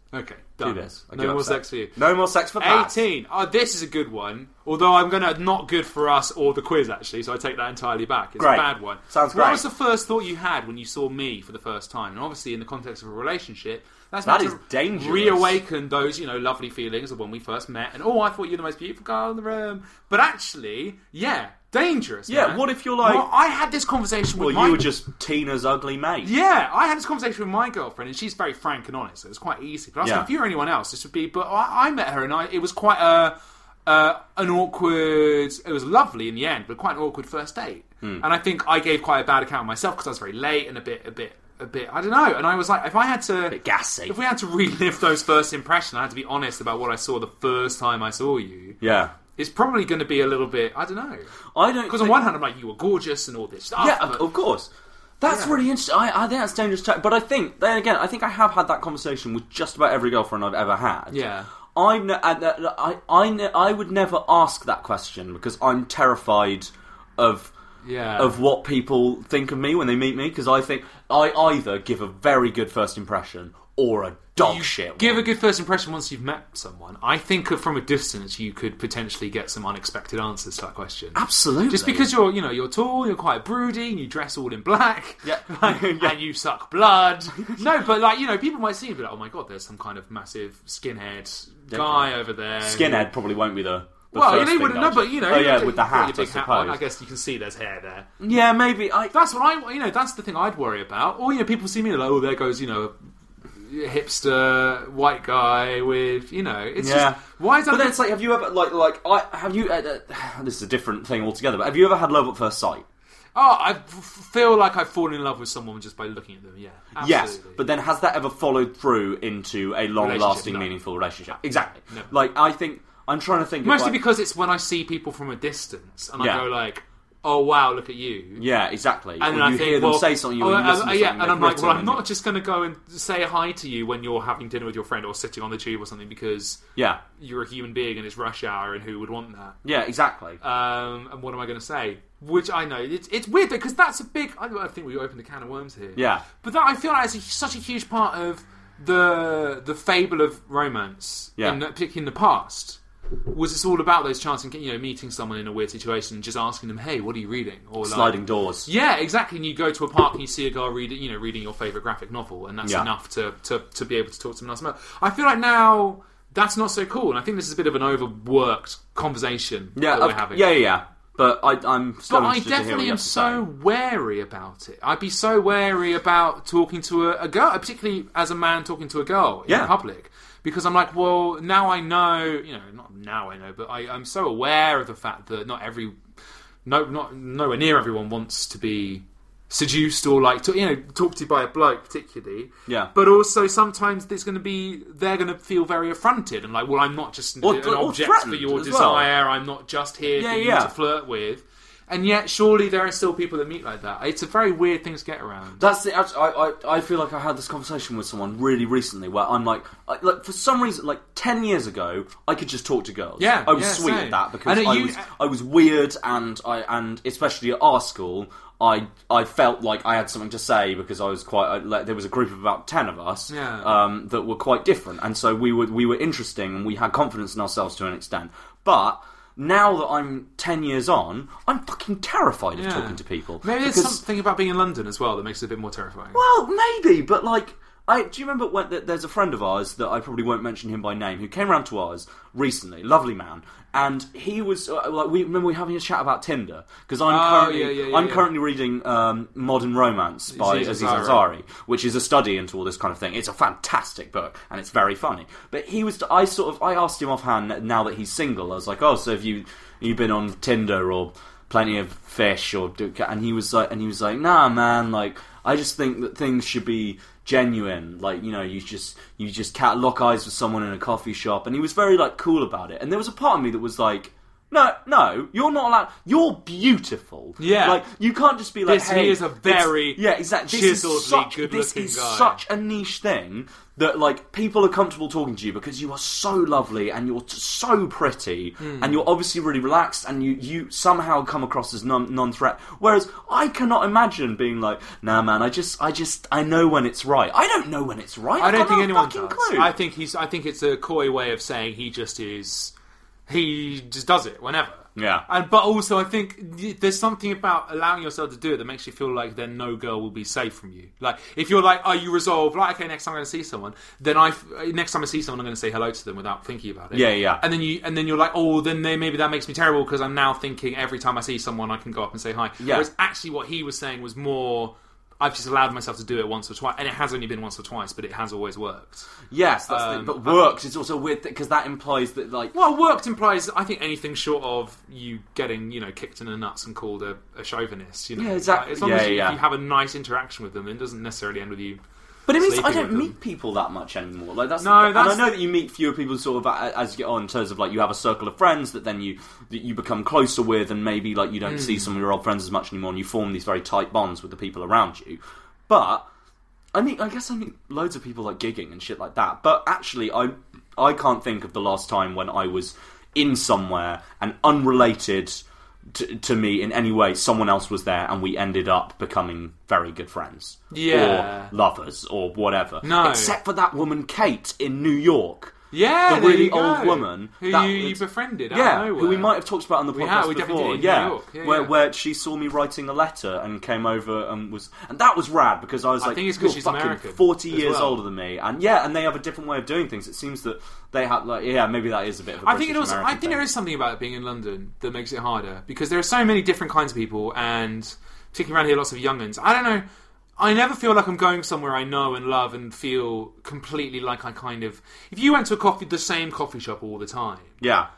Speaker 6: Okay,
Speaker 7: Two
Speaker 6: done.
Speaker 7: beers. I
Speaker 6: No
Speaker 7: get
Speaker 6: more
Speaker 7: upset.
Speaker 6: sex for you.
Speaker 7: No more sex for Pat.
Speaker 6: eighteen. Oh, this is a good one. Although I'm going to not good for us or the quiz, actually, so I take that entirely back. It's
Speaker 7: Great.
Speaker 6: a bad one.
Speaker 7: Sounds great.
Speaker 6: What was the first thought you had when you saw me for the first time? And obviously, in the context of a relationship, that's
Speaker 7: That
Speaker 6: meant
Speaker 7: is
Speaker 6: to
Speaker 7: dangerous.
Speaker 6: reawaken those, you know, lovely feelings of when we first met. And, oh, I thought you were the most beautiful girl in the room. But actually, yeah, dangerous,
Speaker 7: Yeah,
Speaker 6: man.
Speaker 7: what if you're like...
Speaker 6: Well, I had this conversation with
Speaker 7: Well,
Speaker 6: my...
Speaker 7: you were just Tina's ugly mate.
Speaker 6: Yeah, I had this conversation with my girlfriend, and she's very frank and honest, so it's quite easy. But I was
Speaker 7: Yeah.
Speaker 6: like, if you were anyone else, this would be... But I, I met her, and I, it was quite a, uh, an awkward... It was lovely in the end, but quite an awkward first date.
Speaker 7: Hmm.
Speaker 6: And I think I gave quite a bad account of myself, because I was very late and a bit... a bit, a bit. I don't know. And I was like, if I had to...
Speaker 7: A bit gassy.
Speaker 6: If we had to relive those first impressions, I had to be honest about what I saw the first time I saw you.
Speaker 7: Yeah.
Speaker 6: It's probably going to be a little bit... I don't know.
Speaker 7: I don't...
Speaker 6: Because on one hand, I'm like, you were gorgeous and all this stuff.
Speaker 7: Yeah,
Speaker 6: but-
Speaker 7: of course. That's
Speaker 6: Yeah.
Speaker 7: really interesting. I, I think that's dangerous. Too. But I think, then again, I think I have had that conversation with just about every girlfriend I've ever had.
Speaker 6: Yeah.
Speaker 7: I'm ne- I, I, I, ne- I would never ask that question because I'm terrified of
Speaker 6: Yeah.
Speaker 7: of what people think of me when they meet me. Because I think I either give a very good first impression or a dog
Speaker 6: You
Speaker 7: shit
Speaker 6: give
Speaker 7: one.
Speaker 6: a good first impression once you've met someone. I think from a distance you could potentially get some unexpected answers to that question.
Speaker 7: Absolutely.
Speaker 6: Just because you're, you know, you're tall, you're quite broody, and you dress all in black,
Speaker 7: Yeah.
Speaker 6: like,
Speaker 7: Yeah.
Speaker 6: and you suck blood. No, but like, you know, people might see you and be like, oh my god, there's some kind of massive skinhead guy over there.
Speaker 7: Skinhead probably won't be the. the
Speaker 6: Well,
Speaker 7: first
Speaker 6: you know,
Speaker 7: thing
Speaker 6: wouldn't
Speaker 7: I'd
Speaker 6: know, but
Speaker 7: say.
Speaker 6: you know,
Speaker 7: Oh yeah,
Speaker 6: you've
Speaker 7: with the
Speaker 6: got
Speaker 7: hat,
Speaker 6: your big
Speaker 7: I
Speaker 6: hat on,
Speaker 7: suppose.
Speaker 6: I guess you can see there's hair there.
Speaker 7: Yeah, maybe. I.
Speaker 6: That's what I, you know, that's the thing I'd worry about. Or, you know, people see me and like, oh, there goes, you know, a hipster white guy with, you know, it's
Speaker 7: Yeah.
Speaker 6: just, why is that?
Speaker 7: But then it's like, have you ever like like I have you? Uh, uh, this is a different thing altogether. But have you ever had love at first sight?
Speaker 6: Oh, I f- feel like I've fallen in love with someone just by looking at them, yeah. Absolutely.
Speaker 7: Yes, but then has that ever followed through into a long-lasting,
Speaker 6: Relationship, no.
Speaker 7: meaningful relationship? Exactly.
Speaker 6: No.
Speaker 7: Like I think I'm trying to think. of,
Speaker 6: Mostly
Speaker 7: like,
Speaker 6: because it's when I see people from a distance and
Speaker 7: Yeah.
Speaker 6: I go like, oh wow, look at you.
Speaker 7: Yeah, exactly.
Speaker 6: And
Speaker 7: or
Speaker 6: then I
Speaker 7: you
Speaker 6: think,
Speaker 7: hear them
Speaker 6: well,
Speaker 7: say something, you
Speaker 6: oh,
Speaker 7: or you
Speaker 6: uh,
Speaker 7: listen
Speaker 6: uh,
Speaker 7: to
Speaker 6: yeah,
Speaker 7: something
Speaker 6: and I'm
Speaker 7: they've
Speaker 6: like, well,
Speaker 7: written
Speaker 6: I'm
Speaker 7: and
Speaker 6: not
Speaker 7: you-
Speaker 6: just going to go and say hi to you when you're having dinner with your friend or sitting on the tube or something because
Speaker 7: Yeah,
Speaker 6: you're a human being and it's rush hour and who would want that?
Speaker 7: yeah, exactly.
Speaker 6: Um, and what am I going to say? Which I know it's it's weird because that's a big. I, I think we opened a can of worms here.
Speaker 7: Yeah.
Speaker 6: but that I feel like it's a, such a huge part of the the fable of romance,
Speaker 7: Yeah.
Speaker 6: in, particularly in the past. Was it's all about those chances, you know, meeting someone in a weird situation and just asking them, "Hey, what are you reading?" Or like,
Speaker 7: Sliding doors.
Speaker 6: Yeah, exactly. And you go to a park and you see a girl reading, you know, reading your favourite graphic novel, and that's
Speaker 7: Yeah.
Speaker 6: enough to, to, to be able to talk to someone else about. I feel like now that's not so cool, and I think this is a bit of an overworked conversation
Speaker 7: Yeah,
Speaker 6: that we're
Speaker 7: of-
Speaker 6: having.
Speaker 7: yeah, yeah, yeah. But I, I'm still
Speaker 6: But I
Speaker 7: interested to hear what
Speaker 6: definitely
Speaker 7: you
Speaker 6: am
Speaker 7: have to
Speaker 6: so
Speaker 7: say.
Speaker 6: wary about it. I'd be so wary about talking to a, a girl, particularly as a man talking to a girl in
Speaker 7: Yeah.
Speaker 6: public. Because I'm like, well, now I know, you know, not now I know, but I, I'm so aware of the fact that not every, no, not nowhere near everyone wants to be seduced or like, to, you know, talked to by a bloke particularly.
Speaker 7: Yeah.
Speaker 6: But also sometimes there's going to be, they're going to feel very affronted and like, well, I'm not just
Speaker 7: Or-
Speaker 6: an
Speaker 7: or
Speaker 6: object for
Speaker 7: threatened
Speaker 6: your
Speaker 7: as well.
Speaker 6: desire. I'm not just here
Speaker 7: Yeah,
Speaker 6: for you
Speaker 7: yeah.
Speaker 6: to flirt with. And yet, surely there are still people that meet like that. It's a very weird thing to get around.
Speaker 7: That's the. I, I I feel like I had this conversation with someone really recently where I'm like, I, like for some reason, like ten years ago, I could just talk to girls.
Speaker 6: Yeah,
Speaker 7: I was
Speaker 6: yeah,
Speaker 7: sweet
Speaker 6: same.
Speaker 7: at that because
Speaker 6: And
Speaker 7: I
Speaker 6: you-
Speaker 7: was I was weird and I and especially at our school. I I felt like I had something to say because I was quite. I, like, there was a group of about ten of us
Speaker 6: Yeah.
Speaker 7: um, that were quite different, and so we were we were interesting and we had confidence in ourselves to an extent. But now that I'm ten years on, I'm fucking terrified of
Speaker 6: Yeah.
Speaker 7: talking to people.
Speaker 6: Maybe there's
Speaker 7: because-
Speaker 6: something about being in London as well that makes it a bit more terrifying.
Speaker 7: Well, maybe, but like, I do you remember when th- there's a friend of ours that I probably won't mention him by name who came around to ours recently, lovely man, and he was uh, like, we remember we were having a chat about Tinder because I'm
Speaker 6: Oh,
Speaker 7: currently
Speaker 6: yeah, yeah, yeah,
Speaker 7: I'm
Speaker 6: yeah.
Speaker 7: currently reading um, Modern Romance by
Speaker 6: Aziz
Speaker 7: Aziz
Speaker 6: Ansari.
Speaker 7: Ansari, which is a study into all this kind of thing. It's a fantastic book and it's very funny. But he was, I sort of, I asked him offhand now that he's single. I was like, oh, so have you you been on Tinder or Plenty of Fish or do, and he was like, and he was like, nah, man, like I just think that things should be genuine, like, you know, you just you just cat lock eyes with someone in a coffee shop, and he was very like cool about it. And there was a part of me that was like, No, no, you're not allowed. You're beautiful.
Speaker 6: Yeah.
Speaker 7: Like, you can't just be like,
Speaker 6: This,
Speaker 7: hey...
Speaker 6: he is a very
Speaker 7: yeah, exactly. This
Speaker 6: chiseledly
Speaker 7: is such,
Speaker 6: good-looking
Speaker 7: This is
Speaker 6: guy.
Speaker 7: such a niche thing that, like, people are comfortable talking to you because you are so lovely and you're t- so pretty
Speaker 6: Mm.
Speaker 7: and you're obviously really relaxed and you, you somehow come across as non, non-threat. Whereas I cannot imagine being like, nah, man, I just, I just, I know when it's right. I don't know when it's right.
Speaker 6: I don't
Speaker 7: I've got
Speaker 6: think
Speaker 7: no
Speaker 6: anyone
Speaker 7: fucking
Speaker 6: does.
Speaker 7: clue.
Speaker 6: I think he's. I think it's a coy way of saying he just is. He just does it whenever.
Speaker 7: Yeah.
Speaker 6: And but also, I think y- there's something about allowing yourself to do it that makes you feel like then no girl will be safe from you. Like if you're like, are you resolved? Like, okay, next time I'm going to see someone, then I next time I see someone, I'm going to say hello to them without thinking about it.
Speaker 7: Yeah, yeah.
Speaker 6: And then you and then you're like, oh, then they, maybe that makes me terrible because I'm now thinking every time I see someone, I can go up and say hi.
Speaker 7: Yeah.
Speaker 6: Whereas actually, what he was saying was more. I've just allowed myself to do it once or twice, and it has only been once or twice, but it has always worked.
Speaker 7: Yes, that's
Speaker 6: Um,
Speaker 7: the thing. But works is also weird because that implies that, like...
Speaker 6: Well, worked implies, I think, anything short of you getting, you know, kicked in the nuts and called a, a chauvinist. You know?
Speaker 7: Yeah, exactly.
Speaker 6: Like, as long
Speaker 7: Yeah,
Speaker 6: as you,
Speaker 7: yeah.
Speaker 6: if you have a nice interaction with them, it doesn't necessarily end with you.
Speaker 7: But it means I
Speaker 6: sleeping
Speaker 7: don't
Speaker 6: with them.
Speaker 7: meet people that much anymore. Like that's
Speaker 6: No,
Speaker 7: the,
Speaker 6: that's
Speaker 7: and I know
Speaker 6: the-
Speaker 7: that you meet fewer people sort of a- as you get on in terms of like you have a circle of friends that then you that you become closer with, and maybe like you don't
Speaker 6: Mm.
Speaker 7: see some of your old friends as much anymore, and you form these very tight bonds with the people around you. But I mean, I guess I meet loads of people like gigging and shit like that. But actually, I I can't think of the last time when I was in somewhere and unrelated to, to me in any way, someone else was there and we ended up becoming very good friends.
Speaker 6: Yeah.
Speaker 7: Or lovers, or whatever.
Speaker 6: No.
Speaker 7: Except for that woman, Kate, in New York.
Speaker 6: Yeah,
Speaker 7: the
Speaker 6: there
Speaker 7: really
Speaker 6: you go.
Speaker 7: old woman.
Speaker 6: Who
Speaker 7: that
Speaker 6: you, you
Speaker 7: was-
Speaker 6: befriended out
Speaker 7: Yeah,
Speaker 6: of nowhere.
Speaker 7: who we might have talked about on the podcast
Speaker 6: We have, we definitely
Speaker 7: before.
Speaker 6: did in
Speaker 7: yeah,
Speaker 6: New York. Yeah,
Speaker 7: where,
Speaker 6: yeah.
Speaker 7: where she saw me writing a letter and came over and was... And that was rad, because I was
Speaker 6: I
Speaker 7: like,
Speaker 6: think it's 'cause
Speaker 7: you're
Speaker 6: she's
Speaker 7: fucking
Speaker 6: American
Speaker 7: forty
Speaker 6: as
Speaker 7: years
Speaker 6: well.
Speaker 7: older than me. And yeah, and they have a different way of doing things. It seems that they have, like, yeah, maybe that is a bit of a
Speaker 6: I think it also. I
Speaker 7: British-American
Speaker 6: think there
Speaker 7: thing.
Speaker 6: is something about it being in London that makes it harder because there are so many different kinds of people, and particularly around here, lots of young'uns. I don't know. I never feel like I'm going somewhere I know and love and feel completely like I kind of. If you went to a coffee, the same coffee shop all the time,
Speaker 7: Yeah.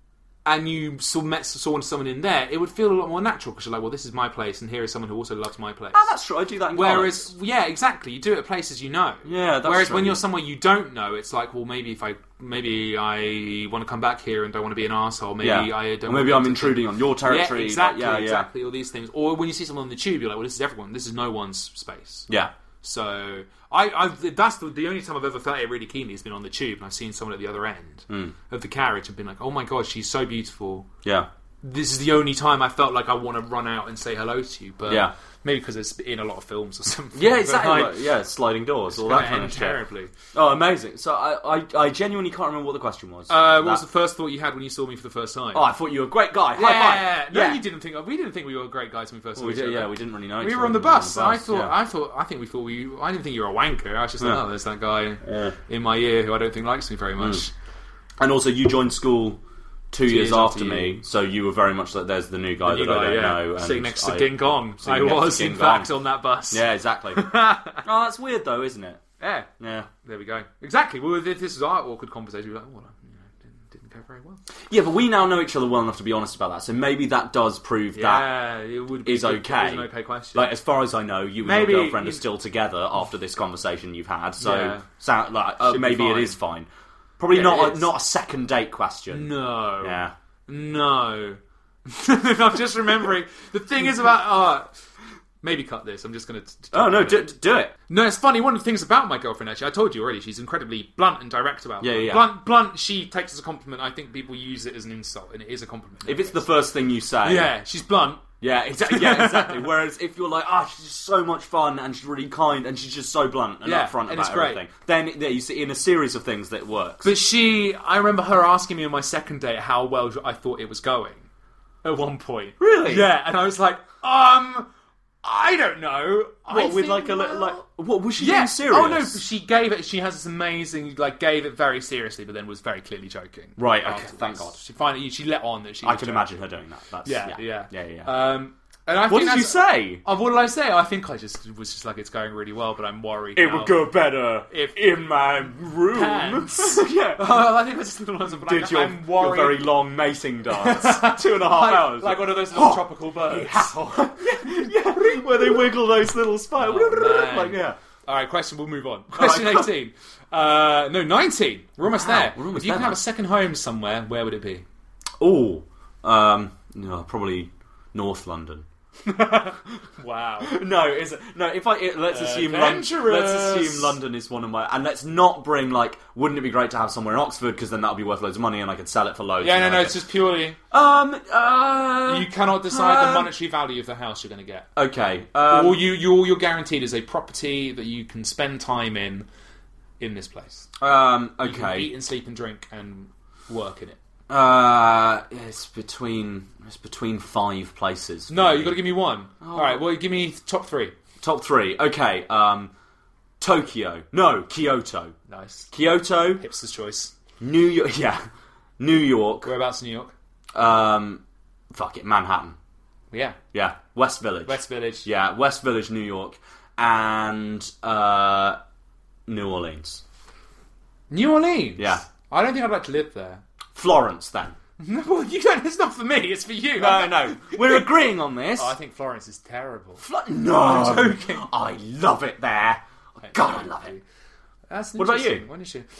Speaker 6: and you saw met saw someone in there, it would feel a lot more natural because you're like, well, this is my place, and here is someone who also loves my place.
Speaker 7: Ah, that's true. I do that in
Speaker 6: Whereas,
Speaker 7: college.
Speaker 6: yeah, exactly. You do it at places you know.
Speaker 7: Yeah, that's
Speaker 6: Whereas
Speaker 7: true.
Speaker 6: when you're somewhere you don't know, it's like, well, maybe if I, maybe I want to come back here and don't want to be an arsehole. Maybe
Speaker 7: Yeah.
Speaker 6: I don't.
Speaker 7: Or maybe
Speaker 6: want
Speaker 7: I'm
Speaker 6: to-
Speaker 7: intruding on your territory.
Speaker 6: Yeah, exactly,
Speaker 7: Like, yeah, yeah.
Speaker 6: exactly. All these things. Or when you see someone on the tube, you're like, well, this is everyone. This is no one's space.
Speaker 7: Yeah.
Speaker 6: So I, I've, that's the, the only time I've ever felt it really keenly has been on the tube, and I've seen someone at the other end
Speaker 7: Mm.
Speaker 6: of the carriage and been like, oh my god, she's so beautiful.
Speaker 7: Yeah.
Speaker 6: This is the only time I felt like I want to run out and say hello to you. But
Speaker 7: Yeah.
Speaker 6: maybe because it's in a lot of films or something.
Speaker 7: Yeah,
Speaker 6: But,
Speaker 7: exactly.
Speaker 6: like,
Speaker 7: Like, yeah, sliding doors, all
Speaker 6: gonna
Speaker 7: that kind
Speaker 6: end
Speaker 7: of shit.
Speaker 6: terribly.
Speaker 7: Oh, amazing. So I, I, I genuinely can't remember what the question was.
Speaker 6: Uh, what was
Speaker 7: That-
Speaker 6: the first thought you had when you saw me for the first time?
Speaker 7: Oh, I thought you were a great guy. High
Speaker 6: yeah,
Speaker 7: five.
Speaker 6: no,
Speaker 7: yeah.
Speaker 6: you didn't think. We didn't think we were great guys when we first saw
Speaker 7: Well, we
Speaker 6: each
Speaker 7: did,
Speaker 6: other.
Speaker 7: yeah, we didn't really know.
Speaker 6: We
Speaker 7: each
Speaker 6: were on the
Speaker 7: other. We were
Speaker 6: bus. I thought.
Speaker 7: yeah.
Speaker 6: I thought. I think we thought we. I didn't think you were a wanker. I was just like,
Speaker 7: Yeah.
Speaker 6: oh, there's that guy
Speaker 7: Yeah.
Speaker 6: in my ear who I don't think likes me very much.
Speaker 7: Mm. And also, you joined school two,
Speaker 6: Two
Speaker 7: years,
Speaker 6: years
Speaker 7: after
Speaker 6: after
Speaker 7: me,
Speaker 6: you.
Speaker 7: so you were very much like, there's the new guy
Speaker 6: The new
Speaker 7: that I
Speaker 6: guy,
Speaker 7: don't
Speaker 6: yeah.
Speaker 7: know.
Speaker 6: Sitting
Speaker 7: and
Speaker 6: next to
Speaker 7: I-
Speaker 6: King Kong.
Speaker 7: sitting
Speaker 6: I
Speaker 7: next to
Speaker 6: was,
Speaker 7: King
Speaker 6: in fact,
Speaker 7: Kong.
Speaker 6: on that bus.
Speaker 7: Yeah, exactly. Oh, that's weird though, isn't it?
Speaker 6: Yeah.
Speaker 7: Yeah.
Speaker 6: There we go. Exactly. Well, if this is our awkward conversation. We're like, oh, well, you know, didn't, didn't go very well.
Speaker 7: Yeah, but we now know each other well enough to be honest about that, so maybe that does prove that
Speaker 6: Yeah, it would be
Speaker 7: is
Speaker 6: good-
Speaker 7: okay.
Speaker 6: It was an okay question.
Speaker 7: Like, as far as I know, you and
Speaker 6: Maybe
Speaker 7: your girlfriend
Speaker 6: you-
Speaker 7: are still together after this conversation you've had, so
Speaker 6: Yeah.
Speaker 7: sound, like, uh,
Speaker 6: Should be
Speaker 7: maybe it
Speaker 6: fine.
Speaker 7: is fine. Probably
Speaker 6: Yeah,
Speaker 7: not
Speaker 6: it
Speaker 7: a,
Speaker 6: is.
Speaker 7: not a second date question.
Speaker 6: No.
Speaker 7: Yeah.
Speaker 6: No. I'm just remembering. The thing is about... Uh, maybe cut this. I'm just going to...
Speaker 7: Oh, no, do, do it.
Speaker 6: No, it's funny. One of the things about my girlfriend, actually, I told you already, she's incredibly blunt and direct about it.
Speaker 7: Yeah, yeah.
Speaker 6: Blunt, blunt, she takes as a compliment. I think people use it as an insult, and it is a compliment.
Speaker 7: If it's the first thing you say...
Speaker 6: Yeah, she's blunt.
Speaker 7: Yeah, exactly. Yeah, exactly. Whereas if you're like, ah, oh, she's just so much fun and she's really kind and she's just so blunt and
Speaker 6: Yeah,
Speaker 7: upfront
Speaker 6: and
Speaker 7: about
Speaker 6: it's great.
Speaker 7: everything, then yeah, you see in a series of things that it works.
Speaker 6: But she... I remember her asking me on my second date how well I thought it was going. At one point.
Speaker 7: Really?
Speaker 6: Yeah, and I was like, um... I don't know.
Speaker 7: What,
Speaker 6: I
Speaker 7: with
Speaker 6: think,
Speaker 7: like a little, like, what was she
Speaker 6: yeah.
Speaker 7: being serious?
Speaker 6: Oh no, she gave it. She has this amazing, like, gave it very seriously, but then was very clearly joking.
Speaker 7: Right. Okay.
Speaker 6: afterwards.
Speaker 7: Thank God.
Speaker 6: She finally she let on that she.
Speaker 7: I
Speaker 6: was
Speaker 7: can
Speaker 6: joking.
Speaker 7: imagine her doing that. That's,
Speaker 6: Yeah,
Speaker 7: yeah,
Speaker 6: yeah,
Speaker 7: yeah, yeah.
Speaker 6: Um, and I
Speaker 7: what
Speaker 6: think
Speaker 7: did you
Speaker 6: that's-
Speaker 7: say?
Speaker 6: Oh, what did I say? I think I just was just like, it's going really well, but I'm worried.
Speaker 7: It
Speaker 6: now.
Speaker 7: would go better
Speaker 6: if
Speaker 7: in my room.
Speaker 6: Pants.
Speaker 7: yeah.
Speaker 6: Oh, I think I just little ones, but
Speaker 7: Did
Speaker 6: I'm,
Speaker 7: your,
Speaker 6: I'm
Speaker 7: your
Speaker 6: worried.
Speaker 7: very long macing dance, two and a half
Speaker 6: like,
Speaker 7: hours,
Speaker 6: like one of those little tropical birds.
Speaker 7: yeah, yeah, where they wiggle those little spikes.
Speaker 6: Oh, man.
Speaker 7: like yeah.
Speaker 6: All right, question. We'll move on. Question
Speaker 7: right, cool.
Speaker 6: eighteen. Uh, no, nineteen. We're almost
Speaker 7: Wow,
Speaker 6: there.
Speaker 7: we're almost
Speaker 6: if you
Speaker 7: there
Speaker 6: can have
Speaker 7: now.
Speaker 6: a second home somewhere, where would it be?
Speaker 7: Oh, Um, no, probably North London.
Speaker 6: Wow.
Speaker 7: No, is no. If I it, let's assume London, let's assume London is one of my, and let's not bring like. Wouldn't it be great to have somewhere in Oxford, because then that would be worth loads of money and I could sell it for loads.
Speaker 6: Yeah, no, no.
Speaker 7: Could,
Speaker 6: It's just purely.
Speaker 7: Um. Uh,
Speaker 6: you cannot decide
Speaker 7: uh,
Speaker 6: the monetary value of the house you're going to get.
Speaker 7: Okay. Um,
Speaker 6: all you, you, all you're guaranteed is a property that you can spend time in, in this place.
Speaker 7: Um. Okay.
Speaker 6: You can eat and sleep and drink and work in it.
Speaker 7: Uh, it's between it's between five places.
Speaker 6: No,
Speaker 7: me.
Speaker 6: you got to give me one.
Speaker 7: Oh.
Speaker 6: All right, well, give me top three.
Speaker 7: Top three. Okay. Um, Tokyo. No, Kyoto.
Speaker 6: Nice.
Speaker 7: Kyoto.
Speaker 6: Hipster's choice.
Speaker 7: New York. Yeah. New York.
Speaker 6: Whereabouts in New York?
Speaker 7: Um, fuck it, Manhattan.
Speaker 6: Yeah.
Speaker 7: Yeah. West Village.
Speaker 6: West Village.
Speaker 7: Yeah. West Village, New York, and uh, New Orleans.
Speaker 6: New Orleans.
Speaker 7: Yeah.
Speaker 6: I don't think I'd like to live there.
Speaker 7: Florence, then.
Speaker 6: No, well, you don't. It's not for me. It's for you.
Speaker 7: No, no. We're agreeing on this.
Speaker 6: Oh, I think Florence is terrible.
Speaker 7: Fl- no,
Speaker 6: I'm joking.
Speaker 7: I love it there. God, I love it.
Speaker 6: That's
Speaker 7: what about you?
Speaker 6: What is you?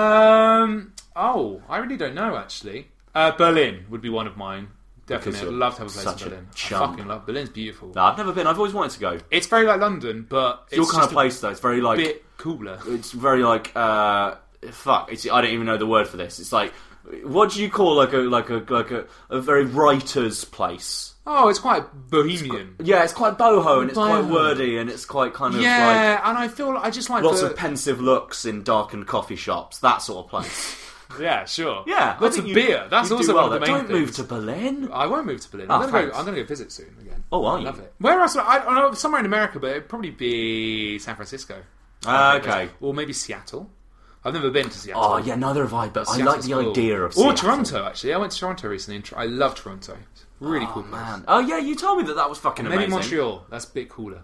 Speaker 6: Um. Oh, I really don't know actually. Uh, Berlin would be one of mine. Definitely, I'd love to have a place
Speaker 7: such
Speaker 6: in Berlin.
Speaker 7: a
Speaker 6: I
Speaker 7: chump.
Speaker 6: fucking love Berlin's beautiful.
Speaker 7: No, I've never been. I've always wanted to go.
Speaker 6: It's very like London, but
Speaker 7: It's your
Speaker 6: it's
Speaker 7: kind of
Speaker 6: just
Speaker 7: place, though. It's very
Speaker 6: a
Speaker 7: like
Speaker 6: bit cooler.
Speaker 7: It's very like uh, fuck. It's, I don't even know the word for this. It's like, what do you call like a like a like a, a very writer's place?
Speaker 6: Oh, it's quite bohemian.
Speaker 7: It's, yeah, it's quite boho and it's
Speaker 6: Boho.
Speaker 7: quite wordy and it's quite kind of
Speaker 6: yeah,
Speaker 7: like
Speaker 6: and I feel I just like
Speaker 7: lots
Speaker 6: the,
Speaker 7: of pensive looks in darkened coffee shops. That sort of place.
Speaker 6: Yeah, sure.
Speaker 7: Yeah,
Speaker 6: lots
Speaker 7: I
Speaker 6: of
Speaker 7: think
Speaker 6: beer.
Speaker 7: you,
Speaker 6: That's
Speaker 7: you
Speaker 6: also
Speaker 7: do well
Speaker 6: one of the
Speaker 7: there.
Speaker 6: main
Speaker 7: Don't
Speaker 6: things.
Speaker 7: move to Berlin.
Speaker 6: I won't move to Berlin.
Speaker 7: Oh,
Speaker 6: I'm gonna
Speaker 7: thanks.
Speaker 6: go. I'm gonna go visit soon again.
Speaker 7: Oh, are
Speaker 6: I
Speaker 7: you?
Speaker 6: love it. Where else? I don't know. Somewhere in America, but it'd probably be San Francisco.
Speaker 7: Ah, okay.
Speaker 6: Or maybe Seattle. I've never been to Seattle.
Speaker 7: Oh yeah, neither have I. But I
Speaker 6: Seattle's
Speaker 7: like the
Speaker 6: cool.
Speaker 7: idea of
Speaker 6: Or
Speaker 7: Seattle.
Speaker 6: Toronto. Actually, I went to Toronto recently. And I love Toronto. It's a really
Speaker 7: Oh,
Speaker 6: cool place.
Speaker 7: man. Oh yeah, you told me that that was fucking
Speaker 6: Maybe
Speaker 7: amazing.
Speaker 6: Montreal. That's a bit cooler.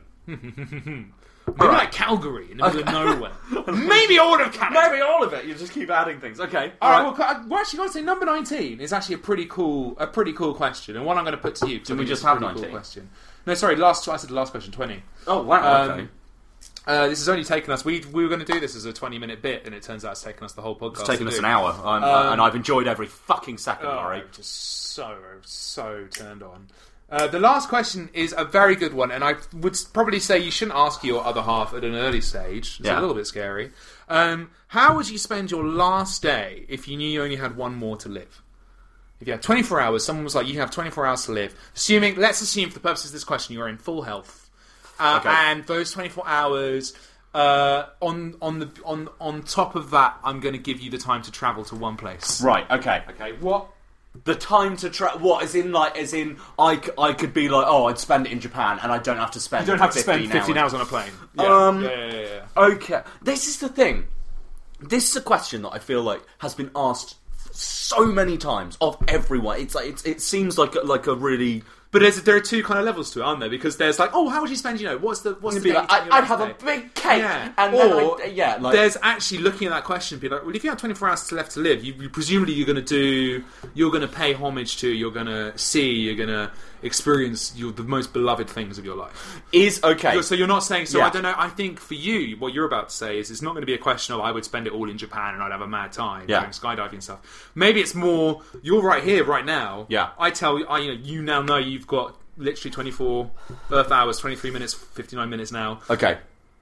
Speaker 7: Mm.
Speaker 6: Maybe
Speaker 7: Alright.
Speaker 6: like Calgary in the middle of nowhere. Maybe all of Canada.
Speaker 7: Maybe all of it. You just keep adding things. Okay.
Speaker 6: All right. Well, I- well, actually, got to say number nineteen is actually a pretty cool, a pretty cool question, and one I'm going to put to you.
Speaker 7: Didn't we just
Speaker 6: have
Speaker 7: have
Speaker 6: a pretty
Speaker 7: nineteen?
Speaker 6: Cool question. No, sorry. Last, I said the last question, twenty.
Speaker 7: Oh wow.
Speaker 6: Um,
Speaker 7: Okay.
Speaker 6: Uh, this has only taken us. We we were going to do this as a twenty minute bit, and it turns out it's taken us the whole podcast.
Speaker 7: It's taken
Speaker 6: to
Speaker 7: us
Speaker 6: do.
Speaker 7: an hour, I'm,
Speaker 6: Um,
Speaker 7: and I've enjoyed every fucking second,
Speaker 6: Oh,
Speaker 7: Laurie.
Speaker 6: I'm just so so turned on. Uh, the last question is a very good one, and I would probably say you shouldn't ask your other half at an early stage. It's
Speaker 7: Yeah.
Speaker 6: a little bit scary. Um, how would you spend your last day if you knew you only had one more to live? If you had twenty-four hours, someone was like, you have twenty-four hours to live. Assuming, let's assume for the purposes of this question, you're in full health. Uh,
Speaker 7: Okay.
Speaker 6: And those twenty-four hours, uh, on on the on on top of that, I'm going to give you the time to travel to one place.
Speaker 7: Right. Okay.
Speaker 6: Okay, what?
Speaker 7: The time to tra- what? As in, like, as in, I, c- I could be like, oh, I'd spend it in Japan, and I don't have to spend.
Speaker 6: You don't have to
Speaker 7: fifteen
Speaker 6: spend fifteen hours on a plane. Yeah.
Speaker 7: Um,
Speaker 6: yeah, yeah, yeah, yeah.
Speaker 7: Okay, this is the thing. This is a question that I feel like has been asked so many times of everyone. It's like it's, it seems like a, like a really.
Speaker 6: But there's, there are two kind of levels to it, aren't there? Because there's like, oh, how would you spend? You know, what's the what's the
Speaker 7: Be
Speaker 6: day
Speaker 7: like,
Speaker 6: you
Speaker 7: I,
Speaker 6: spend your
Speaker 7: I'd
Speaker 6: last
Speaker 7: have
Speaker 6: day?
Speaker 7: a big cake,
Speaker 6: Yeah.
Speaker 7: and
Speaker 6: or
Speaker 7: then I, yeah, like
Speaker 6: there's actually looking at that question, be like, well, if you have twenty-four hours left to live, you, you presumably you're going to do, you're going to pay homage to, you're going to see, you're going to experience your, the most beloved things of your life.
Speaker 7: is okay.
Speaker 6: You're- so you're not saying. So
Speaker 7: Yeah.
Speaker 6: I don't know. I think for you, what you're about to say is it's not going to be a question of I would spend it all in Japan and I'd have a mad time
Speaker 7: Yeah.
Speaker 6: doing skydiving and stuff. Maybe it's more you're right here, right now.
Speaker 7: Yeah.
Speaker 6: I tell you, I you know you now know you've got literally twenty-four Earth hours, twenty-three minutes, fifty-nine minutes now.
Speaker 7: Okay.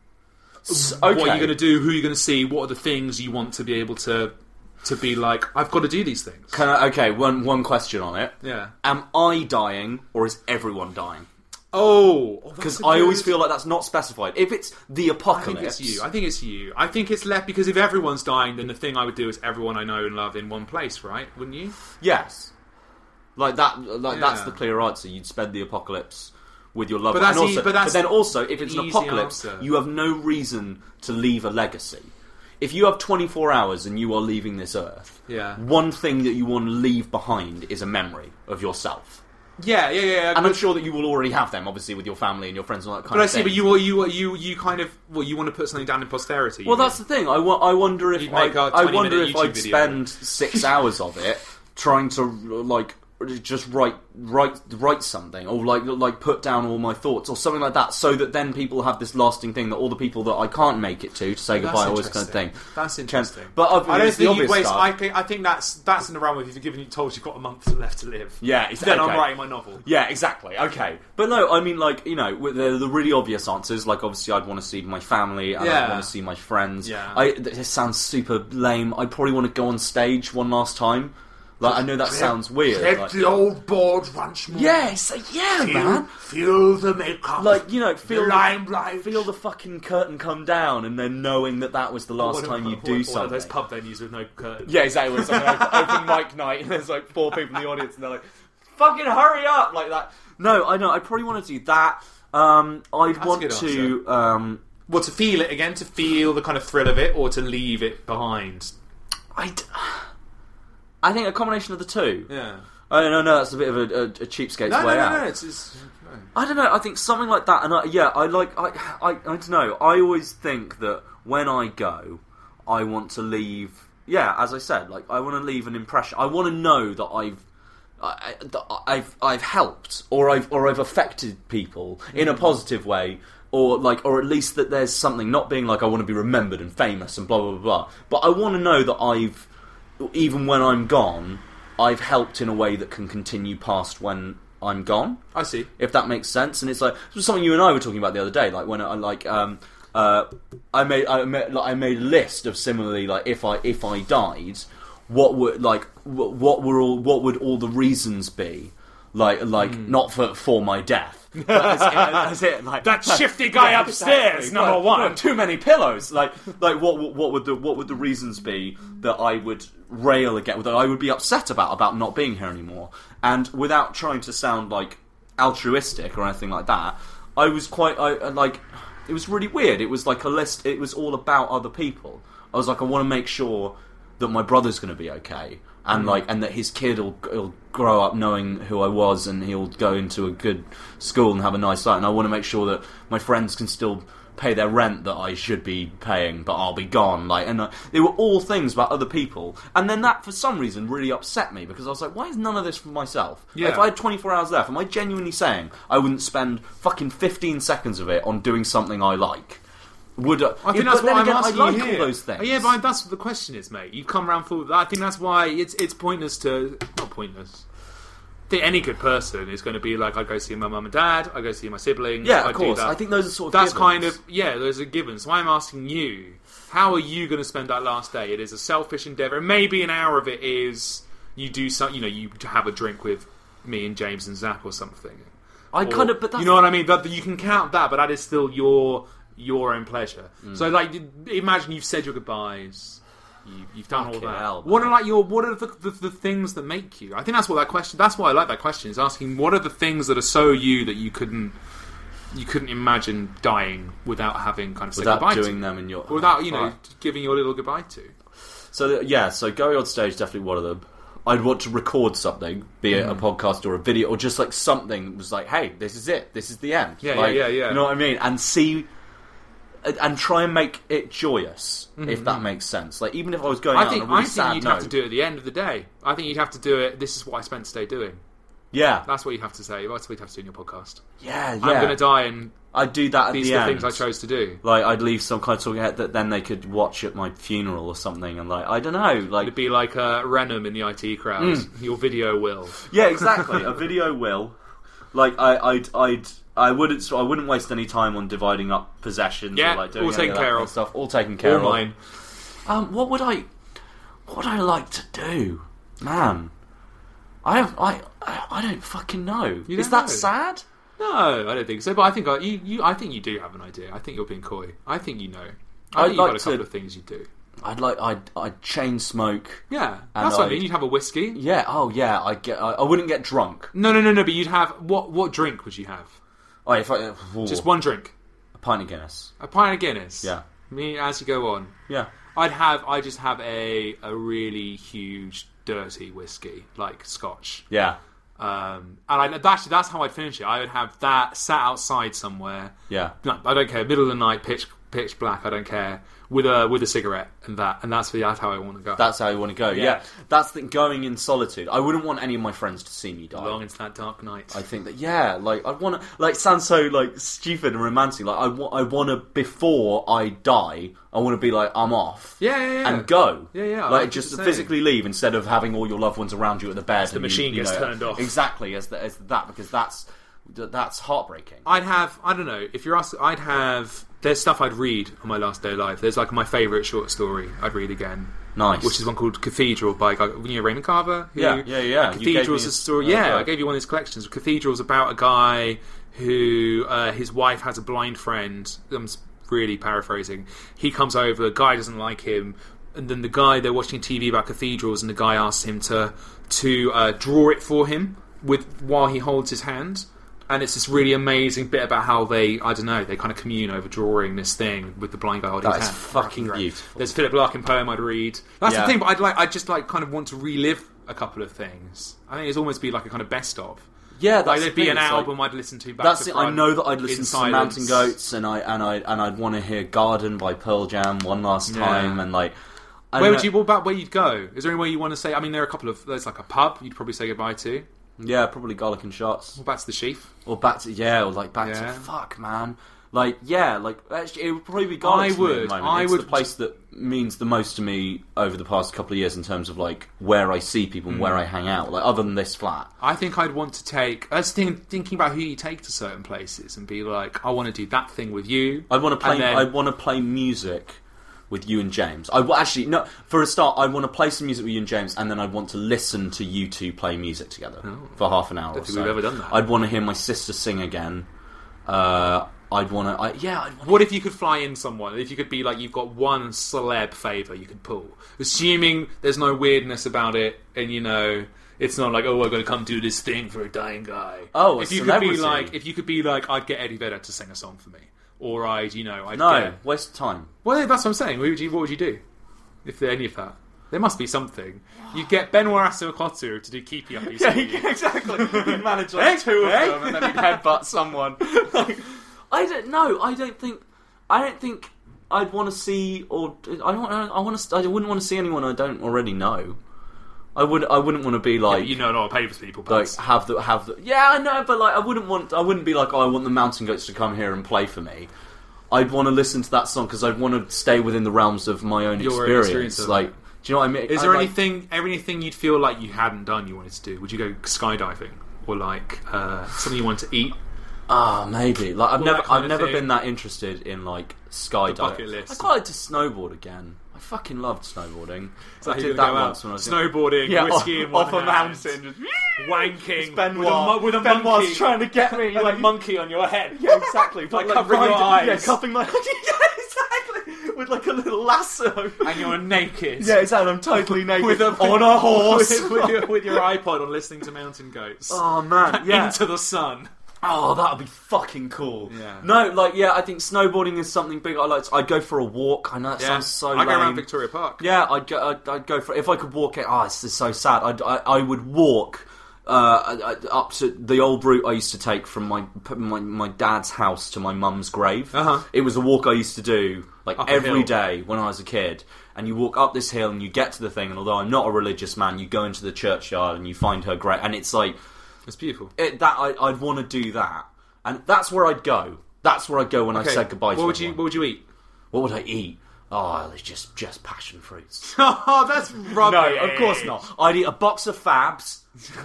Speaker 7: S- okay.
Speaker 6: What are you going to do? Who are you going to see? What are the things you want to be able to to be like? I've got to do these things.
Speaker 7: Can I, okay, one one question on it.
Speaker 6: Yeah.
Speaker 7: Am I dying or is everyone dying?
Speaker 6: Oh, oh,
Speaker 7: Because
Speaker 6: that's a
Speaker 7: I always
Speaker 6: good-
Speaker 7: feel like that's not specified. If it's the
Speaker 6: I
Speaker 7: apocalypse,
Speaker 6: think it's you. I think it's you. I think it's left because if everyone's dying, then the thing I would do is everyone I know and love in one place, right? Wouldn't you?
Speaker 7: yes, like that. Like that's
Speaker 6: Yeah.
Speaker 7: the clear answer. You'd spend the apocalypse with your loved
Speaker 6: But
Speaker 7: one.
Speaker 6: that's
Speaker 7: And
Speaker 6: e-
Speaker 7: also,
Speaker 6: but that's
Speaker 7: then also, if it's an
Speaker 6: easy
Speaker 7: apocalypse,
Speaker 6: answer.
Speaker 7: you have no reason to leave a legacy. If you have twenty-four hours and you are leaving this earth,
Speaker 6: Yeah.
Speaker 7: one thing that you want to leave behind is a memory of yourself.
Speaker 6: Yeah, yeah, yeah.
Speaker 7: And
Speaker 6: but,
Speaker 7: I'm sure that you will already have them, obviously, with your family and your friends and all that kind
Speaker 6: but I
Speaker 7: of
Speaker 6: see.
Speaker 7: thing.
Speaker 6: But you, you, you, you kind of, well, you want to put something down in posterity. you
Speaker 7: Well,
Speaker 6: mean?
Speaker 7: that's the thing. I, wa- I wonder if
Speaker 6: You'd
Speaker 7: I,
Speaker 6: make a
Speaker 7: I
Speaker 6: twenty
Speaker 7: wonder
Speaker 6: minute
Speaker 7: if
Speaker 6: YouTube
Speaker 7: I'd
Speaker 6: video.
Speaker 7: spend six hours of it trying to like just write write write something, or like like put down all my thoughts or something like that, so that then people have this lasting thing that all the people that I can't make it to to say
Speaker 6: That's
Speaker 7: goodbye, all this kind of thing.
Speaker 6: That's interesting.
Speaker 7: Can, but
Speaker 11: I don't think you waste.
Speaker 7: Stuff.
Speaker 11: I think I think that's that's in the realm of if you're given you told you've got a month left to live.
Speaker 7: Yeah, exactly.
Speaker 11: Then
Speaker 7: okay.
Speaker 11: I'm writing my novel.
Speaker 7: Yeah, exactly. Okay, but no, I mean, like, you know, with the, the really obvious answers, like obviously I'd want to see my family and
Speaker 11: Yeah.
Speaker 7: I'd want to see my friends.
Speaker 11: Yeah.
Speaker 7: I this sounds super lame. I'd probably want to go on stage one last time. Like, I know that sounds weird.
Speaker 8: Hit
Speaker 7: Like,
Speaker 8: the old board once more.
Speaker 7: yes, yeah,
Speaker 8: feel,
Speaker 7: man.
Speaker 8: Feel the makeup.
Speaker 7: Like, you know, feel
Speaker 8: the limelight.
Speaker 7: feel the fucking curtain come down, and then knowing that that was the last
Speaker 11: One
Speaker 7: time
Speaker 11: of,
Speaker 7: you do
Speaker 11: one,
Speaker 7: something.
Speaker 11: One of those pub venues with no curtain.
Speaker 7: Yeah, exactly. It's like an open, open mic night, and there's like four people in the audience, and they're like, "Fucking hurry up!" Like that. No, I know. I probably want to do that. Um, I'd
Speaker 11: That's a
Speaker 7: want
Speaker 11: good
Speaker 7: to. Um,
Speaker 11: Well, to feel it again, to feel the kind of thrill of it, or to leave it behind.
Speaker 7: I'd. I think a combination of the two.
Speaker 11: Yeah.
Speaker 7: I don't know. No, that's a bit of a, a, a cheapskate's
Speaker 11: No, no,
Speaker 7: way
Speaker 11: no,
Speaker 7: out.
Speaker 11: no. It's, it's no.
Speaker 7: I don't know. I think something like that, and I, yeah, I like. I, I, I don't know. I always think that when I go, I want to leave. Yeah, as I said, like I want to leave an impression. I want to know that I've, I, that I've, I've helped, or I've, or I've affected people in a positive way, or like, or at least that there's something. Not being like I want to be remembered and famous and blah blah blah blah. But I want to know that I've, even when I'm gone, I've helped in a way that can continue past when I'm gone.
Speaker 11: I see.
Speaker 7: If that makes sense. And it's like it was something you and I were talking about the other day. Like when I like um uh I made I made like, I made a list of similarly like if I if I died, what would like what were all what would all the reasons be? Like like
Speaker 11: Mm.
Speaker 7: not for for my death. But as, as it, like
Speaker 11: That shifty guy
Speaker 7: Yeah,
Speaker 11: upstairs,
Speaker 7: exactly.
Speaker 11: number
Speaker 7: Well,
Speaker 11: one.
Speaker 7: well, too many pillows. Like, like what? What would the what would the reasons be that I would rail against? That I would be upset about about not being here anymore? And without trying to sound like altruistic or anything like that, I was quite I, I like. It was really weird. It was like a list. It was all about other people. I was like, I want to make sure that my brother's going to be okay. And
Speaker 11: Mm.
Speaker 7: like, and that his kid will, will grow up knowing who I was, and he'll go into a good school and have a nice life. And I want to make sure that my friends can still pay their rent that I should be paying, but I'll be gone. Like, and uh, they were all things about other people. And then that, for some reason, really upset me because I was like, why is none of this for myself?
Speaker 11: Yeah.
Speaker 7: If I had twenty-four hours left, am I genuinely saying I wouldn't spend fucking fifteen seconds of it on doing something I like? Would I,
Speaker 11: I think
Speaker 7: yeah,
Speaker 11: that's
Speaker 7: but then
Speaker 11: what
Speaker 7: again,
Speaker 11: I'm asking
Speaker 7: I like
Speaker 11: you here.
Speaker 7: all those things.
Speaker 11: Oh, yeah, but that's what the question is, mate. You've come around full. I think that's why it's it's pointless to not pointless. I think any good person is going to be like, I go see my mum and dad, I go see my siblings.
Speaker 7: Yeah, of
Speaker 11: I do
Speaker 7: course.
Speaker 11: that.
Speaker 7: I think those are sort of
Speaker 11: that's
Speaker 7: givens.
Speaker 11: kind of yeah, those are given. So I'm asking you, how are you going to spend that last day? It is a selfish endeavour. Maybe an hour of it is you do some, you know, you have a drink with me and James and Zach or something.
Speaker 7: I
Speaker 11: Or-
Speaker 7: kind of, but that's,
Speaker 11: you know what I mean. But you can count that, but that is still your your own pleasure.
Speaker 7: Mm.
Speaker 11: So, like, imagine you've said your goodbyes, you, you've done all
Speaker 7: Fucking
Speaker 11: that.
Speaker 7: hell,
Speaker 11: what are like your what are the, the the things that make you? I think that's what that question. That's why I like that question. Is asking what are the things that are so you that you couldn't you couldn't imagine dying without having kind of said
Speaker 7: without
Speaker 11: goodbye
Speaker 7: doing
Speaker 11: to,
Speaker 7: them in your
Speaker 11: or without you know
Speaker 7: Fuck.
Speaker 11: giving your little goodbye to.
Speaker 7: So yeah, so going on stage definitely one of them. I'd want to record something, be it a
Speaker 11: Mm.
Speaker 7: podcast or a video, or just like something that was like, "Hey, this is it. This is the end."
Speaker 11: Yeah,
Speaker 7: like,
Speaker 11: yeah, yeah, yeah.
Speaker 7: You know what I mean? And see, and try and make it joyous,
Speaker 11: Mhm,
Speaker 7: if that
Speaker 11: mhm.
Speaker 7: makes sense. Like even if I was going
Speaker 11: I
Speaker 7: out
Speaker 11: think
Speaker 7: on a really
Speaker 11: I think
Speaker 7: sad
Speaker 11: you'd
Speaker 7: note,
Speaker 11: have to do it at the end of the day. I think you'd have to do it. This is what I spent today doing.
Speaker 7: Yeah,
Speaker 11: that's what you have to say. That's what you have to do in your podcast.
Speaker 7: Yeah,
Speaker 11: I'm
Speaker 7: yeah.
Speaker 11: going to die, and
Speaker 7: I'd do that at
Speaker 11: these
Speaker 7: the
Speaker 11: are the
Speaker 7: end.
Speaker 11: things I chose to do.
Speaker 7: Like I'd leave some kind of talking head that then they could watch at my funeral or something, and like I don't know, like
Speaker 11: It'd be like uh, Renham in the I T crowd.
Speaker 7: Mm.
Speaker 11: Your video will.
Speaker 7: yeah, exactly. A video will. Like I, I'd, I'd, I wouldn't, so I wouldn't waste any time on dividing up possessions.
Speaker 11: Yeah,
Speaker 7: or like doing
Speaker 11: all
Speaker 7: any
Speaker 11: taken
Speaker 7: of that
Speaker 11: care
Speaker 7: kind
Speaker 11: of.
Speaker 7: stuff. All taken care
Speaker 11: All
Speaker 7: of.
Speaker 11: mine.
Speaker 7: Um, what would I, what would I like to do, man? I have, I, I, I don't fucking know.
Speaker 11: You
Speaker 7: Is
Speaker 11: don't
Speaker 7: that
Speaker 11: know.
Speaker 7: sad?
Speaker 11: No, I don't think so. But I think I, you, you, I think you do have an idea. I think you're being coy. I think you know. I
Speaker 7: I'd
Speaker 11: think you've
Speaker 7: like
Speaker 11: got a couple
Speaker 7: to-
Speaker 11: of things you do.
Speaker 7: I'd like, I'd, I'd chain smoke.
Speaker 11: Yeah,
Speaker 7: and
Speaker 11: that's what I
Speaker 7: I'd-
Speaker 11: mean. You'd have a whiskey.
Speaker 7: Yeah. Oh yeah. I get. I, I wouldn't get drunk.
Speaker 11: No, no, no, no. But you'd have what? What drink would you have?
Speaker 7: Oh, if I, ooh,
Speaker 11: Just one drink.
Speaker 7: a pint of Guinness.
Speaker 11: A pint of Guinness.
Speaker 7: Yeah.
Speaker 11: Me as you go on.
Speaker 7: Yeah.
Speaker 11: I'd have. I just have a a really huge dirty whiskey like Scotch.
Speaker 7: Yeah.
Speaker 11: Um, and I, actually, that's how I'd finish it. I would have that sat outside somewhere.
Speaker 7: Yeah.
Speaker 11: No, I don't care. Middle of the night, pitch pitch black. I don't care. With a with a cigarette and that, and that's, that's how I want to go.
Speaker 7: That's how you want to go. Yeah,
Speaker 11: Yeah.
Speaker 7: that's the, going in solitude. I wouldn't want any of my friends to see me die.
Speaker 11: Long into that dark night.
Speaker 7: I think that yeah, like I want to, like, it sounds so like stupid and romantic. Like I, wa- I want to before I die, I want to be like I'm off.
Speaker 11: Yeah, yeah, yeah.
Speaker 7: And go.
Speaker 11: Yeah, yeah, I
Speaker 7: Like
Speaker 11: like
Speaker 7: just
Speaker 11: what you're
Speaker 7: physically leave instead of having all your loved ones around you at the bed.
Speaker 11: As the
Speaker 7: and
Speaker 11: machine
Speaker 7: you, you
Speaker 11: gets
Speaker 7: know,
Speaker 11: turned off.
Speaker 7: Exactly as the, as that because that's that's heartbreaking.
Speaker 11: I'd have, I don't know, if you're asking, I'd have, there's stuff I'd read on my last day alive. There's like my favourite short story I'd read again.
Speaker 7: Nice.
Speaker 11: Which is one called Cathedral by, you know, Raymond Carver? Who,
Speaker 7: Yeah, yeah, yeah. You gave
Speaker 11: Cathedral's
Speaker 7: me
Speaker 11: a
Speaker 7: his-
Speaker 11: story,
Speaker 7: oh,
Speaker 11: yeah,
Speaker 7: okay.
Speaker 11: I gave you one of his collections. Cathedral's about a guy who, uh, his wife has a blind friend. I'm really paraphrasing. He comes over, the guy doesn't like him, and then the guy, they're watching T V about cathedrals, and the guy asks him to, to uh, draw it for him with while he holds his hand. And it's this really amazing bit about how they, I don't know, they kind of commune over drawing this thing with the blind guy holding
Speaker 7: That
Speaker 11: his
Speaker 7: is
Speaker 11: hand.
Speaker 7: fucking
Speaker 11: Great.
Speaker 7: beautiful.
Speaker 11: There's a Philip Larkin poem I'd read. That's
Speaker 7: Yeah.
Speaker 11: the thing, but I'd like, I'd just like kind of want to relive a couple of things. I think it's almost be like a kind of best of.
Speaker 7: Yeah, that's
Speaker 11: like
Speaker 7: the
Speaker 11: there'd be
Speaker 7: thing,
Speaker 11: an
Speaker 7: it's
Speaker 11: album
Speaker 7: like-
Speaker 11: I'd listen to back
Speaker 7: That's
Speaker 11: to
Speaker 7: it. I
Speaker 11: front
Speaker 7: know that I'd
Speaker 11: in
Speaker 7: listen to
Speaker 11: silence.
Speaker 7: Mountain Goats, and I and I and I'd want to hear Garden by Pearl Jam one last
Speaker 11: Yeah.
Speaker 7: time, and like. I
Speaker 11: Where
Speaker 7: don't
Speaker 11: would you?
Speaker 7: know-
Speaker 11: What about where you'd go? Is there anywhere you want to say? I mean, there are a couple of. There's like a pub you'd probably say goodbye to.
Speaker 7: Yeah, probably Garlic and Shots.
Speaker 11: Or back to the Sheaf.
Speaker 7: Or back to yeah, or like back
Speaker 11: Yeah.
Speaker 7: to fuck, man. Like yeah, like actually, it would probably be Garlic.
Speaker 11: I
Speaker 7: to me at the
Speaker 11: would,
Speaker 7: moment.
Speaker 11: I
Speaker 7: it's
Speaker 11: would-
Speaker 7: the place that means the most to me over the past couple of years in terms of like where I see people and
Speaker 11: Mm.
Speaker 7: where I hang out. Like other than this flat.
Speaker 11: I think I'd want to take. I was think, thinking about who you take to certain places and be like, I want to do that thing with you.
Speaker 7: I want to play.
Speaker 11: And then-
Speaker 7: I want to play music with you and James. I w- actually no. For a start, I want to play some music with you and James, and then I'd want to listen to you two play music together for half an hour
Speaker 11: Don't
Speaker 7: or
Speaker 11: think
Speaker 7: so.
Speaker 11: we've ever done that.
Speaker 7: I'd want to hear my sister sing again. Uh, I'd want to. I, yeah. I'd wanna
Speaker 11: What if you could fly in someone? If you could be like, you've got one celeb favour you could pull, assuming there's no weirdness about it, and you know it's not like, oh, we're going to come do this thing for a dying guy.
Speaker 7: Oh, a
Speaker 11: if you
Speaker 7: celebrity.
Speaker 11: could be like, if you could be like, I'd get Eddie Vedder to sing a song for me, or I'd, you know, I'd
Speaker 7: No,
Speaker 11: get.
Speaker 7: waste of time.
Speaker 11: Well, that's what I'm saying. What would you, what would you do if there any of that? There must be something. You get Benoit Assekotu to do keepy uppies.
Speaker 7: Yeah,
Speaker 11: for you.
Speaker 7: exactly. You'd manage like two of
Speaker 11: hey.
Speaker 7: them, and then you'd headbutt someone. Like, I don't know. I don't think. I don't think I'd want to see, or I don't. I want to. I wouldn't want to see anyone I don't already know. I would. I wouldn't want to be like.
Speaker 11: Yeah, you know a lot of Papers people.
Speaker 7: Like
Speaker 11: Pals.
Speaker 7: have the have the. Yeah, I know, but like I wouldn't want. I wouldn't be like, oh, I want the Mountain Goats to come here and play for me. I'd want to listen to that song because I'd want to stay within the realms of my own
Speaker 11: Your own
Speaker 7: experience.
Speaker 11: experience of
Speaker 7: Like,
Speaker 11: it.
Speaker 7: do you know what I mean?
Speaker 11: Is
Speaker 7: I
Speaker 11: there
Speaker 7: like-
Speaker 11: anything, anything you'd feel like you hadn't done you wanted to do? Would you go skydiving or like uh, something you wanted to eat?
Speaker 7: Ah, maybe. Like I've
Speaker 11: All
Speaker 7: never,
Speaker 11: that kind
Speaker 7: I've
Speaker 11: of
Speaker 7: never
Speaker 11: thing.
Speaker 7: been that interested in like skydiving.
Speaker 11: bucket list.
Speaker 7: I quite like to snowboard again. I fucking loved snowboarding.
Speaker 11: So
Speaker 7: I
Speaker 11: you're
Speaker 7: did
Speaker 11: gonna
Speaker 7: that
Speaker 11: go out
Speaker 7: once when I was
Speaker 11: snowboarding,
Speaker 7: yeah,
Speaker 11: whiskey
Speaker 7: off,
Speaker 11: in one
Speaker 7: off a
Speaker 11: hand,
Speaker 7: mountain, just
Speaker 11: wanking
Speaker 7: Benoit,
Speaker 11: with a, mo- with a
Speaker 7: Benoit's
Speaker 11: monkey
Speaker 7: trying to get me,
Speaker 11: with
Speaker 7: like
Speaker 11: a monkey on your head.
Speaker 7: yeah, exactly. But,
Speaker 11: Like covering your
Speaker 7: riding- Yeah,
Speaker 11: eyes.
Speaker 7: cupping my yeah, exactly. With like a little lasso.
Speaker 11: And you're naked.
Speaker 7: Yeah, exactly. I'm totally naked
Speaker 11: With a,
Speaker 7: on a horse.
Speaker 11: with, with, your, with your iPod on, listening to Mountain Goats.
Speaker 7: Oh man, yeah.
Speaker 11: Into the sun.
Speaker 7: Oh, that would be fucking cool.
Speaker 11: Yeah.
Speaker 7: No, like, yeah, I think snowboarding is something big. I like. To, I'd go for a walk. I know that
Speaker 11: Yeah.
Speaker 7: sounds so.
Speaker 11: I go
Speaker 7: lame.
Speaker 11: around Victoria Park.
Speaker 7: Yeah, I'd go. I'd, I'd go for if I could walk it. Oh, this is so sad. I'd, I I would walk uh, up to the old route I used to take from my my, my dad's house to my mum's grave.
Speaker 11: Uh-huh.
Speaker 7: It was a walk I used to do like
Speaker 11: Up a
Speaker 7: every
Speaker 11: hill.
Speaker 7: day when I was a kid. And you walk up this hill and you get to the thing. And although I'm not a religious man, you go into the churchyard and you find her grave. And it's like
Speaker 11: It's beautiful.
Speaker 7: it, that I, I'd want to do that. And that's where I'd go. That's where I'd go when
Speaker 11: Okay,
Speaker 7: I said goodbye to
Speaker 11: what would you
Speaker 7: everyone.
Speaker 11: What would you eat?
Speaker 7: What would I eat? Oh, it's just just passion fruits.
Speaker 11: Oh, that's rubbish.
Speaker 7: No, of course not. I'd eat a box of Fabs.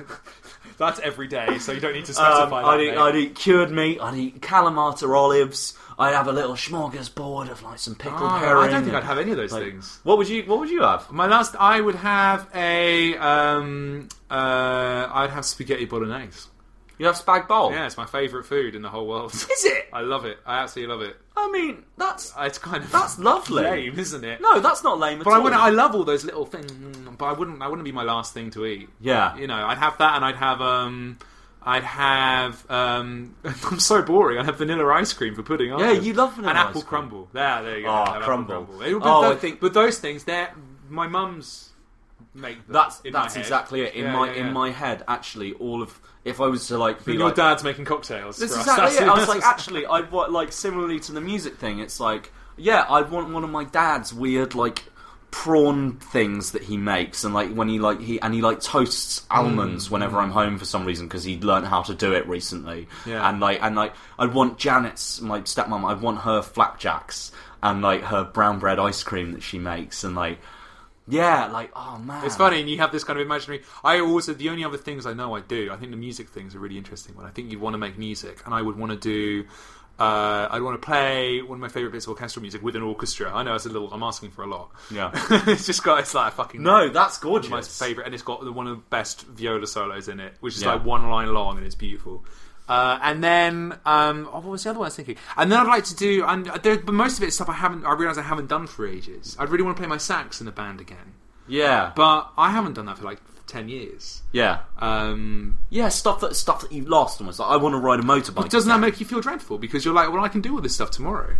Speaker 11: That's every day, so you don't need to
Speaker 7: Um,
Speaker 11: specify that.
Speaker 7: I'd, eat,
Speaker 11: mate.
Speaker 7: I'd eat cured meat. I'd eat Kalamata olives. I'd have a little smorgasbord of like some pickled
Speaker 11: Oh,
Speaker 7: herring.
Speaker 11: I don't think
Speaker 7: and,
Speaker 11: I'd have any of those
Speaker 7: like,
Speaker 11: things.
Speaker 7: What would you What would you have?
Speaker 11: My last, I would have a, um, uh, I'd have spaghetti bolognese.
Speaker 7: You have spag bowl.
Speaker 11: Yeah, it's my favourite food in the whole world.
Speaker 7: Is it?
Speaker 11: I love it. I absolutely love it.
Speaker 7: I mean, that's
Speaker 11: It's kind of
Speaker 7: that's lovely.
Speaker 11: lame, isn't it?
Speaker 7: No, that's not lame at
Speaker 11: But
Speaker 7: all.
Speaker 11: I wouldn't. I love all those little things, but I wouldn't. I wouldn't be my last thing to eat.
Speaker 7: Yeah.
Speaker 11: You know, I'd have that, and I'd have. Um, I'd have. Um, I'm so boring. I'd have vanilla ice cream for pudding.
Speaker 7: Yeah, you love vanilla
Speaker 11: and
Speaker 7: ice
Speaker 11: apple
Speaker 7: cream.
Speaker 11: crumble. There, there you go.
Speaker 7: Oh,
Speaker 11: I'd have apple
Speaker 7: crumble.
Speaker 11: It would be
Speaker 7: Oh,
Speaker 11: tho-
Speaker 7: I think-
Speaker 11: But those things, they're my mum's make. Them
Speaker 7: That's
Speaker 11: in my
Speaker 7: that's
Speaker 11: head.
Speaker 7: exactly it. In
Speaker 11: Yeah,
Speaker 7: my
Speaker 11: yeah, yeah.
Speaker 7: in my head, actually, all of if I was to like be
Speaker 11: When your
Speaker 7: like,
Speaker 11: dad's making cocktails.
Speaker 7: This
Speaker 11: for
Speaker 7: is
Speaker 11: us,
Speaker 7: exactly
Speaker 11: that's-
Speaker 7: it. I was like,
Speaker 11: that's-
Speaker 7: actually, I what like similarly to the music thing. It's like Yeah, I want one of my dad's weird, like, prawn things that he makes, and like when he like he and he like toasts almonds mm. whenever I'm home for some reason because he learned how to do it recently.
Speaker 11: Yeah.
Speaker 7: And like and like I'd want Janet's, my stepmom, I'd want her flapjacks and like her brown bread ice cream that she makes, and like yeah, like oh man,
Speaker 11: it's funny. And you have this kind of imaginary. I also the only other things I know I do. I think the music things are really interesting. When I think you want to make music, and I would want to do. Uh, I'd want to play one of my favourite bits of orchestral music with an orchestra. I know it's a little. I'm asking for a lot.
Speaker 7: Yeah,
Speaker 11: it's just got. It's like a fucking.
Speaker 7: No, that's gorgeous.
Speaker 11: My favourite, and it's got one of the best viola solos in it, which is
Speaker 7: Yeah.
Speaker 11: like one line long and it's beautiful. Uh, and then, um, oh, what was the other one I was thinking? And then I'd like to do, and there, but most of it is stuff I haven't. I realise I haven't done for ages. I'd really want to play my sax in a band again.
Speaker 7: Yeah,
Speaker 11: but I haven't done that for like ten years.
Speaker 7: Yeah,
Speaker 11: um,
Speaker 7: yeah, stuff that stuff that you've lost almost. Like, I want to ride a motorbike.
Speaker 11: But doesn't that make you feel dreadful? Because you're like, well, I can do all this stuff tomorrow.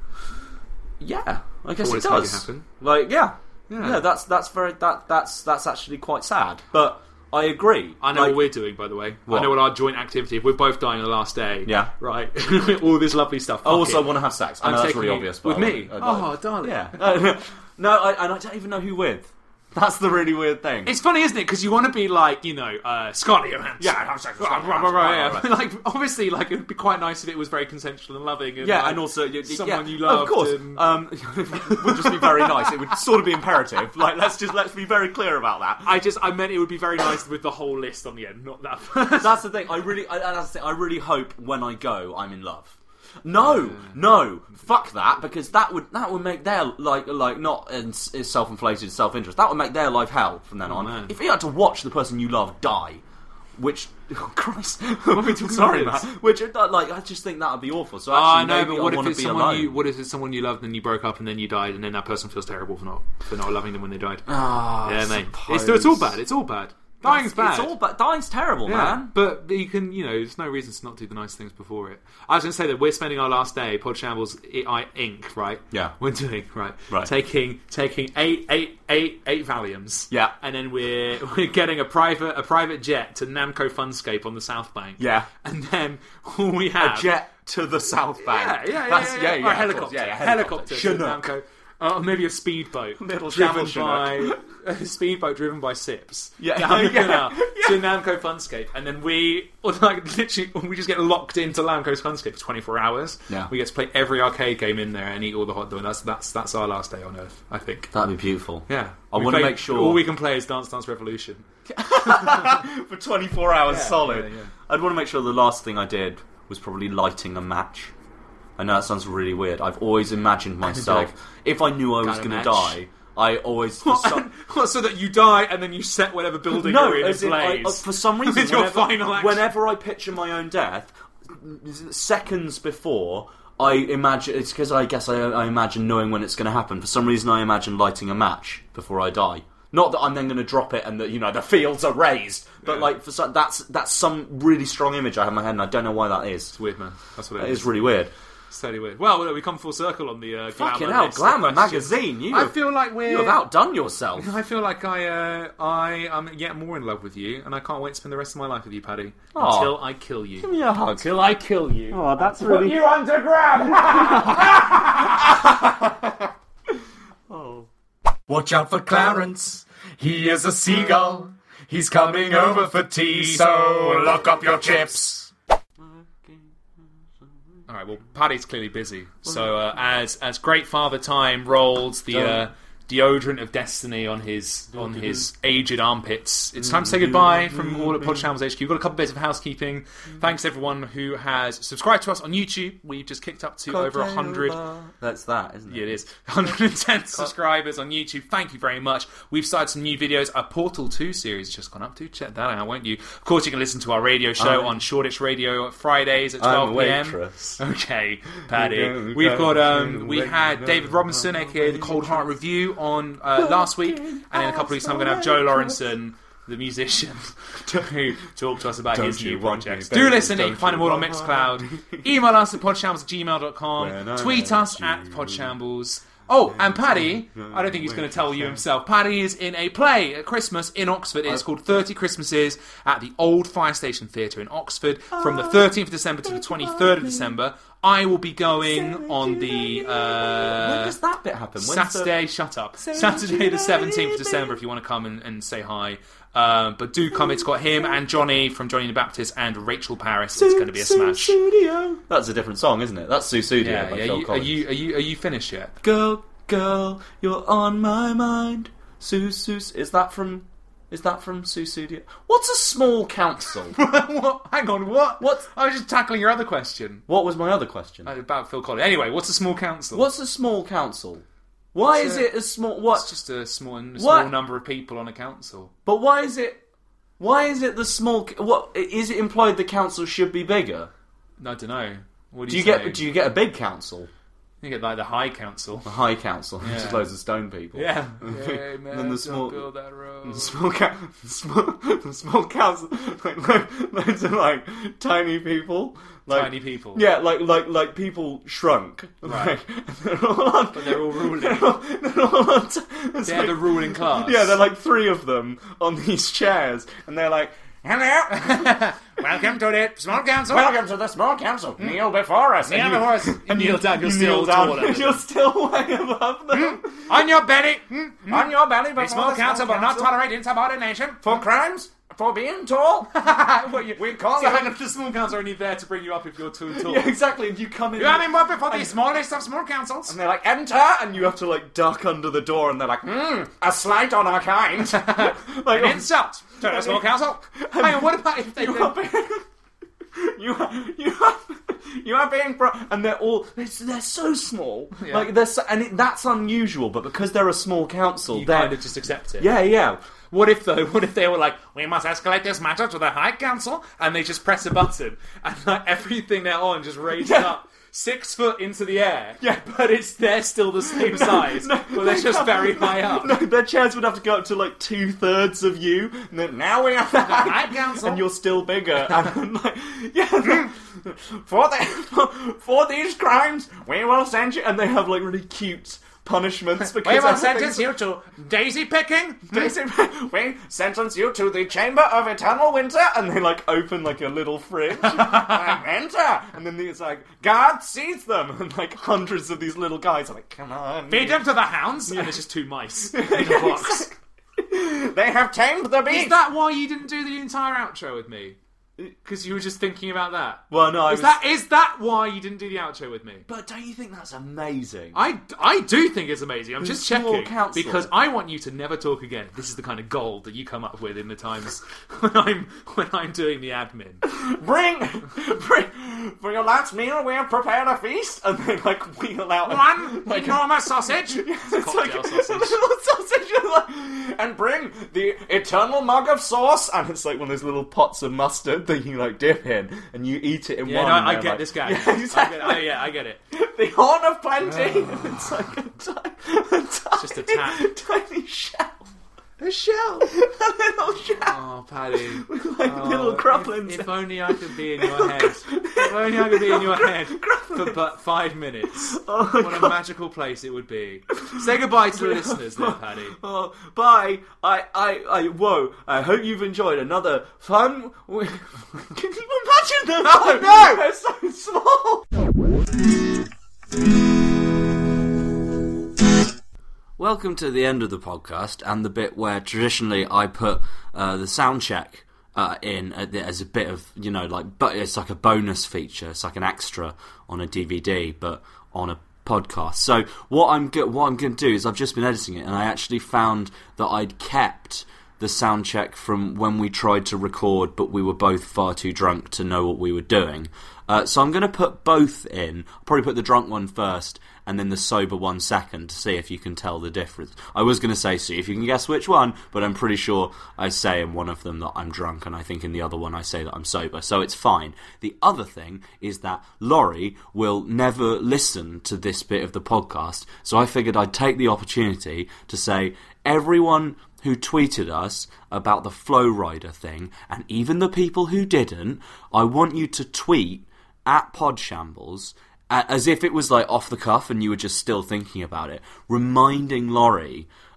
Speaker 7: Yeah, I guess
Speaker 11: Or
Speaker 7: it
Speaker 11: it's made
Speaker 7: does.
Speaker 11: it happen.
Speaker 7: Like, yeah.
Speaker 11: Yeah.
Speaker 7: yeah, that's that's very that that's that's actually quite sad. But I agree.
Speaker 11: I know
Speaker 7: like,
Speaker 11: what we're doing, by the way.
Speaker 7: What?
Speaker 11: I know what our joint activity. If we're both dying on the last day,
Speaker 7: Yeah.
Speaker 11: right. all this lovely stuff.
Speaker 7: I also
Speaker 11: Fuck it.
Speaker 7: want to have sex. I
Speaker 11: I'm
Speaker 7: know that's
Speaker 11: taking
Speaker 7: really
Speaker 11: you-
Speaker 7: obvious. But
Speaker 11: with
Speaker 7: I
Speaker 11: me.
Speaker 7: want- I'd
Speaker 11: Oh,
Speaker 7: like-
Speaker 11: darling.
Speaker 7: Yeah. no, I, and I don't even know who with. That's the really weird thing.
Speaker 11: It's funny, isn't it? Because you want to be like, you know, uh, Scarlett Johansson.
Speaker 7: Yeah, I'm sorry,
Speaker 11: Right, right, right, right, yeah. Like, obviously, like, it'd be quite nice if it was very consensual and loving. And,
Speaker 7: yeah,
Speaker 11: like,
Speaker 7: and also y- y-
Speaker 11: someone
Speaker 7: yeah,
Speaker 11: you loved.
Speaker 7: Of course,
Speaker 11: and-
Speaker 7: um, it would just be very nice. It would sort of be imperative. Like, let's just let's be very clear about that.
Speaker 11: I just, I meant it would be very nice with the whole list on the end, not that first.
Speaker 7: That's the thing. I really, I, that's the thing. I really hope when I go, I'm in love. No, no, fuck that, because that would that would make their like like not in, in self-inflated self-interest. That would make their life hell from then on.
Speaker 11: man.
Speaker 7: If you had to watch the person you love die, which oh Christ,
Speaker 11: talking
Speaker 7: sorry,
Speaker 11: about?
Speaker 7: man. Which uh, like I just think that would be awful. So
Speaker 11: Oh, I
Speaker 7: actually,
Speaker 11: know,
Speaker 7: maybe
Speaker 11: but what
Speaker 7: I
Speaker 11: if
Speaker 7: want
Speaker 11: it's
Speaker 7: to be
Speaker 11: someone
Speaker 7: alone.
Speaker 11: you? What if it's someone you loved and you broke up and then you died and then that person feels terrible for not for not loving them when they died?
Speaker 7: Ah,
Speaker 11: yeah,
Speaker 7: I
Speaker 11: mate.
Speaker 7: suppose.
Speaker 11: It's, it's all bad. It's all bad. Dying's bad.
Speaker 7: It's all bad. Dying's terrible,
Speaker 11: Yeah,
Speaker 7: man.
Speaker 11: but you can, you know, there's no reason to not do the nice things before it. I was going to say that we're spending our last day, Pod Shambles I Incorporated, right?
Speaker 7: Yeah.
Speaker 11: We're doing, right,
Speaker 7: Right.
Speaker 11: taking taking eight, eight, eight, eight Valiums.
Speaker 7: Yeah.
Speaker 11: And then we're we're getting a private a private jet to Namco Funscape on the South Bank.
Speaker 7: Yeah.
Speaker 11: And then all we have...
Speaker 7: A jet to the South Bank.
Speaker 11: Yeah, yeah, yeah.
Speaker 7: That's,
Speaker 11: yeah,
Speaker 7: yeah,
Speaker 11: Or
Speaker 7: yeah,
Speaker 11: a
Speaker 7: of
Speaker 11: helicopter.
Speaker 7: course. Yeah, yeah,
Speaker 11: helicopter. to
Speaker 7: Chinook.
Speaker 11: Namco. Uh, maybe a speedboat.
Speaker 7: Little
Speaker 11: driven
Speaker 7: camel
Speaker 11: by a speedboat driven by Sips.
Speaker 7: Yeah.
Speaker 11: down the
Speaker 7: Yeah.
Speaker 11: canal to Namco Funscape, and then we, or like literally, we just get locked into Namco's Funscape for twenty-four hours.
Speaker 7: Yeah.
Speaker 11: We get to play every arcade game in there and eat all the hot dogs. That's that's that's our last day on Earth, I think.
Speaker 7: That'd be beautiful.
Speaker 11: Yeah.
Speaker 7: I
Speaker 11: We
Speaker 7: want to
Speaker 11: play-
Speaker 7: make sure
Speaker 11: all we can play is Dance Dance Revolution.
Speaker 7: for twenty-four hours
Speaker 11: Yeah,
Speaker 7: solid.
Speaker 11: yeah, yeah.
Speaker 7: I'd want to make sure the last thing I did was probably lighting a match. I know that sounds really weird. I've always imagined myself,
Speaker 11: like,
Speaker 7: if I knew I was
Speaker 11: got a
Speaker 7: going to
Speaker 11: match?
Speaker 7: die, I always... For some,
Speaker 11: so that you die and then you set whatever building
Speaker 7: no,
Speaker 11: you're in
Speaker 7: as in, I,
Speaker 11: ablaze.
Speaker 7: uh, for some reason,
Speaker 11: It's your
Speaker 7: whenever,
Speaker 11: final action.
Speaker 7: whenever I picture my own death, seconds before... I imagine it's because I guess I, I imagine knowing when it's going to happen. For some reason, I imagine lighting a match before I die. Not that I'm then going to drop it and that you know the fields are raised, but
Speaker 11: Yeah.
Speaker 7: like for some, that's that's some really strong image I have in my head, and I don't know why that is.
Speaker 11: It's weird, man. That's what it
Speaker 7: It
Speaker 11: is.
Speaker 7: is really weird.
Speaker 11: It's totally weird. Well, well, we come full circle on the uh,
Speaker 7: Fucking
Speaker 11: Glamour
Speaker 7: hell,
Speaker 11: list of
Speaker 7: Glamour
Speaker 11: questions.
Speaker 7: magazine! You
Speaker 11: I
Speaker 7: have,
Speaker 11: feel like we're
Speaker 7: you have outdone yourself.
Speaker 11: I feel like I, uh, I am yet more in love with you, and I can't wait to spend the rest of my life with you, Paddy.
Speaker 7: Aw.
Speaker 11: Until I kill you.
Speaker 7: Give me a hug.
Speaker 11: Until I kill you.
Speaker 7: Oh, that's really.
Speaker 11: You underground!
Speaker 7: Oh.
Speaker 8: Watch out for Clarence. He is a seagull. He's coming over for tea, so lock up your chips.
Speaker 11: Alright, well, Paddy's clearly busy. So, uh, as as Great Father Time rolls the uh, deodorant of destiny on his on his aged armpits, it's time to say goodbye from all at Pod Shambles H Q. We've got a couple bits of housekeeping. Thanks to everyone who has subscribed to us on YouTube. We've just kicked up to over one hundred.
Speaker 7: That's that, isn't it?
Speaker 11: Yeah, it is. one hundred ten subscribers on YouTube. Thank you very much. We've started some new videos. Our Portal two series has just gone up. Do check that out, won't you? Of course, you can listen to our radio show
Speaker 7: I'm-
Speaker 11: on Shoreditch Radio Fridays at
Speaker 7: I'm
Speaker 11: twelve
Speaker 7: a
Speaker 11: p.m.
Speaker 7: waitress.
Speaker 11: Okay, Paddy.
Speaker 7: Okay,
Speaker 11: We've got um,
Speaker 7: okay,
Speaker 11: we had David Robinson, aka the Cold Heart Review, on uh, last week, and in a couple of weeks' time, we're going to have Joe Lawrenson, the musician, to talk to us about
Speaker 7: Don't
Speaker 11: his
Speaker 7: you
Speaker 11: new
Speaker 7: want
Speaker 11: projects.
Speaker 7: me,
Speaker 11: Do
Speaker 7: baby,
Speaker 11: listen, you
Speaker 7: don't
Speaker 11: can find them
Speaker 7: you
Speaker 11: all on
Speaker 7: want
Speaker 11: Mixcloud. Email us at podshambles at gmail dot
Speaker 7: When I
Speaker 11: com. Tweet
Speaker 7: met
Speaker 11: us
Speaker 7: you.
Speaker 11: at podshambles. Oh, and Paddy, I don't think he's going to tell you himself. Paddy is in a play at Christmas in Oxford. It's called thirty Christmases at the Old Fire Station Theatre in Oxford from the thirteenth of December to the twenty-third of December. I will be going on the uh,
Speaker 7: when does that bit happen? When's
Speaker 11: Saturday.
Speaker 7: the...
Speaker 11: Shut up. Saturday, the seventeenth of December. If you want to come and, and say hi, uh, but do come. It's got him and Johnny from Johnny the Baptist and Rachel Paris. It's going to be a smash.
Speaker 7: That's a different song, isn't it? That's Susudio
Speaker 11: Yeah,
Speaker 7: by
Speaker 11: yeah.
Speaker 7: Phil
Speaker 11: You, are
Speaker 7: Collins.
Speaker 11: you are you are you finished yet?
Speaker 7: Girl, girl, you're on my mind. Susus. Is that from? Is that from Susudio? What's a small council?
Speaker 11: What? Hang on, what?
Speaker 7: What?
Speaker 11: I was just tackling your other question.
Speaker 7: What was my other question?
Speaker 11: Uh, About Phil Collins. Anyway, what's a small council?
Speaker 7: What's a small council? Why
Speaker 11: It's
Speaker 7: is
Speaker 11: a-
Speaker 7: it a small? What?
Speaker 11: It's just a small, a
Speaker 7: What?
Speaker 11: small number of people on a council.
Speaker 7: But why is it? Why is it the small? What is it implied the council should be bigger?
Speaker 11: I don't know. What do,
Speaker 7: Do you
Speaker 11: say?
Speaker 7: get? Do you get a big council?
Speaker 11: You get like the High Council.
Speaker 7: A high council,
Speaker 11: Yeah.
Speaker 7: just loads of stone people.
Speaker 11: Yeah.
Speaker 7: and
Speaker 11: Hey, man,
Speaker 7: then the
Speaker 11: don't
Speaker 7: small,
Speaker 11: build that road.
Speaker 7: the small, ca- the small, the small council, like lo- loads of like tiny people, like,
Speaker 11: Tiny people.
Speaker 7: Yeah, like like like people shrunk.
Speaker 11: Right.
Speaker 7: Like, they're all on,
Speaker 11: But they're all ruling.
Speaker 7: They're all, they're all on t- it's
Speaker 11: They're
Speaker 7: like-
Speaker 11: the ruling class.
Speaker 7: Yeah, they're like three of them on these chairs, and they're like, "Hello,
Speaker 11: Welcome to the small council.
Speaker 7: welcome to the small council. Kneel before us."
Speaker 11: Kneel
Speaker 7: And you-
Speaker 11: before us.
Speaker 7: And
Speaker 11: Kneel
Speaker 7: you
Speaker 11: down, you're
Speaker 7: you
Speaker 11: still
Speaker 7: kneel down,
Speaker 11: taller.
Speaker 7: You're still way above them.
Speaker 11: On your belly. Mm,
Speaker 7: On your belly before
Speaker 11: The small
Speaker 7: the
Speaker 11: council will not tolerate insubordination.
Speaker 7: for crimes for being tall.
Speaker 11: What you,
Speaker 7: We call
Speaker 11: so
Speaker 7: it-
Speaker 11: hang on, the small council are only there to bring you up if you're too tall.
Speaker 7: Yeah, exactly. And you come in.
Speaker 11: You have been brought before the smallest of small councils.
Speaker 7: And they're like, enter, and you have to like duck under the door, and they're like, hmm, a slight on our kind. Like,
Speaker 11: An insult to the small council. Hang on, what about if they...
Speaker 7: you are being, you are, you are, you are being bro- and they're all they're, they're so small,
Speaker 11: Yeah.
Speaker 7: like they're so, and it, that's unusual. But because they're a small council,
Speaker 11: You
Speaker 7: they're
Speaker 11: kind of just accept it.
Speaker 7: yeah, yeah.
Speaker 11: What if though? What if they were like, we must escalate this matter to the High Council, and they just press a button, and like everything they're on just raises
Speaker 7: Yeah.
Speaker 11: up six foot into the air.
Speaker 7: Yeah.
Speaker 11: but it's they're still the same size,
Speaker 7: no,
Speaker 11: but they're
Speaker 7: they
Speaker 11: just
Speaker 7: can't.
Speaker 11: very high up.
Speaker 7: No, their chairs would have to go up to like two thirds of you, and then now we have the
Speaker 11: High Council.
Speaker 7: and you're still bigger. And like, yeah, for the, for, for these crimes, we will send you. And they have like really cute punishments because
Speaker 11: We will
Speaker 7: everything's-
Speaker 11: sentence you to daisy picking.
Speaker 7: Daisy, we sentence you to the chamber of eternal winter, and they like open like a little fridge, and enter, and then it's like guard seize them, and like hundreds of these little guys are like, come on,
Speaker 11: Feed them to the hounds, and it's just two mice in a box.
Speaker 7: they have tamed the beast.
Speaker 11: Is that why you didn't do the entire outro with me? Because you were just thinking about that.
Speaker 7: Well, no, I
Speaker 11: is
Speaker 7: was-
Speaker 11: that is that why you didn't do the outro with me?
Speaker 7: But don't you think that's amazing?
Speaker 11: I, I do think it's amazing. I'm
Speaker 7: The
Speaker 11: just
Speaker 7: small
Speaker 11: checking
Speaker 7: council.
Speaker 11: because I want you to never talk again. This is the kind of gold that you come up with in the times when I'm when I'm doing the admin.
Speaker 7: Bring, bring for your last meal. We have prepared a feast, and they like wheel out
Speaker 11: One
Speaker 7: like
Speaker 11: enormous sausage,
Speaker 7: It's like
Speaker 11: cocktail
Speaker 7: a
Speaker 11: sausage.
Speaker 7: little sausage, like, and bring the eternal mug of sauce, and it's like one of those little pots of mustard that you like dip in, and you eat it in
Speaker 11: Yeah,
Speaker 7: one.
Speaker 11: no,
Speaker 7: and
Speaker 11: I
Speaker 7: they're
Speaker 11: get
Speaker 7: like-
Speaker 11: this guy.
Speaker 7: Yeah,
Speaker 11: I get
Speaker 7: exactly.
Speaker 11: it. Oh, yeah, I get it.
Speaker 7: The horn of plenty. And it's like a, ti- a tiny,
Speaker 11: just a tap.
Speaker 7: tiny shell.
Speaker 11: A shell.
Speaker 7: A little shell.
Speaker 11: Oh, Paddy.
Speaker 7: Like
Speaker 11: Oh,
Speaker 7: little crumplings.
Speaker 11: If, if only I could be in your head. If only I could be in your head for but five minutes.
Speaker 7: Oh my
Speaker 11: what a
Speaker 7: God.
Speaker 11: magical place it would be. Say goodbye to the listeners then, Paddy.
Speaker 7: Oh, bye. I, I, I, whoa. I hope you've enjoyed another fun. W- Can you imagine them?
Speaker 11: Oh, no!
Speaker 7: They're so small. Welcome to the end of the podcast and the bit where traditionally I put uh, the sound check uh, in as a bit of, you know, like, but it's like a bonus feature. It's like an extra on a D V D, but on a podcast. So what I'm go- what I'm going to do is I've just been editing it, and I actually found that I'd kept the sound check from when we tried to record, but we were both far too drunk to know what we were doing. Uh, so I'm going to put both in. I'll probably put the drunk one first, and then the sober one second to see if you can tell the difference. I was going to say, see if you can guess which one, but I'm pretty sure I say in one of them that I'm drunk, and I think in the other one I say that I'm sober, so it's fine. The other thing is that Laurie will never listen to this bit of the podcast, so I figured I'd take the opportunity to say, everyone who tweeted us about the Flow Rider thing, and even the people who didn't, I want you to tweet at Podshambles, as if it was like off the cuff and you were just still thinking about it, reminding Laurie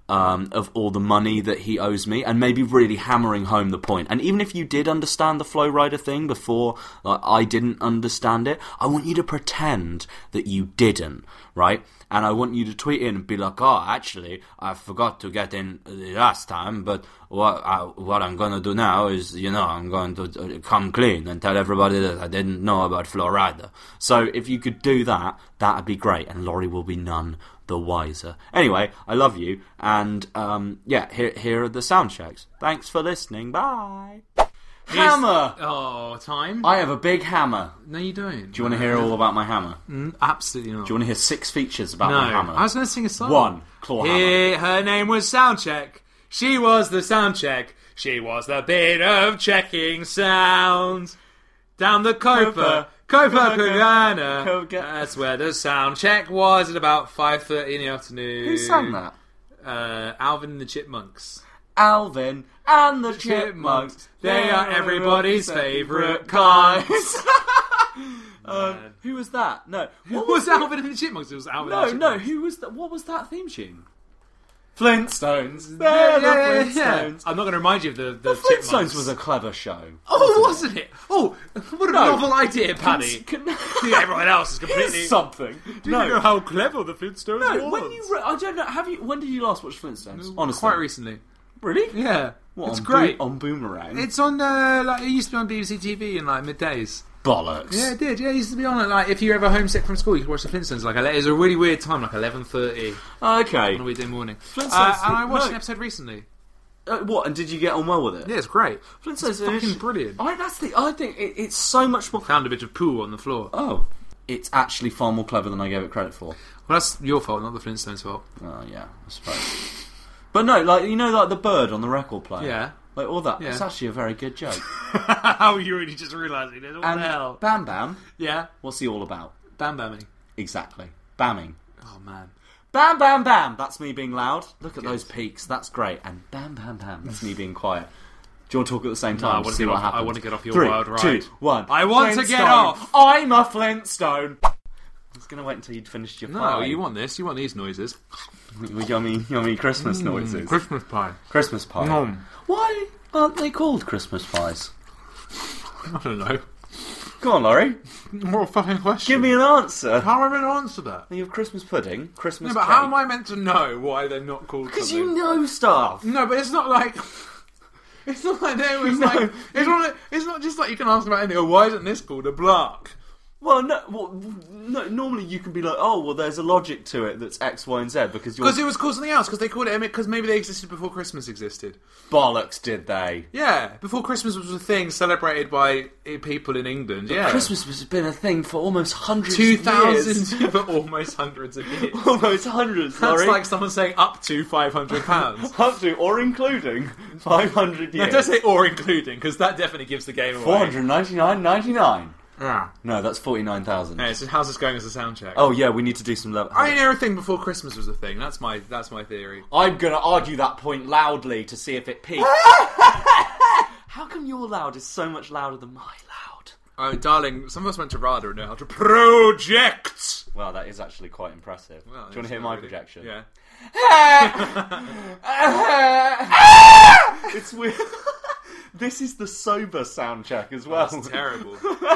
Speaker 7: um, of all the money that he owes me, and maybe really hammering home the point. And even if you did understand the Flow Rider thing before, like, I didn't understand it, I want you to pretend that you didn't, right? And I want you to tweet in and be like, oh, actually, I forgot to get in last time, but what, I, what I'm going to do now is, you know, I'm going to come clean and tell everybody that I didn't know about Flow Rider. So if you could do that, that'd be great, and Laurie will be none the wiser. Anyway, I love you, and um, yeah, here, here are the sound checks. Thanks for listening. Bye. Hammer!
Speaker 11: Oh, time?
Speaker 7: I have a big hammer.
Speaker 11: No, you don't.
Speaker 7: Do you want to hear all about my hammer?
Speaker 11: Mm, absolutely not.
Speaker 7: Do you want to hear six features about
Speaker 11: no.
Speaker 7: my hammer?
Speaker 11: I was going to sing a song.
Speaker 7: One, claw
Speaker 11: Here,
Speaker 7: hammer.
Speaker 11: her name was Soundcheck. She was the soundcheck. She was the bit of checking sound. Down the Copa, Copa Cagana. That's where the sound check was at about five thirty in the afternoon.
Speaker 7: Who sang that?
Speaker 11: Uh, Alvin and the Chipmunks.
Speaker 7: Alvin and the Chipmunks. They are everybody's favourite guys. um, who was that? No.
Speaker 11: What was, was Alvin and the Chipmunks? It was Alvin
Speaker 7: no,
Speaker 11: and the Chipmunks.
Speaker 7: No, who was that? What was that theme tune? Flintstones.
Speaker 11: They're yeah,
Speaker 7: the
Speaker 11: yeah,
Speaker 7: Flintstones.
Speaker 11: Yeah. I'm not going to remind you of the, the,
Speaker 7: the Flintstones
Speaker 11: Chipmunks.
Speaker 7: Was a clever show.
Speaker 11: Oh, wasn't it? it? Oh, what a
Speaker 7: no.
Speaker 11: novel idea, Paddy.
Speaker 7: Can, can,
Speaker 11: everyone else is completely
Speaker 7: Here's something.
Speaker 11: Do
Speaker 7: no.
Speaker 11: you know how clever the Flintstones
Speaker 7: no,
Speaker 11: was?
Speaker 7: when you re- I don't know. Have you? When did you last watch Flintstones? Honestly,
Speaker 11: quite recently.
Speaker 7: Really?
Speaker 11: Yeah.
Speaker 7: What,
Speaker 11: it's
Speaker 7: on
Speaker 11: great
Speaker 7: Bo- on Boomerang.
Speaker 11: It's on. Uh, like it used to be on B B C T V in like middays.
Speaker 7: Bollocks.
Speaker 11: Yeah, it did. Yeah, it used to be on it. Like if you were ever homesick from school, you could watch the Flintstones. Like it was a really weird time, like eleven thirty.
Speaker 7: Okay.
Speaker 11: On a weekday morning.
Speaker 7: Flintstones.
Speaker 11: Uh, and I watched
Speaker 7: no.
Speaker 11: an episode recently.
Speaker 7: Uh, what? And did you get on well with it?
Speaker 11: Yeah, it's great.
Speaker 7: Flintstones
Speaker 11: it's fucking brilliant.
Speaker 7: I that's the. I think it, it's so much more.
Speaker 11: Found a bit of poo on the floor.
Speaker 7: Oh, it's actually far more clever than I gave it credit for.
Speaker 11: Well, that's your fault, not the Flintstones' fault.
Speaker 7: Oh yeah, I suppose. But no, like you know, like the bird on the record player.
Speaker 11: Yeah.
Speaker 7: Like all that.
Speaker 11: Yeah.
Speaker 7: It's actually a very good joke.
Speaker 11: How are you really just realising it? What
Speaker 7: and
Speaker 11: the hell?
Speaker 7: Bam Bam.
Speaker 11: Yeah.
Speaker 7: What's he all about?
Speaker 11: Bam Bamming.
Speaker 7: Exactly. Bamming.
Speaker 11: Oh man.
Speaker 7: Bam Bam Bam. That's me being loud. Look at
Speaker 11: Good.
Speaker 7: those peaks. That's great. And Bam Bam Bam. That's me being quiet. Do you want to talk at the same time?
Speaker 11: No, I want to
Speaker 7: see
Speaker 11: get
Speaker 7: what
Speaker 11: off,
Speaker 7: happens.
Speaker 11: I want to get off your
Speaker 7: Three,
Speaker 11: wild ride.
Speaker 7: two, one.
Speaker 11: I want to get off.
Speaker 7: I'm a Flintstone. I was going to wait until you'd finished your
Speaker 11: no,
Speaker 7: pie.
Speaker 11: No, you want this. You want these noises.
Speaker 7: Yummy, yummy Christmas
Speaker 11: mm,
Speaker 7: noises.
Speaker 11: Christmas pie.
Speaker 7: Christmas pie.
Speaker 11: Mm.
Speaker 7: Why aren't they called Christmas pies?
Speaker 11: I don't know.
Speaker 7: Go on, Laurie.
Speaker 11: What a fucking question.
Speaker 7: Give me an answer.
Speaker 11: How am I meant to answer that?
Speaker 7: You have Christmas pudding, Christmas
Speaker 11: No, but
Speaker 7: cake.
Speaker 11: how am I meant to know why they're not called
Speaker 7: Because
Speaker 11: something?
Speaker 7: you know stuff.
Speaker 11: No, but it's not like... It's not like there was like... It's not, it's not just like you can ask about anything, oh, why isn't this called a block?
Speaker 7: Well, no, well, no. Normally, you can be like, "Oh, well, there's a logic to it that's X, Y, and Z," because you're...
Speaker 11: because it was called something else. Because they called it because maybe they existed before Christmas existed.
Speaker 7: Bollocks, did they?
Speaker 11: Yeah, before Christmas was a thing celebrated by people in England.
Speaker 7: But
Speaker 11: yeah,
Speaker 7: Christmas has been a thing for almost hundreds.
Speaker 11: Two
Speaker 7: of years.
Speaker 11: thousand for almost hundreds of years.
Speaker 7: Almost hundreds.
Speaker 11: That's
Speaker 7: Laurie.
Speaker 11: like someone saying up to five hundred pounds.
Speaker 7: Up to or including five hundred years.
Speaker 11: No, don't say or including because that definitely gives the game away.
Speaker 7: Four hundred ninety-nine ninety-nine.
Speaker 11: Yeah.
Speaker 7: No, that's forty-nine thousand.
Speaker 11: Hey, so how's this going as a sound check?
Speaker 7: Oh yeah, we need to do some level.
Speaker 11: I mean, everything before Christmas was a thing. That's my that's my theory.
Speaker 7: I'm gonna argue that point loudly to see if it peaks. How come your loud is so much louder than my loud?
Speaker 11: Oh, darling, some of us went to RADA and know how to project.
Speaker 7: Well, that is actually quite impressive.
Speaker 11: Well,
Speaker 7: do you want to hear my
Speaker 11: really,
Speaker 7: projection?
Speaker 11: Yeah.
Speaker 7: It's weird. This is the sober sound check as well.
Speaker 11: That's terrible.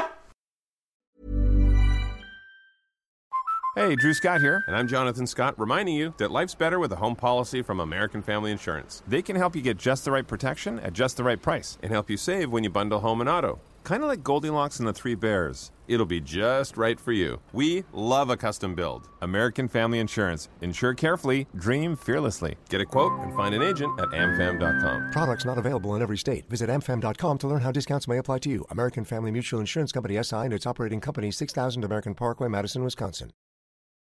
Speaker 12: Hey, Drew Scott here, and I'm Jonathan Scott, reminding you that life's better with a home policy from American Family Insurance. They can help you get just the right protection at just the right price and help you save when you bundle home and auto. Kind of like Goldilocks and the Three Bears. It'll be just right for you. We love a custom build. American Family Insurance. Insure carefully, dream fearlessly. Get a quote and find an agent at am fam dot com.
Speaker 13: Products not available in every state. Visit am fam dot com to learn how discounts may apply to you. American Family Mutual Insurance Company, S I and its operating company, six thousand American Parkway, Madison, Wisconsin.